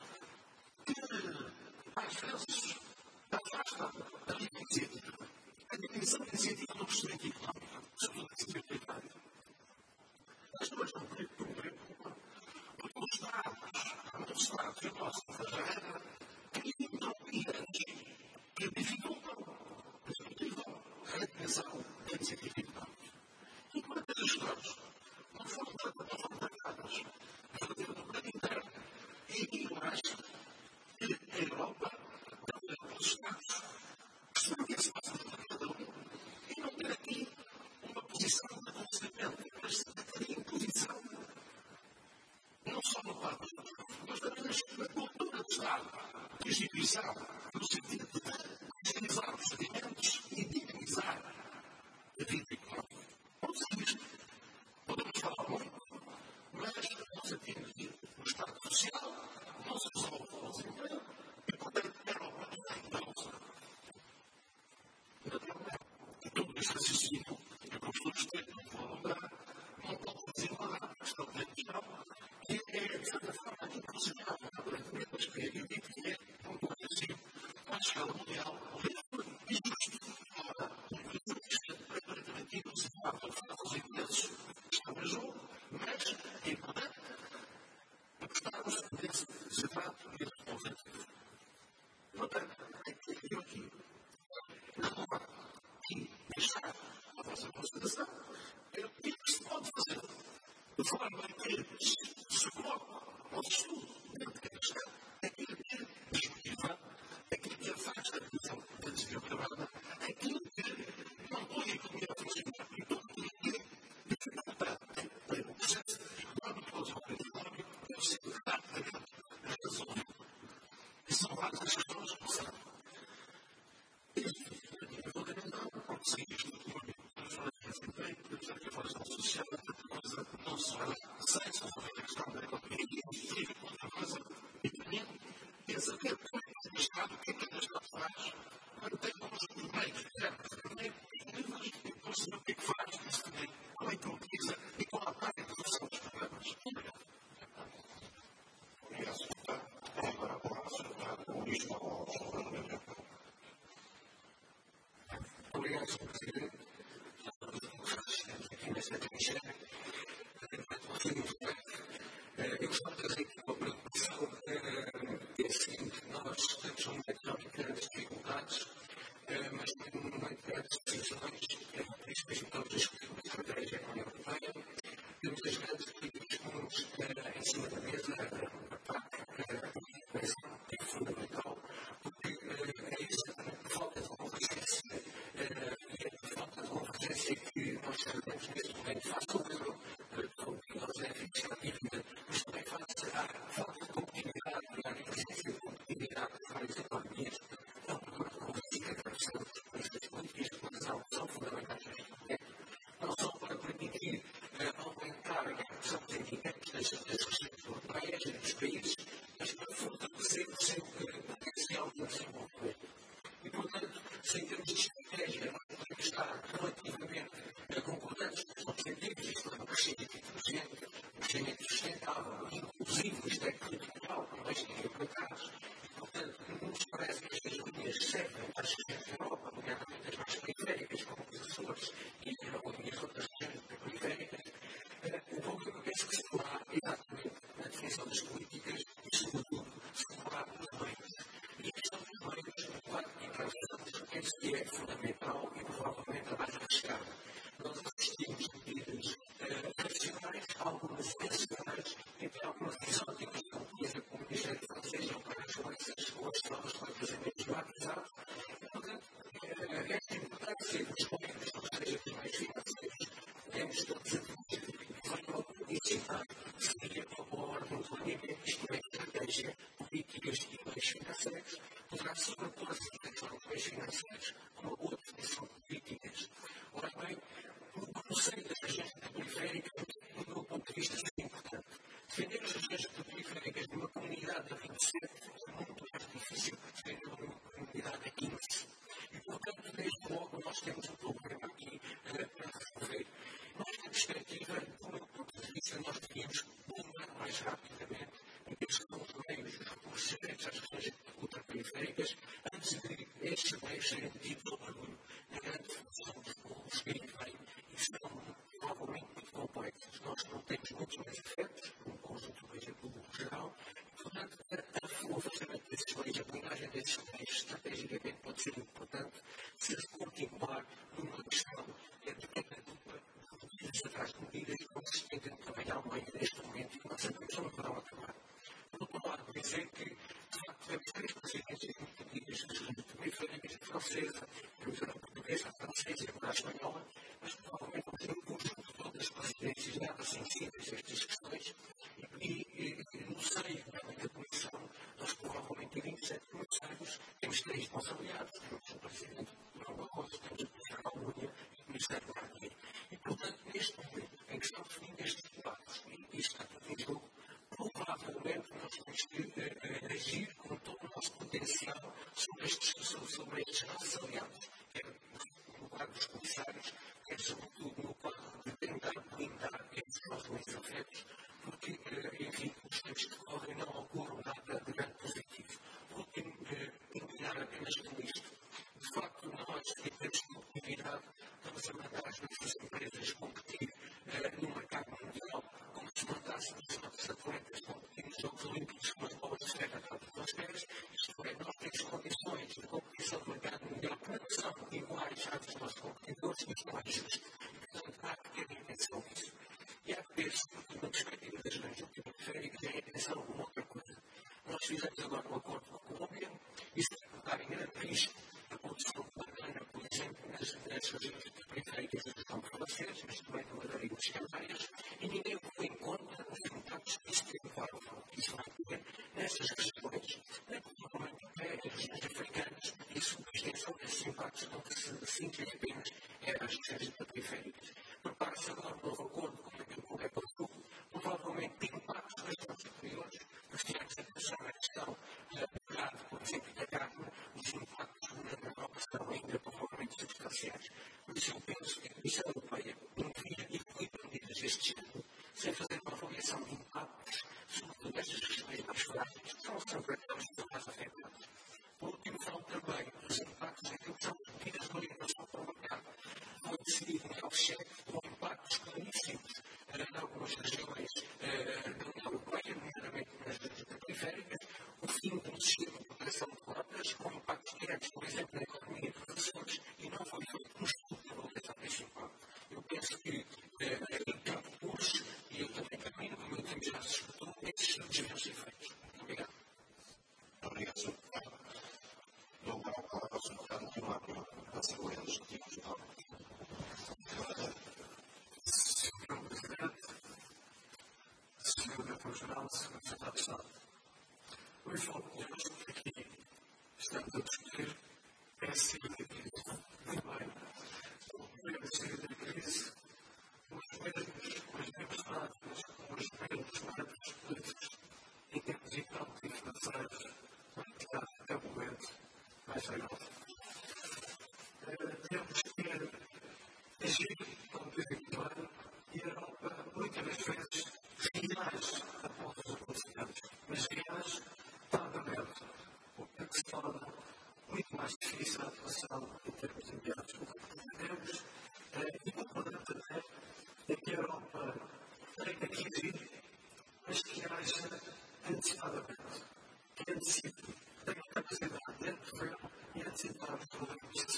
que, às vezes, afastam a livre iniciativa? A definição da iniciativa no crescimento económico, sobretudo a iniciativa privada. As duas não têm preocupa, porque os Estados, os Estados e o nosso da regra, criam ambientes que dificultam, dificultam a retenção da iniciativa económica. Enquanto as gestões não foram tratadas relativamente ao plano interno, e aqui eu acho que a Europa deve ter os Estados perceber o que é que se passa dentro de cada um e não ter aqui uma posição de aconselhamento, mas de imposição, não só no quadro dos Estados, mas também na cultura do Estado, de instituição, no sentido de agilizar os procedimentos e dinamizar a vida económica. Ou seja, podemos falar muito, mas no sentido de o Estado social não se resolve com o desemprego e, portanto, a Europa também não se resolve. E todo este raciocínio, eu gosto de ter, não vou alongar, não pode desenrolar a questão da questão, que é, de certa forma, inconsiderável, aparentemente, mas que eu digo que é, não pode ser, à escala mundial, e justo, ora, isto é aparentemente inconsiderável, faz os ingleses que estão em jogo, mas é importante apostarmos nesse centrado e nesse objetivo. Portanto, é que eu aqui, na hora de deixar a vossa consideração, é o que se pode fazer de forma que se coloque ao estudo dentro da questão aquilo que desmotiva, aquilo que afasta a visão da decisão privada, aquilo que não põe a economia a funcionar e tudo aquilo que dificulta o processo económico, o desenvolvimento económico, deve ser rapidamente resolvido. E são várias as questões que são. Isto é fundamental, porque sem isto, a força social, a coisa não se vai sem resolver a questão da economia e fica com outra coisa independente. É saber como é que o Estado, o que é que o Estado faz, quando tem os meios, certo? Também livros e depois saber o que é que faz, isso também, como é que utiliza e qual a parte de solução dos problemas. Obrigado, senhor. Agora a palavra, senhor Luís Paulo, obrigado, senhor Presidente. Nesta comissão, eu gostava de fazer aqui uma preocupação, é o seguinte, nós temos uma económica de dificuldades, mas temos uma económica de decisões, mesmo todos os que estratégia com a União Europeia, temos as grandes políticas comuns em cima da mesa, a P A C, é fundamental, porque é isso que falta de convergência penso que é fundamental e provavelmente a mais arriscada. Nós assistimos a medidas racionais, algumas nacionais, entre algumas exóticas, como por exemplo o Ministério francês ou para as coisas, ou as novas coisas em meio privatizados. Portanto, esta importância dos governos, ou seja, dos meios financeiros, temos todos a ensinar seria para a ordem do planeamento, isto é, estratégia, políticas e meios financeiros, poderá sobrepor-se a meios financeiros com uma boa definição de políticas. Ora bem, o conceito das regiões periféricas, do meu ponto de vista, é importante. Defender as regiões periféricas de uma comunidade de vinte e sete é muito mais difícil que defender uma comunidade de quinze. E, portanto, desde logo, nós temos um problema aqui para resolver. Nesta perspectiva, do meu ponto de vista, nós devíamos mudar mais rapidamente em questão dos meios, os recursos direitos às regiões ultraperiféricas, antes de estes meios serem metidos ao barulho na grande função dos povos que aí vêm e são provavelmente muito complexos. Nós não temos muitos mais efeitos, no conjunto, por exemplo, do geral, e, portanto, o funcionamento desses meios, a blindagem desses meios, estrategicamente, pode ser importante se continuar numa questão de medidas atrás de medidas que não se tentem também ao meio neste momento e que não sabemos onde vão acabar. Por outro lado, dizer que, de facto, temos três presidências muito medidas, a periférica francesa, a portuguesa, a francesa e a espanhola, mas provavelmente vamos ter um conjunto de todas as presidências nada sensíveis a estas questões e, no seio da Comissão, nós provavelmente temos vinte e sete comissários, temos três responsabilidades, temos o Presidente João Barroso, temos o Ministério Almunia e o Ministério Barnier. E, portanto, neste momento em que estamos definindo estes debates e isto está tudo em jogo, provavelmente nós temos que agir com todo o nosso potencial sobre estes, sobre estes nossos aliados, quer no quadro dos comissários, quer sobretudo no quadro de tentar blindar estes nossos meios afetos, porque, enfim, os tempos que correm não ocorram nada de grande positivo. Vou terminar apenas com isto. De facto, nós, em termos de competitividade, estamos a mandar as nossas empresas competir no mercado mundial, como se mandássemos os nossos atletas competir nos Jogos Olímpicos com as bolas de ferro atrás das pés. Isto é, nós temos condições de competição do mercado mundial que não são iguais às dos nossos competidores, mas não é justo. E, portanto, há que ter atenção nisso. E há que ter, sobretudo, na perspectiva das regiões ultraperiféricas, em atenção a uma outra coisa. Nós fizemos agora um acordo com a Colômbia e se colocar em grande risco a produção de banana, por exemplo, nas, nas regiões periféricas da região francesa, mas também na Madeira e nas Canárias, e ninguém põe em conta os impactos que isso tem levado, que isso vai ter nessas regiões, na União Europeia, nas regiões africanas, e a subextensão desses impactos não se cinge apenas às regiões periféricas. Prepara-se agora um novo acordo com o Mercosul, provavelmente tem impactos nas regiões superiores, mas tivemos atenção à questão do gado, por exemplo, da carne, os impactos na Europa serão ainda provavelmente substanciais. Por isso eu penso que a Comissão Europeia não devia incluir medidas deste género, sem fazer uma avaliação de impactos, sobretudo nestas questões mais frágeis, que são sempre aquelas que são mais afetadas. Por último, falo também dos impactos daquilo que são medidas de orientação para o mercado. Foi decidido em Alcheque com impactos claríssimos em algumas regiões da União Europeia, nomeadamente nas regiões periféricas, o fim de um sistema de proteção de cotas com impactos diretos, por exemplo, na economia dos Açores, e não foi feito um estudo de avaliação desse impacto. Eu penso que em campo curso, e eu também caminho, como eu tenho já se escutou, esses estudos deviam ser feitos. Muito obrigado. Obrigado, senhor Deputado. Eu agora a palavra ao senhor Deputado que não há para a Assembleia Legislativa de Paulo. Senhor Presidente, Senhor Diretor-Geral, Senhor Secretário de Estado, o enfoque de hoje aqui estamos a discutir é a saída da crise. Muito bem. O primeiro a saída da crise, os mesmos, as mesmas práticas, os mesmos métodos políticos, em termos económicos e financeiros, praticados até o momento, vai ser alto. Temos que agir como território e a Europa, muitas das vezes, reage após os acontecimentos, mas reage tardamente, o que se torna muito mais difícil a atuação em termos imediatos. O que pretendemos é importante até é que a Europa tenha que agir, mas que haja antecipadamente, que antecipe, tenha capacidade de antever e antecipar os problemas que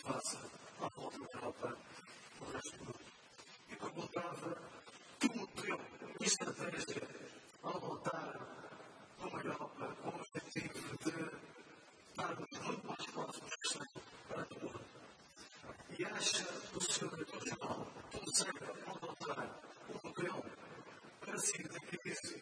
do seu diretor-geral, tudo certo, pode adotar um modelo para sair da crise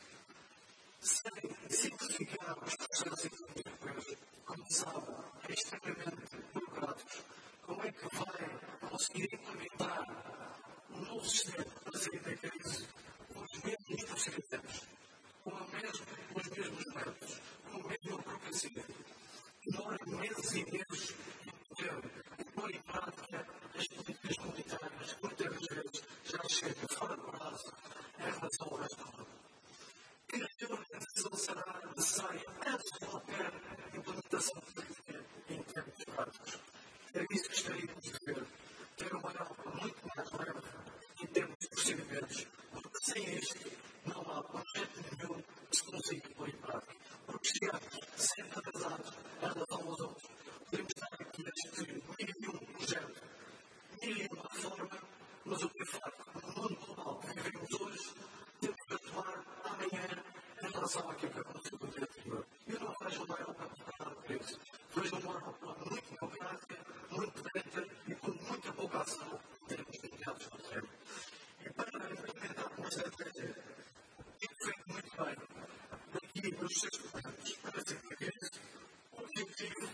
sem simplificar os processos europeus, como sabe, é extremamente burocráticos. Como é que vai conseguir implementar um novo sistema para sair da crise com os mesmos procedimentos, com os mesmos métodos, com a mesma burocracia? Demora meses e meses em pôr em prática as políticas comunitárias, que muitas vezes já chegam fora de prazo em relação ao resto do mundo. Que reorganização será necessária antes de qualquer implementação política em termos práticos? É isso que gostaríamos de ver. Ter uma Europa muito mais leve em termos de procedimentos, porque sem isto não há projeto nenhum que se consiga pôr em prática. Porque se há sempre atrasados em relação aos outros, podemos estar aqui a discutir mil e um projeto, mil e uma reforma, mas o que é facto, no mundo global que vivemos hoje, temos que atuar amanhã em relação àquilo que aconteceu no dia anterior. Eu não vejo uma Europa preparada para isso. Vejo uma Europa muito democrática, muito lenta e com muita pouca ação em termos de mercados do terreno. E para implementar uma estratégia que é feito muito bem daqui nos seus governos para ser crise, o objetivo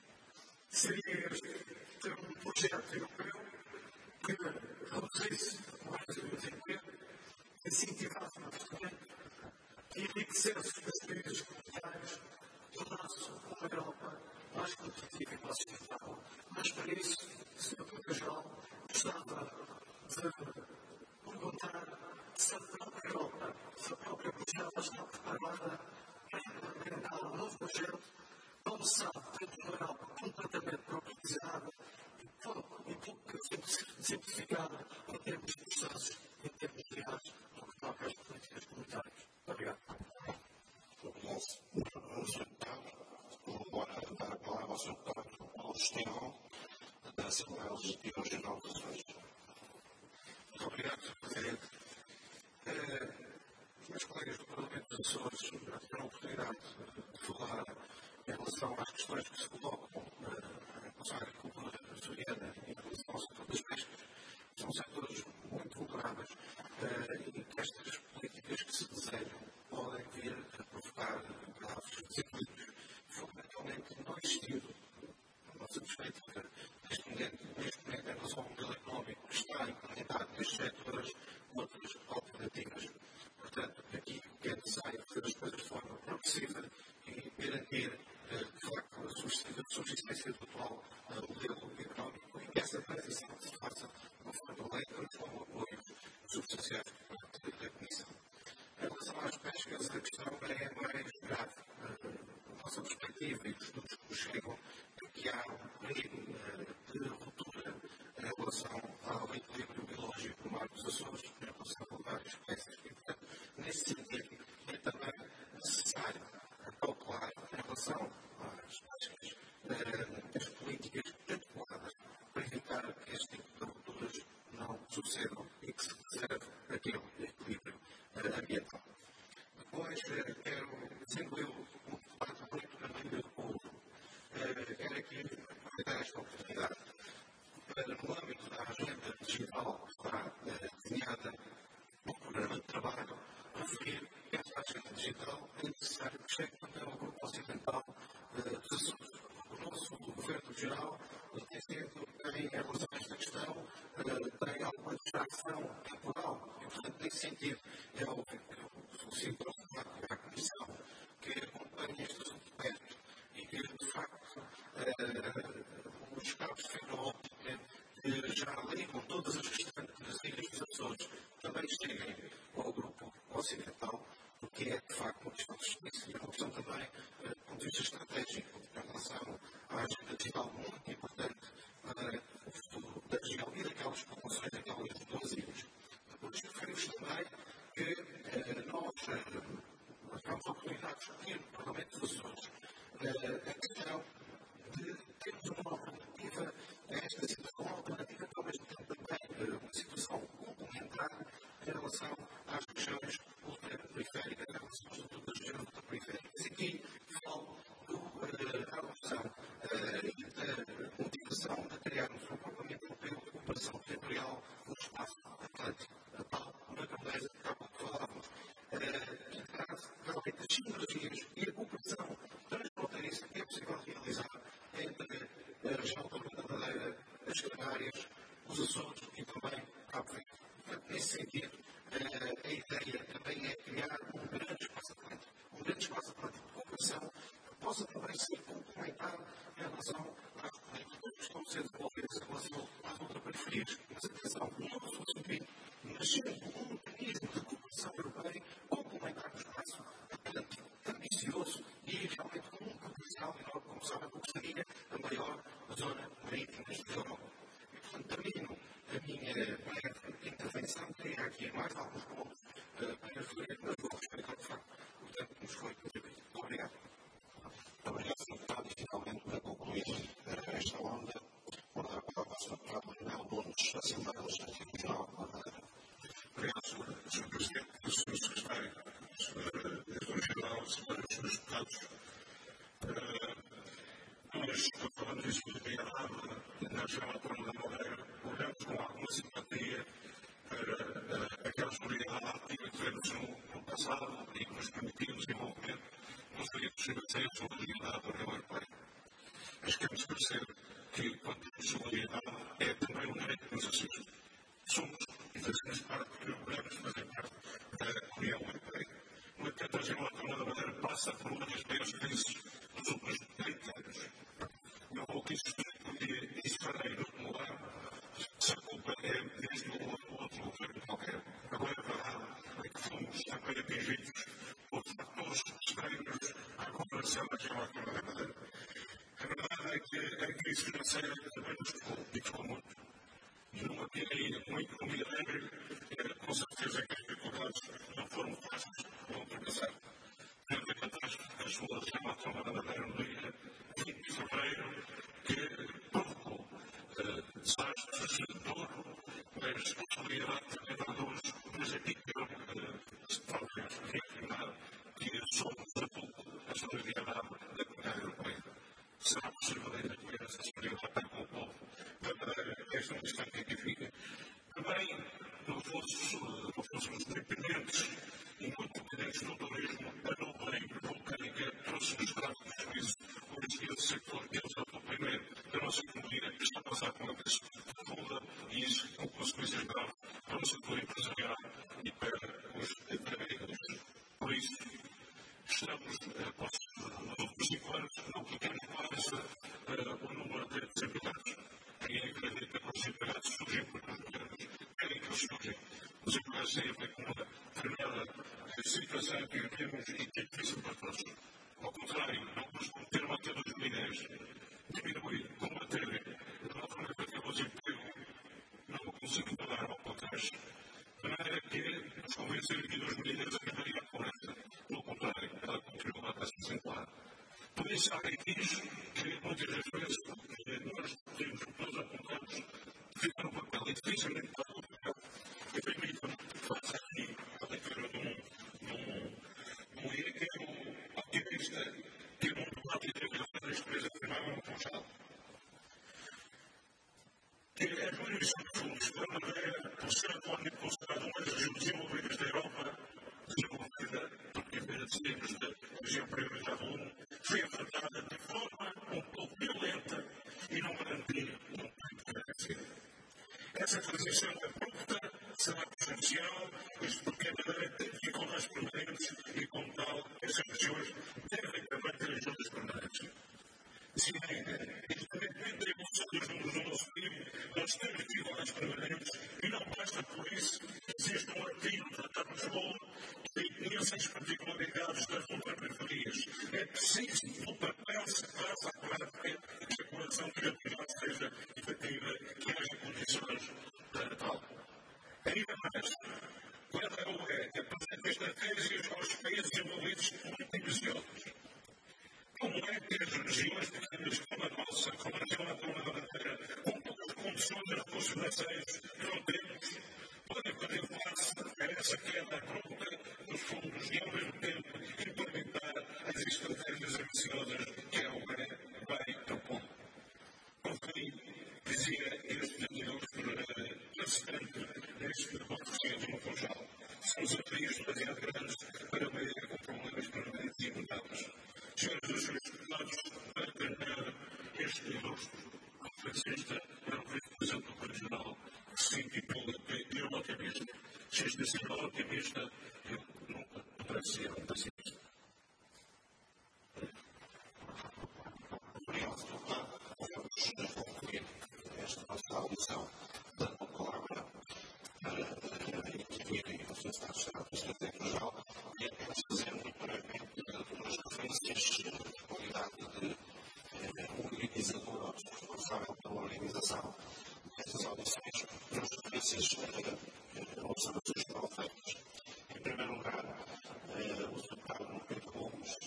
seria este: ter um projeto europeu que reduzisse o risco do desemprego, que incentivasse o investimento, que enriquecesse os países comunitários, tornasse uma Europa mais competitiva e mais sustentável. Mas para isso, o senhor Portugal gostava de perguntar se a própria Europa, se a própria Portugal está preparada para implementar um novo projeto. Como sabe, temos uma Europa completamente proprietizada e pouco, e pouco simplificada em termos de processos, em termos reais, no que toca às políticas comunitárias. Obrigado. Vamos agora dar a palavra ao senhor Deputado Paulo Estevão, da Assembleia Legislativa Regional dos Açores. Muito obrigado, senhor Presidente. Os meus colegas do Parlamento dos Açores já tiveram a oportunidade de falar em relação às questões que se colocam em relação à agricultura açoriana e em relação ao setor das pescas. São setores muito vulneráveis e que estas políticas que se desejam podem vir a provocar graves desequilíbrios, fundamentalmente não existindo a nossa perspectiva neste momento, neste momento em relação ao modelo económico que está implementado nestes setores, outras alternativas. Portanto, aqui o que é necessário é fazer as coisas de forma progressiva e garantir, de facto, a subsistência do atual modelo económico e que essa transição se faça de uma forma lenta, com apoios substanciais por parte da Comissão. Em relação às pescas, a questão é mais grave. A nossa perspectiva e os estudos que nos chegam é que há um perigo de ruptura em relação ao equilíbrio biológico do mar dos Açores, em relação a várias espécies. E, portanto, nesse sentido, é também necessário calcular em relação às pescas as políticas adequadas para evitar que este tipo de rupturas não sucedam e que se preserve aquele equilíbrio ambiental. Depois, quero, sendo eu um deputado muito na linha do povo, quero aqui aproveitar esta oportunidade para, no âmbito da agenda digital que está desenhada no programa de trabalho, referir que esta agenda digital é necessário que chegue até ao grupo ocidental dos Açores. O nosso governo geral tem sido, em relação a esta questão, tem alguma distração temporal e, portanto, nesse sentido, é óbvio que eu solicito à Comissão que acompanhe este assunto de perto e que, de facto, os cabos de fibra óptica que já ligam todas as restantes ilhas dos Açores também cheguem ao grupo ocidental, porque é, de facto, uma questão de justiça e uma questão também, do ponto de vista estratégico, em relação à agenda digital muito importante para o futuro da região e daquelas populações daquelas duas ilhas. Depois referimos também que nós tivemos a oportunidade de discutir no Parlamento dos Açores a questão de termos uma alternativa a esta situação, uma alternativa que ao mesmo tempo também uma situação complementar em relação dimensão territorial do espaço atlântico, a tal na grandeza que há pouco falávamos. Realmente as sinergias e a cooperação transfronteiriça que é possível realizar entre a região da Madeira, as Canárias, os Açores e também Cabo Verde. Portanto, nesse sentido, a ideia também é criar um grande espaço atlântico, um grande espaço atlântico de cooperação que possa também ser complementar em relação às políticas que estão a ser desenvolvidas em relação às ultraperiferias. Mas atenção, não só subir, mas sempre um mecanismo de cooperação europeia complementar o espaço atlântico ambicioso e realmente com um potencial enorme, como sabem, o que seria a maior zona marítima da Europa. E, portanto, termino a minha breve intervenção. Teria aqui mais alguns pontos para referir, mas vou respeitar, de facto, o tempo que nos foi contribuído. Muito obrigado. Obrigado, senhor Deputado. E, finalmente, para concluir esta onda, vou dar a palavra ao senhor Deputado Manuel Nunes, Assembleia Legislativa Regional da Madeira. Obrigado, senhor Presidente, senhor Secretário, Diretor-Geral, senhores Deputados. Nós, quando falamos disso de realidade, na região autónoma da Madeira, olhamos com alguma simpatia para aquela solidariedade ativa que tivemos no passado e que nos permitiu o desenvolvimento, não seria possível sem a solidariedade da União Europeia. Mas queremos parecer que, quando temos solidariedade, é também um direito que nos assiste. Somos e fazemos parte, queremos fazer parte da União Europeia. No entanto, a região autónoma da Madeira passa por uma das maiores crises dos últimos trinta anos. Não vou aqui insistir porque isso farei no último ano, se a culpa é desde o outro governo qualquer. Agora é verdade é que fomos também atingidos por fatores estranhos à cooperação da região autónoma da Madeira. A verdade é que a crise financeira também nos tocou e tocou muito. Numa piraria com uma economia débil, com certeza que as dificuldades não foram fáceis de ultrapassar. Tendo em catástrofe a sua região autónoma da Madeira no dia vinte de fevereiro, que provocou desastres de todo, mas a solidariedade também traduz, mas aqui quero talvez reafirmar que somos a pouco a solidariedade da comunidade europeia. Será possível ainda ter essa solidariedade com o povo da Madeira? Esta é uma questão que significa. Também não fôssemos dependentes e muito dependentes do turismo, a nuvem vulcânica trouxe-nos graves prejuízos. Hoje, esse setor, esse autoplemento da nossa economia está a passar por uma crise profunda e isso com consequências graves para o setor empresarial e para os trabalhadores. Por isso, estamos, nos últimos cinco anos, não ficamos quase o número de desempregados. Ninguém acredita que os desempregados surgem porque os governos querem que eles surgem. Os desempregados têm a ver com uma determinada situação que vivemos e que é difícil para todos. Ao contrário, não costumamos ter uma até dois mil e dez. Diminui, combater, de uma forma que até o desemprego não conseguimos dar ao contrário. De maneira que nos convencer que dois mil e dez acabaria a pobreza. Pelo contrário, ela continua a se acentuar. Por isso, há quem diz que muitas das vezes nós temos todos apontados ficar no papel e dificilmente está no papel. Eu permito-me fazer aqui a leitura de um engenheiro otimista que num debate de relações expressas afirmava no Funchal que as maiores fundos da Madeira, por ser atualmente considerada uma das regiões desenvolvidas da Europa, desenvolvida porque em vez de sermos da região prioridade um, foi afetada de forma um pouco violenta e não garantia um tempo de garantia. Essa transição abrupta será presencial, isto porque a Madeira tem dificuldades permanentes e, como tal, essas regiões devem também ter ajudas permanentes. Se ainda, independentemente da evolução dos números do nosso P I B, nós temos dificuldades permanentes e não basta por isso que exista um artigo do Tratado de Lisboa que essas particularidades das ultraperiferias. É preciso que o papel se faça à prática e que a cooperação bilateral seja efetiva, que haja condições para tal. Ainda mais, quando a U E apresenta estratégias aos países envolvidos muito ambiciosos, como é que as regiões pequenas como a nossa, como a região autónoma da Madeira, com poucas condições de recursos financeiros que não temos, podem fazer face a essa queda abrupta dos fundos e, ao mesmo tempo, implementar as estratégias ambiciosas que a U E vai propor. Por fim, dizia este senhor sim, tipo, eu otimista. Se isto de ser otimista, eu nunca poderei ser um pessimista. Obrigado, deputado. Vamos concluir esta nossa audição, dando a palavra para intervirem os Estados Gerais do Secretário-Geral e apenas fazer muito brevemente duas referências de qualidade de organizador, responsável pela organização destas audições, duas referências a observações que foram feitas. Em primeiro lugar, o secretário Pedro Gomes,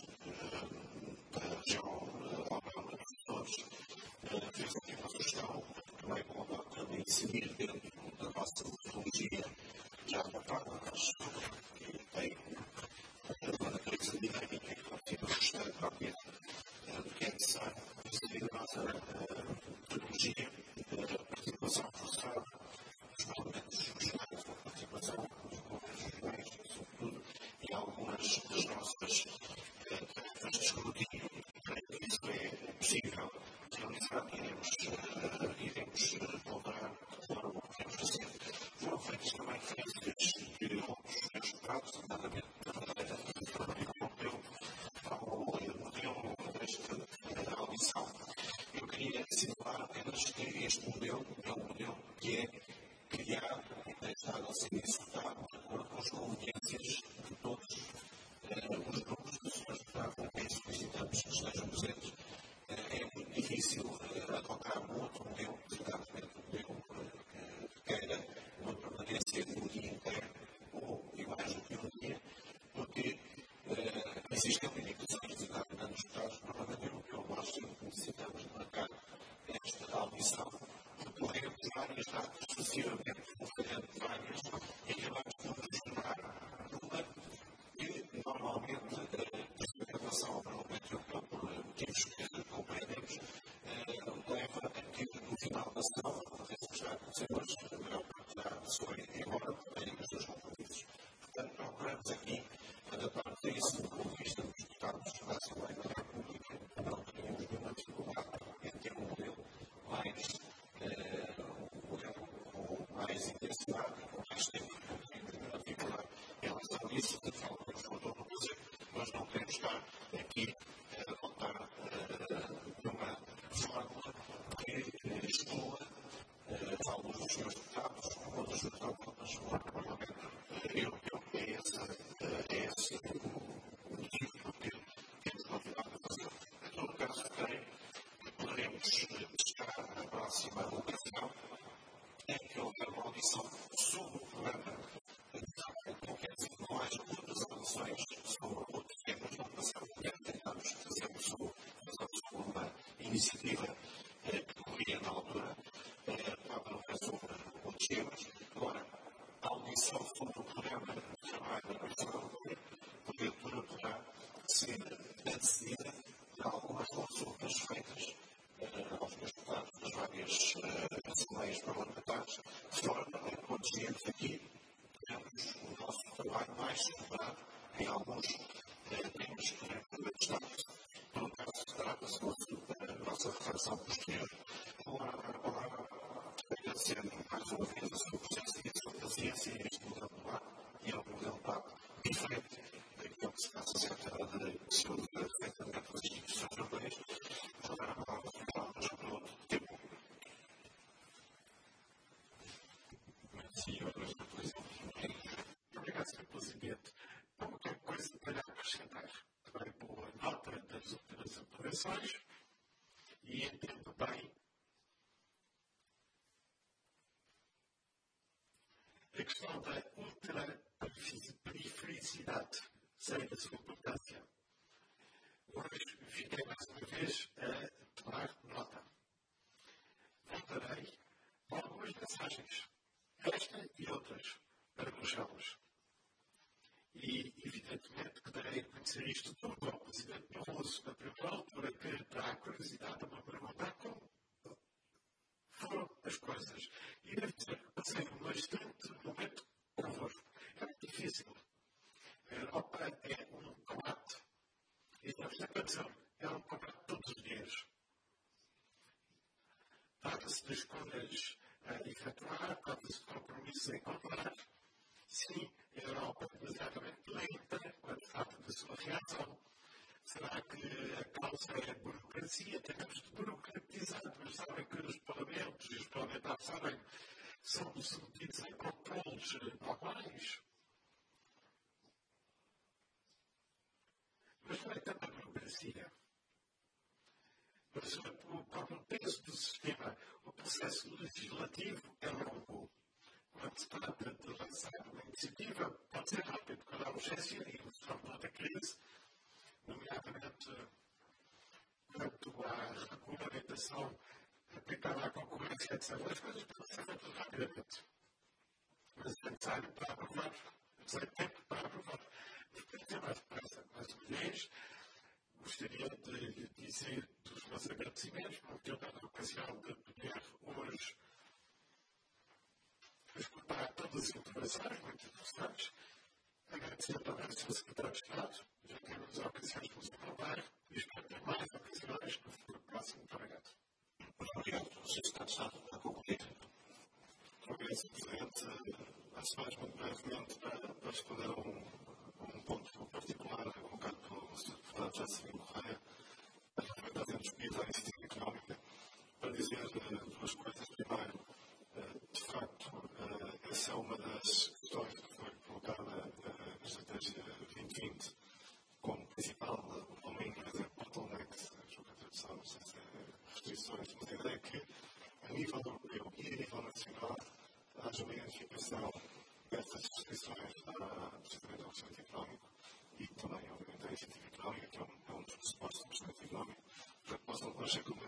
da região autónoma de Açores, fez aqui uma sugestão que também coloca de inserir dentro da nossa metodologia já adotada, mas que tem uma natureza dinâmica e contínua bastante própria do que é necessário inserir a nossa metodologia da participação forçada dos parlamentos regionais, da participação dos governos regionais, sobretudo, e algumas das nossas tarefas de escrutínio. Creio que isso é possível realizar, iremos, iremos voltar a falar o que queremos fazer. Foram feitas também referências de outros deputados, nomeadamente da maneira que o trabalho concluiu ao modelo desta audição. Eu queria assinalar apenas que este modelo é um modelo que é criado e tem estado a ser executado de acordo com as conveniências de todos os grupos de senhores deputados com quem solicitamos que estejam presentes. É muito difícil adotar um outro modelo, exatamente um modelo que queira uma permanência de um dia inteiro ou e mais do que um dia, porque existem limitações de determinados deputados do Parlamento Europeu. Nós sempre necessitamos de marcar esta audição de podermos várias datas sucessivamente, considerando várias, e acabamos por nos tornar numa que normalmente, em relação ao Parlamento Europeu, por motivos que compreendemos, leva a que no final da sessão, isso que está a acontecer hoje, a maior parte da pessoa é embora, tem os seus compromissos. Portanto, procuramos aqui adaptar isso do ponto de vista dos deputados da Assembleia da República, não temos nenhuma dificuldade em ter um modelo mais, um modelo com mais intensidade, com mais tempo, não temos nenhuma dificuldade em relação a isso, de forma que nos faltou no fazer, nós não queremos estar aqui a adotar uma fórmula que exclua alguns dos seus deputados, outros deputados do Parlamento Europeu. É esse o motivo porque temos continuado a fazer. Em todo caso, creio que poderemos estar na próxima ocasião em que houver uma audição sobre o programa. Não quer dizer que não haja outras audições sobre outros temas, não passamos a tentamos fazer sobre uma iniciativa que corria na altura, para não ser sobre outros temas. Agora, a audição sobre o programa de trabalho da Comissão Europeia, porventura, poderá ser antecedida de algumas consultas feitas aos meus deputados das várias assembleias parlamentares, de forma a quando chegamos aqui, temos o nosso trabalho mais separado em alguns temas que devem estar. Por um caso, trata-se da nossa reflexão posterior. Agora, a palavra, agradecendo mais uma vez a sua presença e a sua paciência neste modelo de debate, e é um modelo de debate diferente daquilo que se passa cerca de se usa feita dentro das instituições europeias. Vou dar a palavra final, mas por outro tempo. Senhoras e Presidente, obrigado, senhor Presidente. Pouca coisa para acrescentar. Também boa nota das últimas intervenções e entendo bem a questão da ultraperifericidade, sei da sua importância. Hoje fiquei mais uma vez a tomar nota. Voltarei com algumas mensagens, esta e outras, para Bruxelas. E, evidentemente, que darei a conhecer isto tudo ao Presidente Barroso na primeira altura, que terá a curiosidade de me perguntar como foram as coisas. E devo dizer que passei um bastante momento convosco. É muito difícil. A Europa é um combate. E temos sempre a dizer, é um combate todos os dias. Trata-se de escolher se encontrar. Sim, a Europa é demasiadamente lenta quando se trata da sua reação. Será que a causa é a burocracia? Temos de burocratizar, mas sabem que os parlamentos e os parlamentares sabem, são submetidos a controles normais. Mas não é tanto a burocracia. Mas o próprio peso do sistema, o processo legislativo é longo. Quando se trata de lançar uma iniciativa, pode ser rápido. Quando há urgência e o frontal da crise, nomeadamente quanto à regulamentação aplicada à concorrência, etcétera, as coisas podem ser feitas rapidamente. Mas é necessário para aprovar, é necessário tempo para aprovar. Depois tem mais depressa. Mais uma vez, gostaria de lhe dizer dos meus agradecimentos por ter dado a ocasião de poder hoje escutar todas as intervenções muito interessantes. Agradecer também ao senhor Secretário de Estado, já temos ocasiões de nos aprovar e espero ter mais ocasiões no futuro próximo. Muito obrigado. Muito obrigado, senhor Secretário de Estado, a concluir. Muito obrigado, senhor Presidente. Antes de mais, muito brevemente, para, para responder a um, um ponto particular colocado pelo senhor Deputado Jacimino Correia, a realidade disponível à iniciativa económica, para dizer uh, duas coisas. Primeiro, uh, de facto, uh, essa é uma das questões que foi colocada uh, na Estratégia vinte vinte como principal, uh, uma inglesa bottlenecks, julgo que a tradução, não sei se é restrições, mas a ideia é que, a nível europeu e a nível nacional, haja uma identificação destas restrições à, precisamente ao crescimento económico e também, obviamente, à iniciativa económica, que é um, é um dos pressupostos do crescimento económico, para que possam, nós,